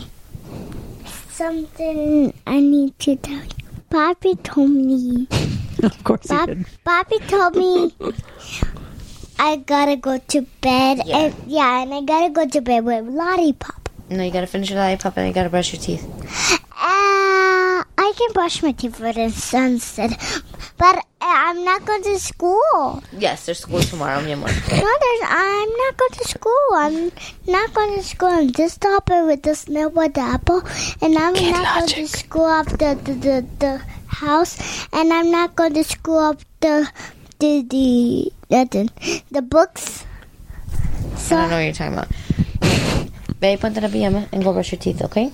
something I need to tell you. Bobby told me. Of course Bob, you did. Bobby told me I gotta go to bed. Yeah. And, yeah, and I gotta go to bed with Lollipop. No, you gotta finish your lollipop and you gotta brush your teeth. Uh, I can brush my teeth for the sunset, but uh, I'm not going to school. Yes, there's school tomorrow, mi amor. No, there's, I'm not going to school. I'm not going to school. I'm just helping with the snail with the apple, and I'm Kid not logic. going to school up the, the, the, the house, and I'm not going to school up the the the the, the books. So, I don't know what you're talking about. Babe, ponte la pijama and go brush your teeth, okay?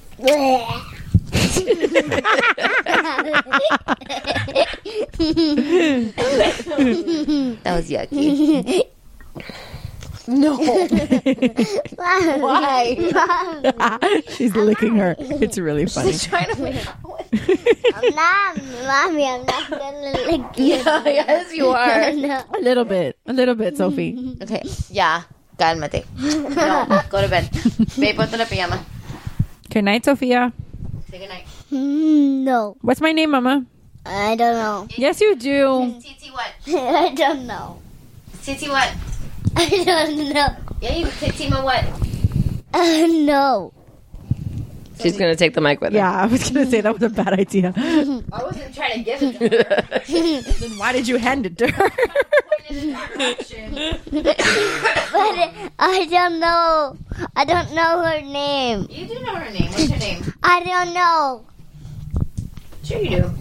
That was yucky. No. Why? She's licking her. It's really funny. She's trying to make I'm not, mommy. I'm not gonna lick you. Yeah, yes, you are. No. A little bit. A little bit, Sophie. Okay, yeah. Cálmate. No, go to bed. Babe, ponte la pijama. Good night, Sophia. Say good night. Mm, no, What's my name, Mama? I don't know. Yes, you do. Titi what? I don't know. Titi what? I don't know. Yeah, you Titi ma what? Uh, no. She's going to take the mic with her. Yeah, I was going to say that was a bad idea. I wasn't trying to give it to her. Then why did you hand it to her? But I don't know. I don't know her name. You do know her name. What's her name? I don't know. Sure you do.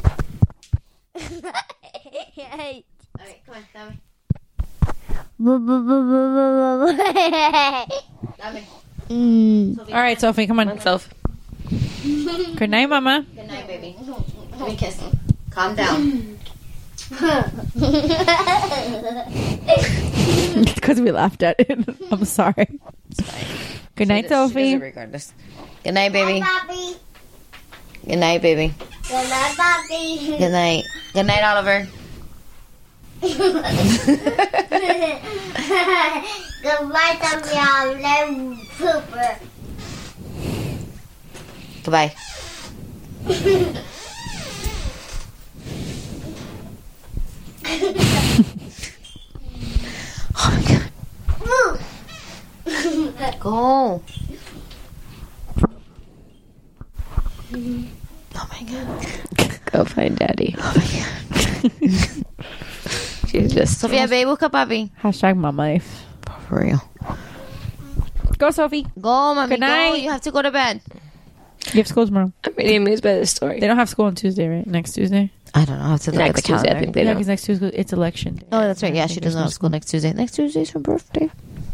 Hey. Alright, come on, dame. Dame. Mm. All right, Sophie, come on. Come on, Soph. Good night, Mama. Good night, baby. Let me kiss. Calm down. It's because we laughed at it. I'm sorry. Good night, She does- she does Sophie. it regardless. Good night, baby. Bobby. Good night, baby. Good night, Bobby. Good night. Good night, Oliver. Goodbye, Tommy. I'm Pooper. Goodbye. Oh my god. Go. Oh my god. Go find daddy. Oh my god. She's just... Sofia, babe, busca papi. Hashtag mom life. For real. Go, Sophie. Go, mommy. Good night. Go. You have to go to bed. You have school tomorrow. I'm really amused by this story. They don't have school on Tuesday, right? Next Tuesday? I don't know. I have to look Next at the Tuesday, I calendar. think they Yeah, don't. because next Tuesday it's election day. Oh, that's right. Yeah, I she think doesn't there's have no school next Tuesday. Next Tuesday's her birthday.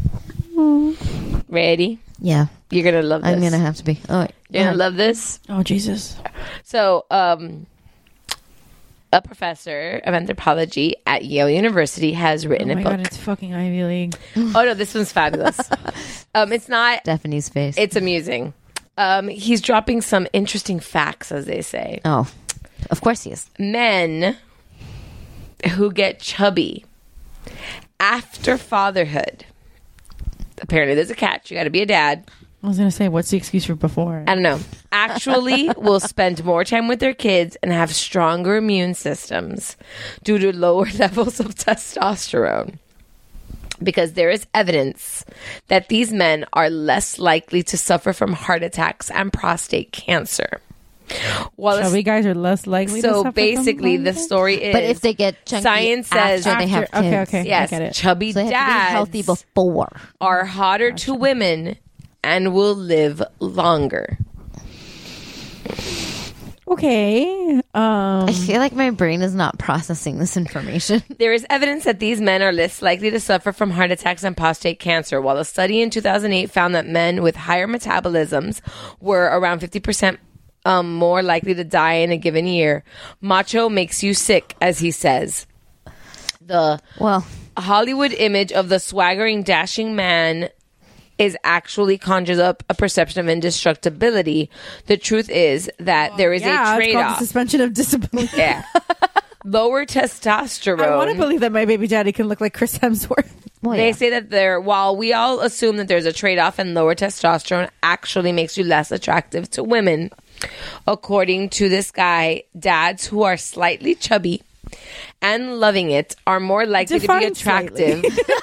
Ready? Yeah. You're going to love this. I'm going to have to be. Oh, wait. You're going to love this? Oh, Jesus. So, um, a professor of anthropology at Yale University has written Oh a my book. God, it's fucking Ivy League. Oh, no, this one's fabulous. um, it's not... Stephanie's face. It's amusing. Um, he's dropping some interesting facts, as they say. Oh, of course he is. Men who get chubby after fatherhood. Apparently, there's a catch. You got to be a dad. I was going to say, what's the excuse for before? I don't know. Actually, will spend more time with their kids and have stronger immune systems due to lower levels of testosterone. Because there is evidence that these men are less likely to suffer from heart attacks and prostate cancer. Well, Chubby guys are less likely to so suffer basically, from the story is. But if they get chunky science says after they have After- okay, kids. okay. yes, I get it. chubby So they have to be dads healthy before. are hotter to women and will live longer. Okay. Um, I feel like my brain is not processing this information. There is evidence that these men are less likely to suffer from heart attacks and prostate cancer, while a study in two thousand eight found that men with higher metabolisms were around fifty percent um, more likely to die in a given year. Macho makes you sick, as he says. The well Hollywood image of the swaggering, dashing man is actually conjures up a perception of indestructibility. The truth is that there is yeah, a it's called trade-off. the suspension of disbelief. Yeah. Lower testosterone. I want to believe that my baby daddy can look like Chris Hemsworth. Well, they yeah. say that there, while we all assume that there's a trade-off and lower testosterone actually makes you less attractive to women. According to this guy, dads who are slightly chubby and loving it are more likely Define to be attractive.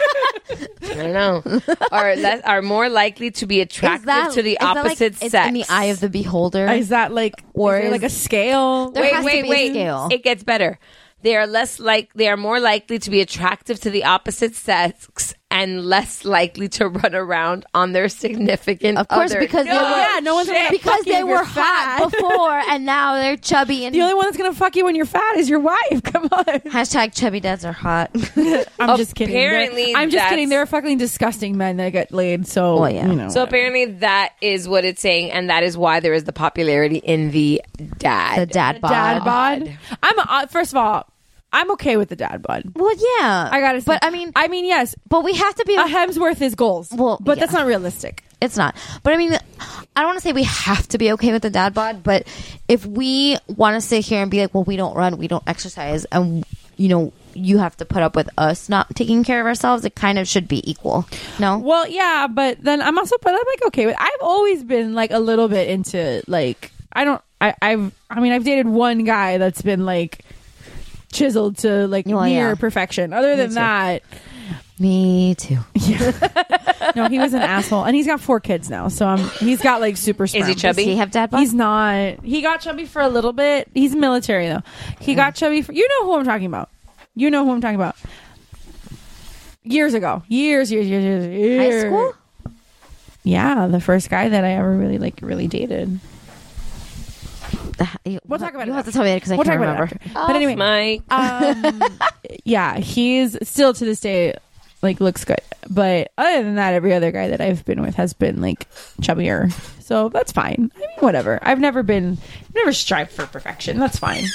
I don't know. Are less, are more likely to be attractive that- to the is that, like, opposite it's sex. in the eye of the beholder? Is that like, Or is there is- like a scale? There wait, has to wait, be a wait. scale. It gets better. They are less like they are more likely to be attractive to the opposite sex and less likely to run around on their significant Of course, other. because no, they were yeah, no one's gonna because fuck you they if you're were hot fat. before, and now they're chubby. And The only one that's gonna fuck you when you're fat is your wife. Come on. hashtag chubby dads are hot. I'm just kidding. Apparently They're- I'm just that's- kidding. They're fucking disgusting men that get laid. So, Oh, yeah. you know. So apparently that is what it's saying, and that is why there is the popularity in the dad. The dad bod. dad bod. I'm uh, first of all, I'm okay with the dad bod. Well, yeah, I gotta say, but I mean, I mean, yes, but we have to be. a Hemsworth is goals. Well, but yeah. that's not realistic. It's not. But I mean, I don't want to say we have to be okay with the dad bod, but if we want to sit here and be like, well, we don't run, we don't exercise, and you know, you have to put up with us not taking care of ourselves, it kind of should be equal. No? Well, yeah, but then I'm also, but I'm like okay with. I've always been like a little bit into like I don't. I, I've. I mean, I've dated one guy that's been like chiseled to like Well, near yeah. perfection. Other than too. that, Me too. no, he was an asshole, and he's got four kids now. So I'm, he's got like super. Sperm. Is he chubby? Does he have dad bod? He's not. He got chubby for a little bit. He's military though. He got chubby for. You know who I'm talking about. You know who I'm talking about. Years ago, years, years, years, years. years. High school? Yeah, the first guy that I ever really like really dated. The- you- We'll talk about you it have to after. tell me that because I We'll can't talk about it remember. after. But anyway, Mike. um, yeah, he's still to this day like looks good. But other than that, every other guy that I've been with has been like chubbier. So that's fine. I mean, whatever. I've never been, never strived for perfection. That's fine.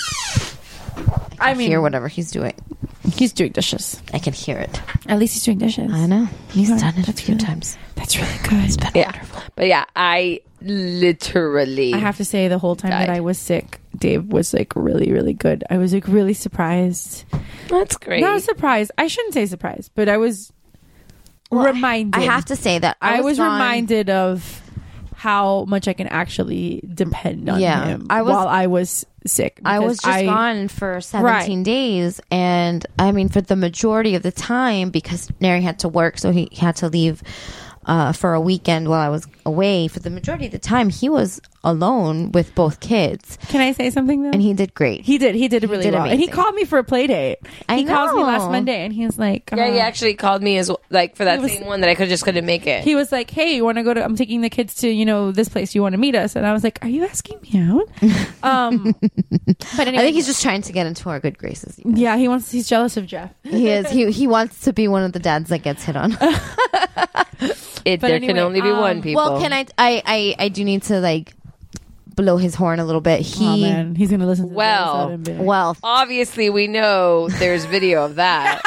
I mean, Hear whatever he's doing. he's doing dishes. I can hear it. At least he's doing dishes. I know. He's Right. done it a That's few really- times. That's really good. It's been Yeah. wonderful. But yeah, I literally I have to say, the whole time died. that I was sick, Dave was like really, really good. I was like really surprised. That's great. Not surprised. I shouldn't say surprised, but I was reminded. I have to say that I I was, was gone- reminded of how much I can actually depend on Yeah, him I was- while I was sick. I was because just gone for seventeen Right. days, and I mean, for the majority of the time, because Neri had to work, so he had to leave uh, for a weekend while I was away. For the majority of the time, he was alone with both kids. Can I say something though? And he did great. He did. He did really did well. And he amazing. called me for a play date. I he calls me last know. Monday, and he's like, Yeah, he uh, actually called me as like for that He was- same one that I could just couldn't make it. he was like, "Hey, you want to go to? I'm taking the kids to you know this place. You want to meet us?" And I was like, "Are you asking me out?" um, but anyway, I think he's just trying to get into our good graces. you know. yeah, he wants. He's jealous of Jeff. He is. He he wants to be one of the dads that gets hit on. it, but there anyway, can only be um, one people. Well, can I, I? I I do need to like blow his horn a little bit. He Oh man, he's gonna listen. to this Well, episode and be like, well, Obviously, we know there's video of that.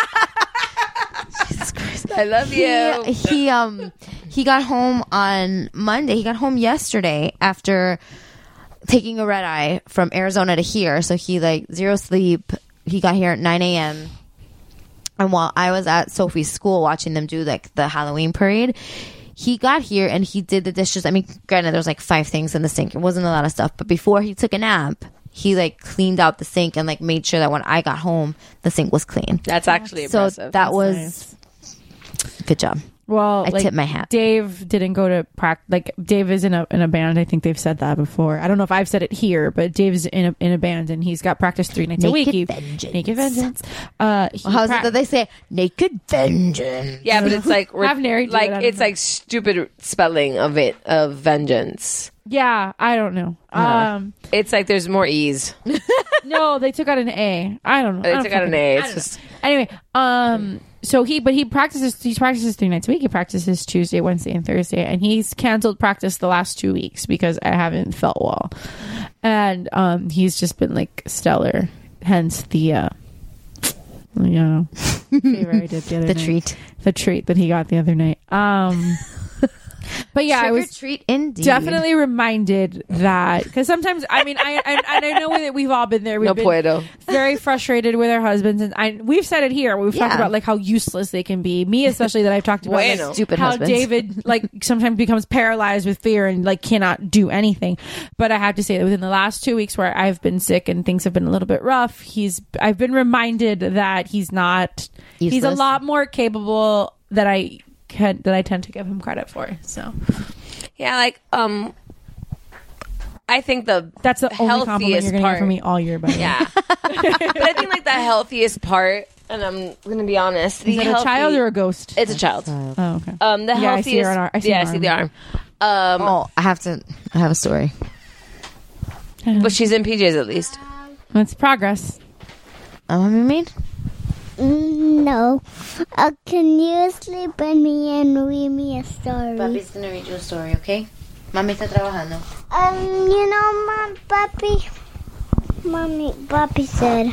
Jesus Christ. I love you. He, he um he got home on Monday. He got home yesterday after taking a red eye from Arizona to here. So he like zero sleep. He got here at nine a.m. And while I was at Sophie's school watching them do like the Halloween parade, he got here and he did the dishes. I mean, granted, there's like five things in the sink. It wasn't a lot of stuff. But before he took a nap, he like cleaned out the sink and like made sure that when I got home, the sink was clean. That's actually So impressive. that was nice. good job. Well, I like, tip my hat. Dave didn't go to practice. Like Dave is in a in a band. I think they've said that before. I don't know if I've said it here, but Dave's in a in a band and he's got practice three nights a week. Naked He- Vengeance. Naked Vengeance. Uh, he Well, how's prac- it that they say naked vengeance? yeah, but it's like Have Neri do like it, I don't it's know. like stupid spelling of it of vengeance. Yeah, I don't know. Uh-huh. Um, it's like there's more E's. no, they took out an A. I don't know. They I don't took out an fucking- A. I It's don't just know. Anyway, um, so he, but he practices. He practices three nights a week. He practices Tuesday, Wednesday, and Thursday, and he's canceled practice the last two weeks because I haven't felt well, and um, he's just been like stellar. Hence the, uh, you know, favor I did the other The night. treat. the treat that he got the other night. Um. But yeah, Trick I or was treat indeed. definitely reminded that because sometimes I mean I, I and I know that we've all been there. We've No been puedo. very frustrated with our husbands, and I, we've said it here. We've talked Yeah. about like how useless they can be. Me especially, that I've talked about like, Bueno. Stupid how husbands. David like sometimes becomes paralyzed with fear and like cannot do anything. But I have to say that within the last two weeks where I've been sick and things have been a little bit rough, he's I've been reminded that he's not. He's a Useless. lot more capable that I can that I tend to give him credit for. So. Yeah, like um, I think the That's the only compliment healthiest you're going to part. get from me all year, by the way. Yeah, but I think like the healthiest part, and I'm gonna be honest, the Is it a healthy- child or a ghost? It's a child. Oh, okay. Um, the Yeah, I see healthiest. her on our- I see yeah, an I see the arm. arm. Um, Oh, I have to. I have a story. but she's in P Js at least. That's progress. Oh, what do you mean? Mm, no. Uh, can you sleep with me and read me a story? Papi's gonna read you a story, okay? Mami está trabajando. Um, you know, Mom, Papi, Mommy, Papi said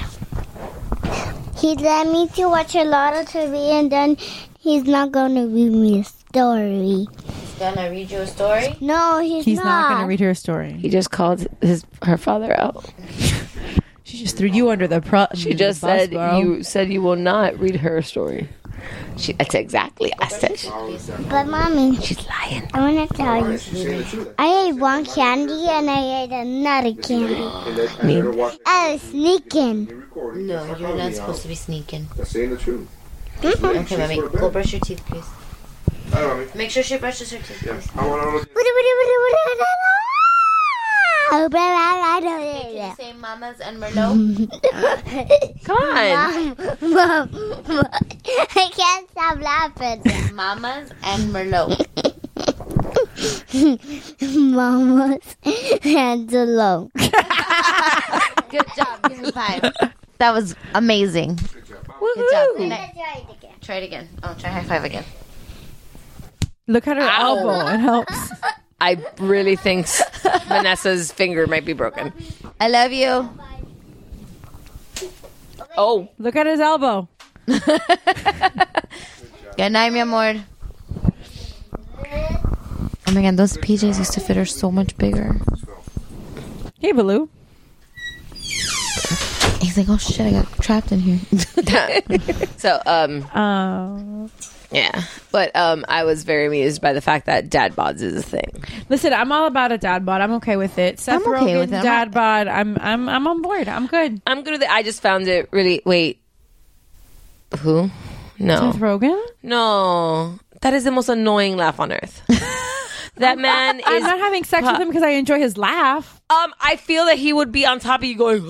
he let me to watch a lot of T V and then he's not going to read me a story. He's gonna read you a story? No, he's, He's not, not. going to read her a story. He just called his her father out. She just threw you under the pro- She under just the bus, said bro. you said you will not read her a story. She, that's exactly. I said she, But Mommy, she's lying. I want to tell you. I ate one candy and I ate another candy. I was sneaking. No, you're not supposed to be sneaking. That's saying the truth. Okay, Mami, go brush your teeth, please. Hi, Mommy. Make sure she brushes her teeth, Yeah. please. I want all of Can Can you say Mamas and Merlot? Come on. Mom, Mom, I can't stop laughing. Mamas and Merlot. Mama's hands alone. Good job. Give me five. That was amazing. Good job. Good job. And I- try it again. Oh, try high five again. Look at her Ow. elbow. It helps. I really think s- Vanessa's finger might be broken. I love you. Oh, Look at his elbow. Good night, mi amor. Oh my god, those P Js used to fit her so much bigger. Hey, Baloo. He's like, oh shit, I got trapped in here. so um, Uh, yeah, but um, I was very amused by the fact that dad bods is a thing. listen, I'm all about a dad bod. I'm okay with it. Seth I'm okay Rogen, with it. I'm dad bod. I'm I'm I'm on board. I'm good. I'm good with it. I just found it really. Wait, who? No, Seth Rogen. no, that is the most annoying laugh on earth. That man is. I'm not having sex with him because I enjoy his laugh. Um, I feel that he would be on top of you going.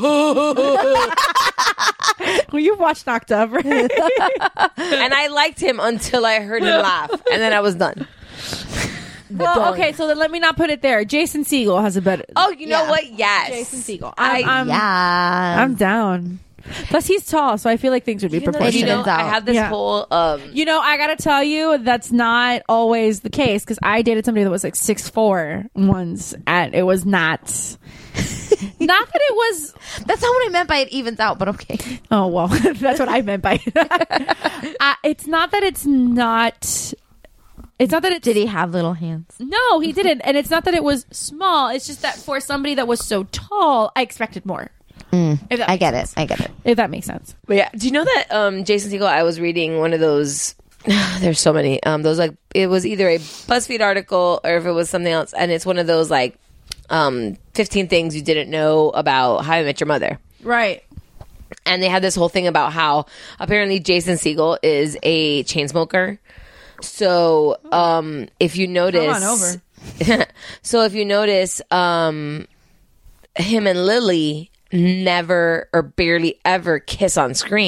Well, you've watched Knocked Up, right? And I liked him until I heard him laugh, and then I was done. Well, okay, so then let me not put it there. Jason Segel has a better. Oh, you know Yeah. what? Yes, Jason Segel. I, I'm, I'm, yeah. I'm down. Plus, he's tall, so I feel like things would be you know, proportionate. you know, Proportionate I out. have this Yeah. whole. Um, You know, I gotta tell you, that's not always the case because I dated somebody that was like six four once, and it was not. Not that it was. That's not what I meant by it evens out, but okay. Oh well, that's what I meant by it. uh, it's not that it's not. It's not that it Did he have little hands? No, he didn't, and it's not that it was small. It's just that for somebody that was so tall, I expected more. Mm, If that I makes get sense. it. I get it. If that makes sense. But yeah, do you know that um, Jason Segel? I was reading one of those. There's so many. Um, those like it was either a BuzzFeed article or if it was something else, and it's one of those like um, fifteen things you didn't know about How I Met Your Mother. Right. And they had this whole thing about how apparently Jason Segel is a chain smoker. So um, if you notice, Come on over. so if you notice, um, him and Lily never or barely ever kiss on screen.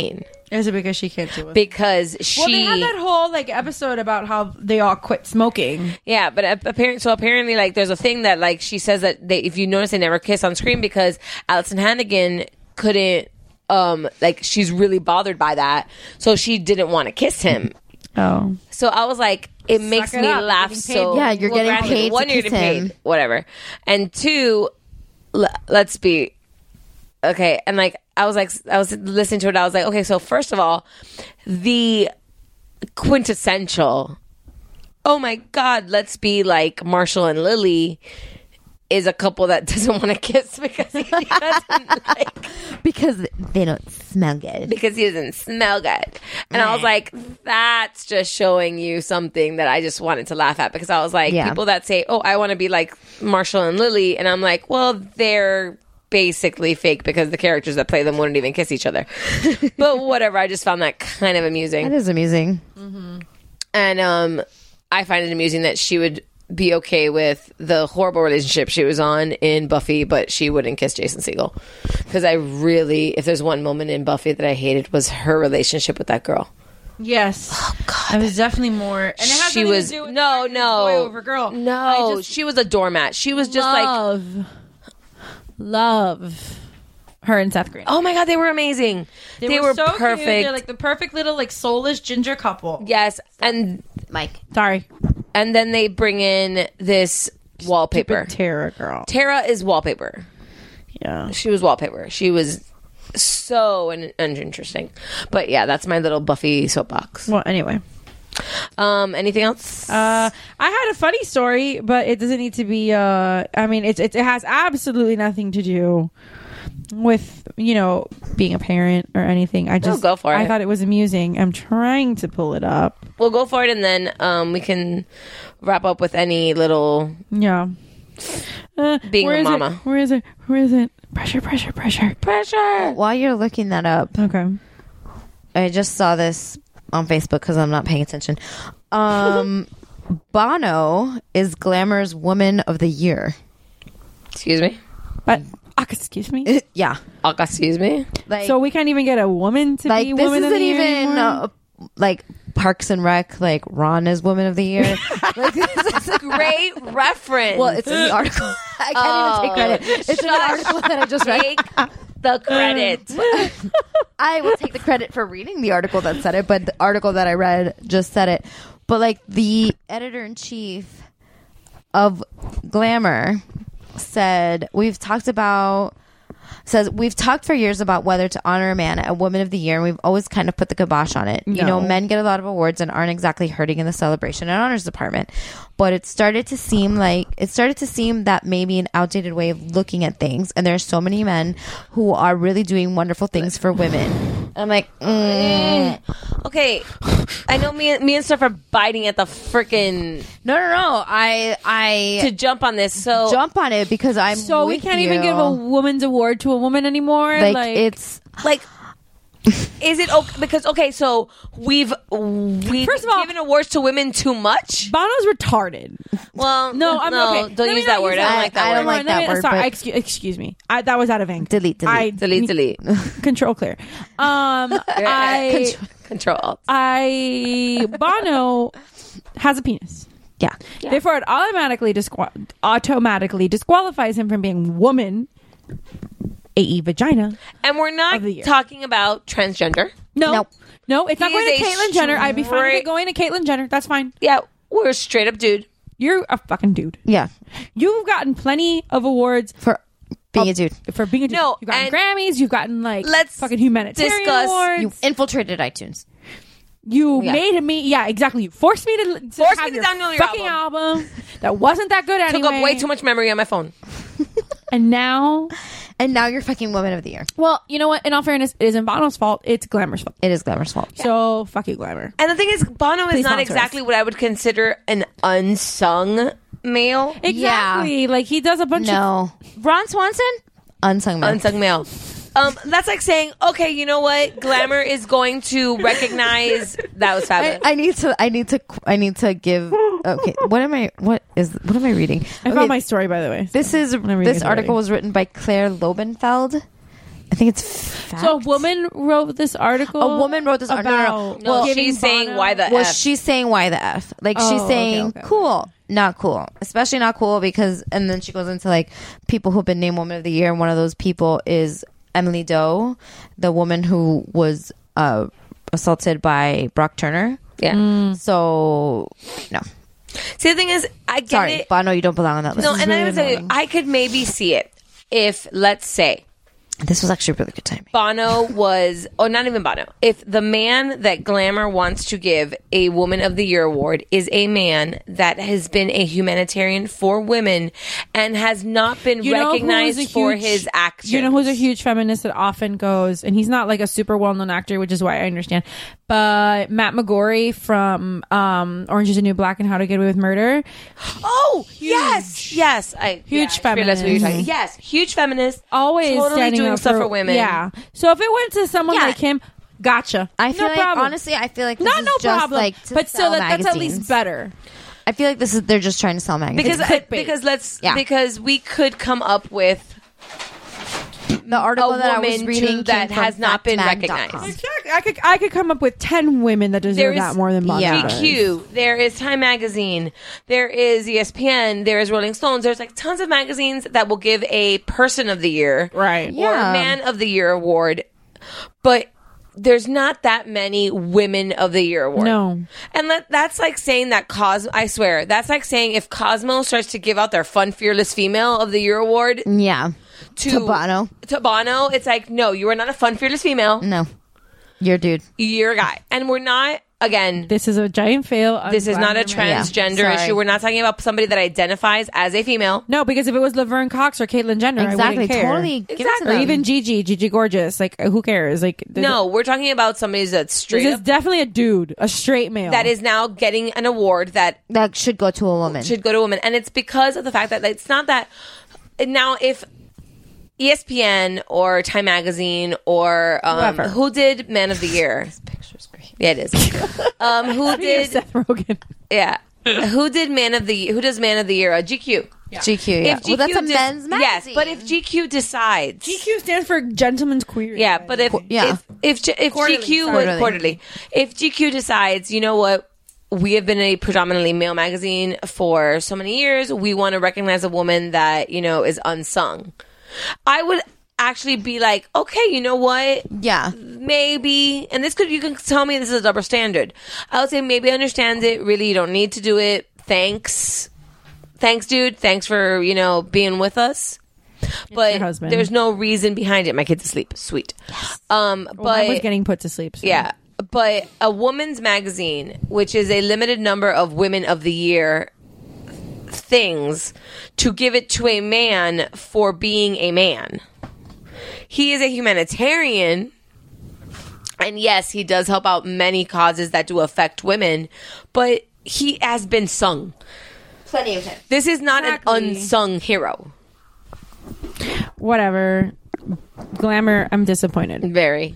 Is it because she can't do it? Because she. Well, they had that whole like episode about how they all quit smoking. Yeah, but apparently, so apparently, like, there's a thing that like she says that they, if you notice, they never kiss on screen because Alison Hannigan couldn't. Um, like she's really bothered by that, so she didn't want to kiss him. Oh, so I was like, it Suck makes it me up. laugh. So yeah, you're well, getting paid. One, to you're kiss getting him. paid, whatever, and two, l- let's be okay. And like, I was like, I was listening to it. I was like, okay, so first of all, the quintessential, oh my god, let's be like Marshall and Lily. Is a couple that doesn't want to kiss because he doesn't like because they don't smell good. Because he doesn't smell good. And I was like, that's just showing you something that I just wanted to laugh at because I was like, yeah. people that say, oh, I want to be like Marshall and Lily, and I'm like, well, they're basically fake because the characters that play them wouldn't even kiss each other. But whatever, I just found that kind of amusing. That is amusing. Mm-hmm. And um, I find it amusing that she would be okay with the horrible relationship she was on in Buffy, but she wouldn't kiss Jason Segel. Because I really, if there's one moment in Buffy that I hated, was her relationship with that girl. Yes. Oh God, I was definitely more. And it has she was to do with no, no, boy over girl. No, just, she was a doormat. She was just love, like love. Her and Seth Green. Oh my God, they were amazing. They, they were, were so perfect. Cute. They're like the perfect little like soulless ginger couple. Yes, and Mike. Sorry. And then they bring in this wallpaper. Stupid Tara girl. Tara is wallpaper. Yeah, she was wallpaper. She was so un- uninteresting. But yeah, that's my little Buffy soapbox. Well, anyway. Um, anything else? Uh, I had a funny story, but it doesn't need to be. Uh, I mean, it's, it's it has absolutely nothing to do with, you know, being a parent or anything. I just no, go for I it. thought it was amusing. I'm trying to pull it up. We'll go for it, and then um, we can wrap up with any little yeah. Uh, being where a is mama. It? Where is it? Where is it? Pressure, pressure, pressure, pressure. While you're looking that up, okay. I just saw this on Facebook because I'm not paying attention. Um, Bono is Glamour's Woman of the Year. Excuse me? But uh, excuse me? Yeah. Uh, excuse me? Like, so we can't even get a woman to like, be this Woman of the isn't Year even uh, like Parks and Rec, like Ron is Woman of the Year. Like, this is a great reference. Well, it's in the article. I can't oh, even take credit. It's in the article that I just read. Take the credit. I will take the credit for reading the article that said it, but the article that I read just said it. But like the editor-in-chief of Glamour said, we've talked about says we've talked for years about whether to honor a man a Woman of the Year, and we've always kind of put the kibosh on it. No. You know, men get a lot of awards and aren't exactly hurting in the celebration and honors department. But it started to seem like it started to seem that maybe an outdated way of looking at things, and there are so many men who are really doing wonderful things for women. I'm like, mm. okay, I know me, me and Steph are biting at the freaking no, no, no. I, I to jump on this. So jump on it because I'm. So we with can't you. even give a woman's award to a woman anymore. Like, like it's like. Is it okay? Because okay, so we've we've First of all, given awards to women too much. Bono's retarded. Well, no, I'm no, okay. Don't Let use that word. I don't like that I word. don't like that me, word. Sorry, but excuse, excuse me. I, that was out of ink. Delete, delete, I, delete, delete. Control clear. Um, I control, control alt. I Bono has a penis. Yeah. yeah. Therefore, it automatically disqual- automatically disqualifies him from being woman. A E vagina. And we're not talking about transgender. No. Nope. No, it's He not going is to a Caitlyn Jenner. I'd be fine with straight- it going to Caitlyn Jenner. That's fine. Yeah, we're a straight up dude. You're a fucking dude. Yeah. You've gotten plenty of awards for being uh, a dude. For being a dude. No, you've gotten and Grammys. You've gotten like let's fucking humanitarian discuss- awards. You infiltrated iTunes. You Yeah. made me, yeah, exactly. You forced me to, to Forced have me to your download your fucking album. that wasn't that good anyway. Took up way too much memory on my phone. And now, and now you're fucking Woman of the Year. Well, you know what? In all fairness, it isn't Bono's fault. It's Glamour's fault. It is Glamour's fault. Yeah. So fuck you, Glamour. And the thing is, Bono is Please not sponsor exactly us. what I would consider an unsung male. Exactly. Like he does a bunch no. of Ron Swanson, unsung male. Unsung male. Um, that's like saying, okay, you know what? Glamour is going to recognize that was fabulous. I, I need to. I need to. I need to give. Okay, what am I? What is? What am I reading? I okay, found my story, by the way. This is. This article was written by Claire Lobenfeld, I think it's fact. So a woman wrote this article. A woman wrote this article. about No, Well, she's giving saying Bono- why the Well, F. she's saying why the F. Like Oh, she's okay, saying okay, okay. cool, not cool, especially not cool because. And then she goes into like people who've been named Woman of the Year, and one of those people is Emily Doe, the woman who was uh, assaulted by Brock Turner. Yeah. Mm. So no. See, the thing is, I get Sorry, it. but I know you don't belong on that list. No, and I would say I could maybe see it if, let's say, This was actually a really good timing. Bono was, oh, not even Bono. If the man that Glamour wants to give a Woman of the Year award is a man that has been a humanitarian for women and has not been You know who is recognized a for huge- his actions. You know who's a huge feminist that often goes, and he's not like a super well-known actor, which is why I understand. But Matt McGorry from um, Orange Is the New Black and How to Get Away with Murder. Oh, yes, yes. I, Huge yeah, I realized what you're feminist. talking- Yes, huge feminist. Always totally standing doing up stuff for, women. Yeah. So if it went to someone Yeah. like him, gotcha. I feel no like problem. honestly, I feel like this not is no just problem. like to but still, sell that, that's at magazines. least better. I feel like this is they're just trying to sell magazines. Because I, because let's Yeah. because we could come up with the article a that I was woman reading too that came from has not been factmag dot com. recognized. I could I could come up with ten women that deserve There is that more than Bono yeah. does. G Q, there is Time Magazine, there is E S P N, there is Rolling Stones. There's like tons of magazines that will give a Person of the Year, right, or Yeah. Man of the Year award, but there's not that many Women of the Year awards. No. And that, that's like saying that Cos. I swear, that's like saying if Cosmo starts to give out their Fun Fearless Female of the Year award Yeah. to, To Bono. to Bono, it's like no, you are not a Fun Fearless Female. No. You're a dude. You're a guy, and we're not. Again, This is a giant fail. I'm this is glad not a we're mad. transgender Sorry. issue. We're not talking about somebody that identifies as a female. No, because if it was Laverne Cox or Caitlyn Jenner, I Exactly. wouldn't care. Totally. Give it to Exactly. Or them. even Gigi, Gigi Gorgeous. Like, who cares? Like, there's- No, we're talking about somebody that's straight this is up definitely a dude, a straight male. that is now getting an award that that should go to a woman. should go to a woman, and it's because of the fact that it's not that. Now, if E S P N or Time Magazine or um, Whoever. who did Man of the Year? This picture's great. Yeah, it is. um, who did? Seth Rogen. Yeah, who did Man of the? Who does Man of the Year? Uh, G Q. G Q. Yeah. If G Q well, that's a dis- men's magazine. Yes, but if G Q decides, G Q stands for Gentleman's Queer. yeah, but if yeah. if if, G- if Quarterly, G Q sorry. would Quarterly. quarterly, if G Q decides, you know what, we have been a predominantly male magazine for so many years, we want to recognize a woman that you know is unsung. I would actually be like, okay, you know what, Yeah. maybe, and this could you can tell me this is a double standard. I would say maybe I understand it. Really, you don't need to do it. Thanks, thanks, dude. Thanks for you know being with us. But your husband. there's no reason behind it. My kid's asleep. Sweet. Um, Well, I was but getting put to sleep. so- yeah, but a woman's magazine, which is a limited number of Women of the Year things, to give it to a man for being a man. He is a humanitarian. And yes, he does help out many causes that do affect women, but he has been sung. Plenty of time. This is not Exactly. an unsung hero. Whatever. Glamour, I'm disappointed. Very.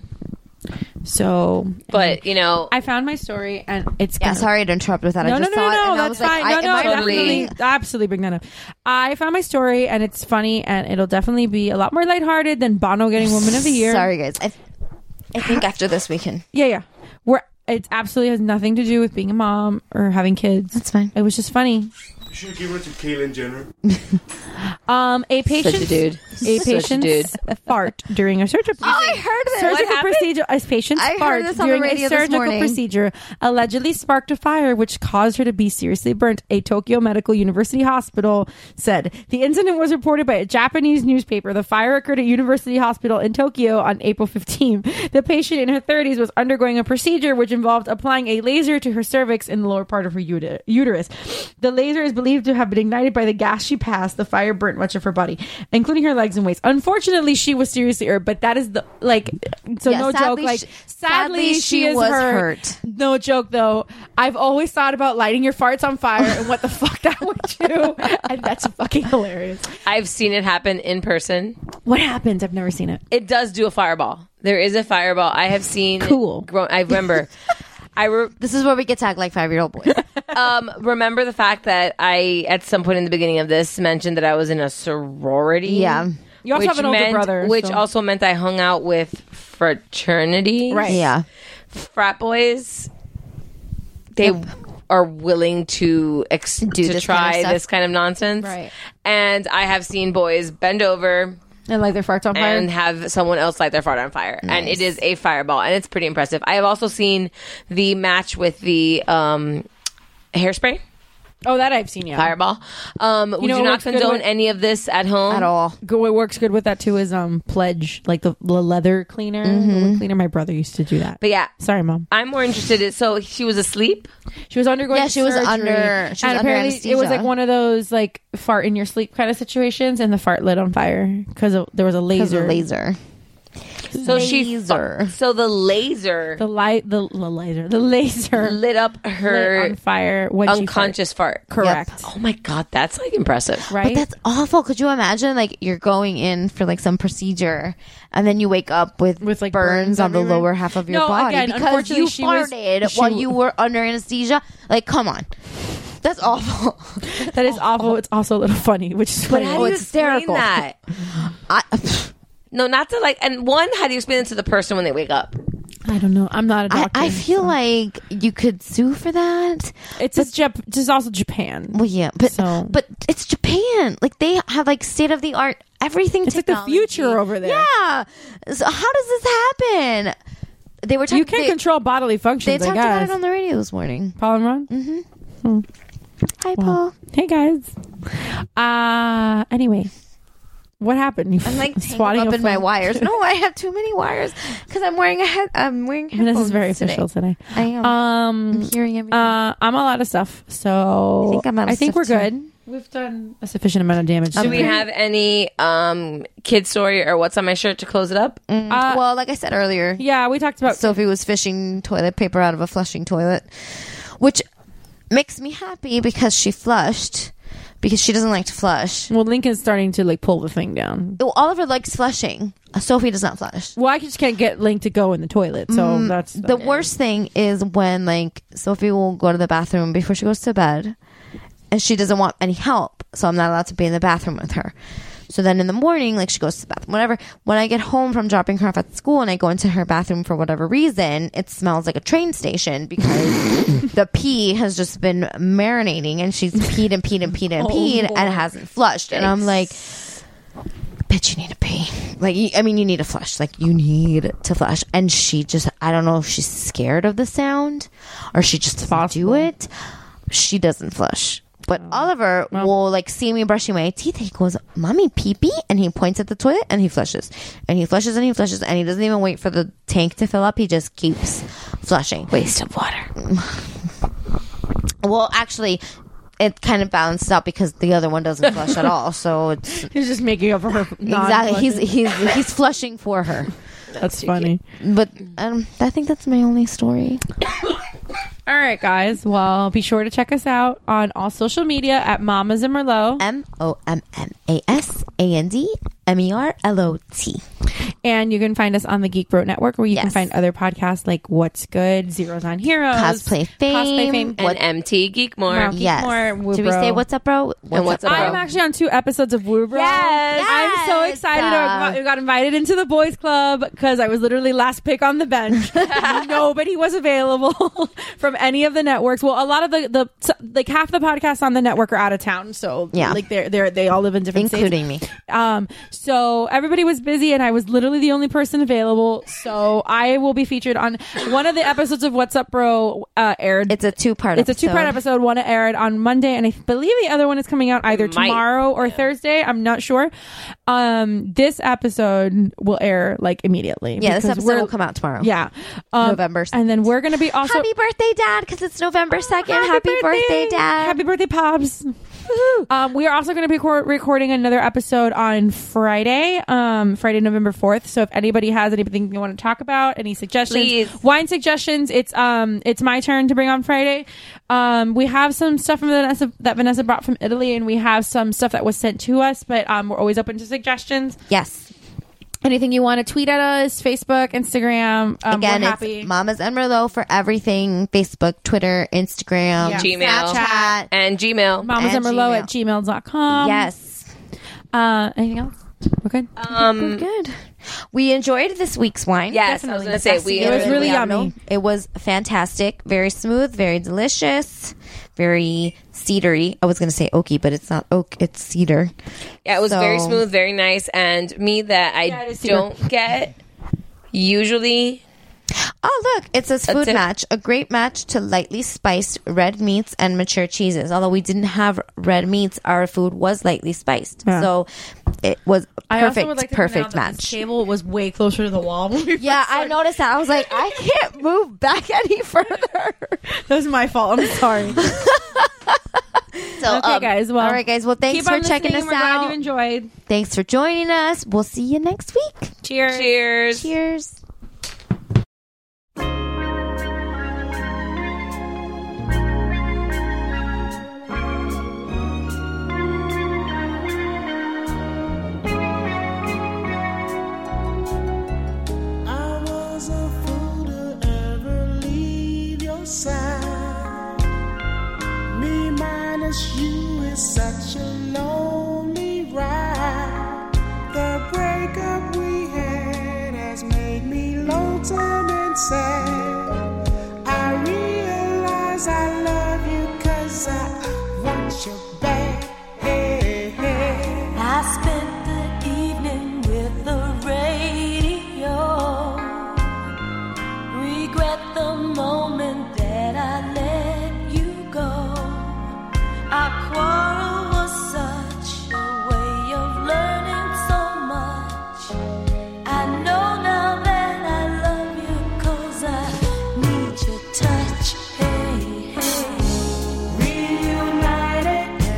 So, But, you know, I found my story and it's Yeah, gonna- sorry to interrupt with that. No, I no, just no, saw it no, and I that's was like, fine. I, no, am no, I definitely, reading? absolutely bring that up. I found my story and it's funny and it'll definitely be a lot more lighthearted than Bono getting Woman of the Year. Sorry, guys. I, I think after this we can. Yeah, yeah. We're, it absolutely has nothing to do with being a mom or having kids. That's fine. It was just funny. You should give it to Caitlyn Jenner. Um, a patient, a dude. a Such a patient's fart during a surgical. Oh, I heard this. Surgical What happened? procedure. A patient's I heard fart this on the during radio a this surgical morning. procedure allegedly sparked a fire, which caused her to be seriously burnt. A Tokyo Medical University Hospital said the incident was reported by a Japanese newspaper. The fire occurred at University Hospital in Tokyo on April fifteenth. The patient in her thirties was undergoing a procedure which involved applying a laser to her cervix in the lower part of her uter- uterus. The laser is believed to have been ignited by the gas she passed. The fire burnt much of her body, including her legs and waist. Unfortunately, she was seriously hurt, but that is the like. So Yeah, no sadly, joke. Like she- sadly, sadly, she, she is was hurt. hurt. No joke though. I've always thought about lighting your farts on fire and what the fuck that would do, and that's fucking hilarious. I've seen it happen in person. What happens? I've never seen it. It does do a fireball. There is a fireball. I have seen. Cool. Grown, I remember. I re- This is where we get tagged like five year old boys. um, remember the fact that I, at some point in the beginning of this, mentioned that I was in a sorority. Yeah. You also which have an older meant- brother, which so- also meant I hung out with fraternities. Right. Yeah. Frat boys. They are willing to ex- Do to this try kind of stuff. this kind of nonsense. Right. And I have seen boys bend over And like their farts on fire. and have someone else light their fart on fire. And it is a fireball, and it's pretty impressive. I have also seen the match with the um, hairspray. Oh, that I've seen, yeah. Fireball. Um, would know you what not works good condone with- any of this at home? At all. Go, what works good with that too is um Pledge, like the, the leather cleaner. Mm-hmm. The wood cleaner. My brother used to do that. But yeah. Sorry, Mom. I'm more interested in, so she was asleep? She was undergoing Yeah, she was surgery, under- she was and under apparently it was anesthesia. like one of those like fart in your sleep kind of situations, and the fart lit on fire because there was a 'Cause laser. of laser. So she Laser. so the laser The light, the, the laser, the laser lit up her lit on fire when unconscious fart. she farted. Correct. Oh my god, that's like impressive. Right. But that's awful. Could you imagine, like, you're going in for like some procedure, and then you wake up with With, like, burns, burns on the everywhere? lower half of your No, body again, because unfortunately, you she was- farted she while w- you were under anesthesia? Like, come on, that's awful. That is awful. It's also a little funny, which is But funny. how do Oh, you it's explain hysterical. that? I, No, not to like. And one, how do you explain it to the person when they wake up? I don't know. I'm not a I, doctor. I feel like you could sue for that. it's just Jap- just also Japan. Well, yeah, but So- but it's Japan. Like, they have like state of the art everything. It's like the technology. future over there. Yeah. So how does this happen? They were talking. You can't they, control bodily They functions. I talked about guess. it on the radio this morning. Paul and Ron. Mm-hmm. Hi, Wow. Paul. Hey guys. Uh anyway, what happened? You I'm like swatting tangled up a in my phone? wires. No, I have too many wires because I'm wearing a head. I'm wearing headphones. Vanessa's very today. official today. I am. Um, I'm hearing everything. uh, I'm a lot of stuff, so I think I'm out of I think stuff, we're too. good. We've done a sufficient amount of damage. Do we have any um, kid story or what's on my shirt to close it up? Mm, uh, well, like I said earlier, Yeah, we talked about. Sophie was fishing toilet paper out of a flushing toilet, which makes me happy because she flushed. Because she doesn't like to flush. Well, Lincoln's starting to like pull the thing down. Well, Oliver likes flushing. Uh, Sophie does not flush. Well, I just can't get Link to go in the toilet, so Mm, that's the worst thing is when like Sophie will go to the bathroom before she goes to bed, and she doesn't want any help, so I'm not allowed to be in the bathroom with her. So then in the morning, like she goes to the bathroom, whatever. When I get home from dropping her off at school and I go into her bathroom for whatever reason, it smells like a train station because the pee has just been marinating and she's peed and peed and peed and Oh, peed Lord. and hasn't flushed. And I'm like, bitch, you need to pee. Like, you- I mean, you need to flush. Like, you need to flush. And she just, I don't know if she's scared of the sound or she just doesn't do it. She doesn't flush. But Oliver will like see me brushing my teeth. And he goes, "Mommy, pee pee," and he points at the toilet and he flushes, and he flushes and he flushes, and he doesn't even wait for the tank to fill up. He just keeps flushing. Waste of water. Well, actually, it kind of balanced out because the other one doesn't flush at all. So it's He's just making up for her. exactly he's he's he's flushing for her. That's funny. But um, I think that's my only story. All right, guys. Well, be sure to check us out on all social media at Mamas and Merlot. M O M M A S A N D M E R L O T. And you can find us on the Geek Bro Network, where you can Yes. find other podcasts like What's Good, Zeros on Heroes, Cosplay Fame, Cosplay Fame, And M T Geek More. Wow. Geek Yes. More, Woo Should we Bro. say what's up, bro? And what's up, bro? I'm actually on two episodes of Woo Bro. Yes. I'm so Yes. excited. I got- I got invited into the boys club because I was literally last pick on the bench. Nobody was available from any of the networks. Well, a lot of the, the like half the podcasts on the network are out of town, so Yeah. like they're they are they all live in different Including states. me. Um, so everybody was busy, and I was literally the only person available. So I will be featured on one of the episodes of What's Up, Bro. Uh, aired. It's a two-part It's a two part episode. One aired on Monday, and I believe the other one is coming out either Might. tomorrow or Thursday. I'm not sure. Um, this episode will air like immediately. Yeah, this because episode we're- will come out tomorrow. Yeah, um, November and then we're gonna be also Happy birthday, Dad, because it's November second. Happy, birthday. Dad. Happy birthday, Pops. Um, we are also going to be cor- recording another episode on Friday, um, Friday, November fourth. So if anybody has anything you want to talk about, any suggestions, Please. wine suggestions, it's um, it's my turn to bring on Friday. Um, we have some stuff from Vanessa that Vanessa brought from Italy, and we have some stuff that was sent to us. But um, we're always open to suggestions. Yes. Anything you want to tweet at us, Facebook, Instagram. Um, Again, we're it's happy. Mamas and Merlot for everything. Facebook, Twitter, Instagram, Yeah. Gmail. Snapchat. And Gmail. Mamas and and Merlot Gmail. at gmail dot com. Yes. Uh, anything else? Okay. Um, good, good. We enjoyed this week's wine. Yes, I was going to say we. It was really yummy. It was fantastic. Very smooth. Very delicious. Very cedary. I was going to say oaky, but it's not oak. It's cedar. Yeah, it was So- very smooth, very nice, and me that I Yeah, it is cedar. don't get usually. Oh, look, it says food it. match. A great match to lightly spiced red meats and mature cheeses. Although we didn't have red meats, our food was lightly spiced. Yeah. So it was I perfect, also would like to point perfect out that this match. table was way closer to the wall. When we Yeah, first I started. noticed that. I was like, I can't move back any further. That was my fault. I'm sorry. So, Okay, um, guys, well, all right, guys. Well, thanks Keep for on checking listening. us We're glad out. you enjoyed. Thanks for joining us. We'll see you next week. Cheers. Cheers. Cheers. I was a fool to ever leave your side. Me minus you is such a lonely ride. The breakup we had has made me lonesome and sad. I realize I love you 'cause I want you back. Hey, hey. I spent the evening with the radio. Regret the moment that I let you go. Our quarrel was such a way of learning so much. I know now that I love you 'cause I need your touch. Hey, hey. Reunited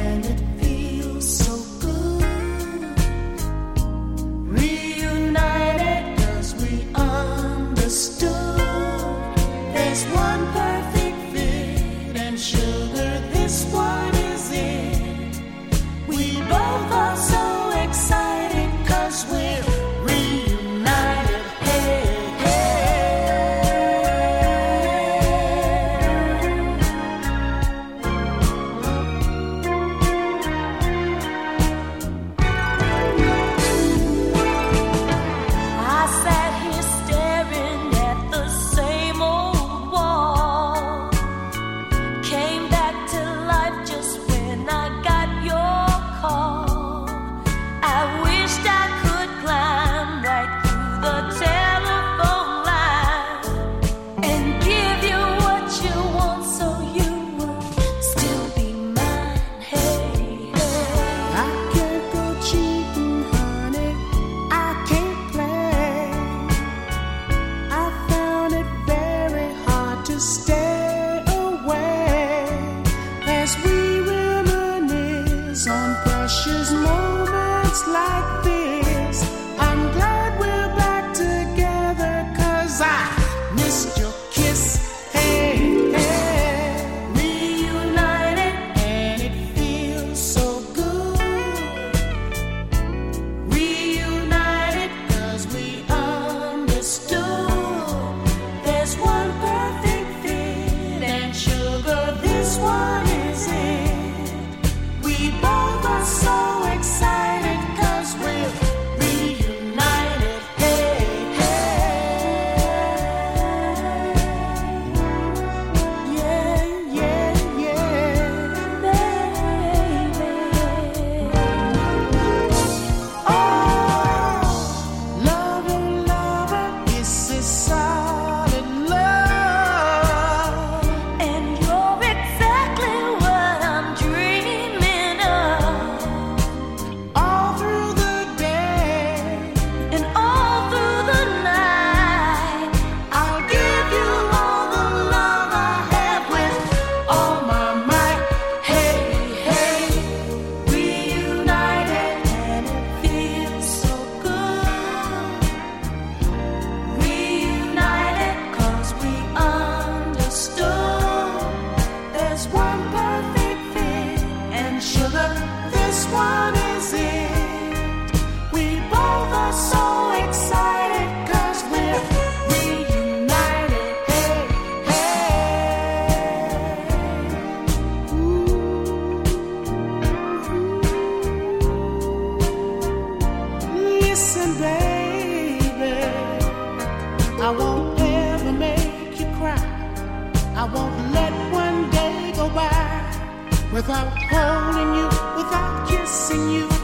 without holding you, without kissing you.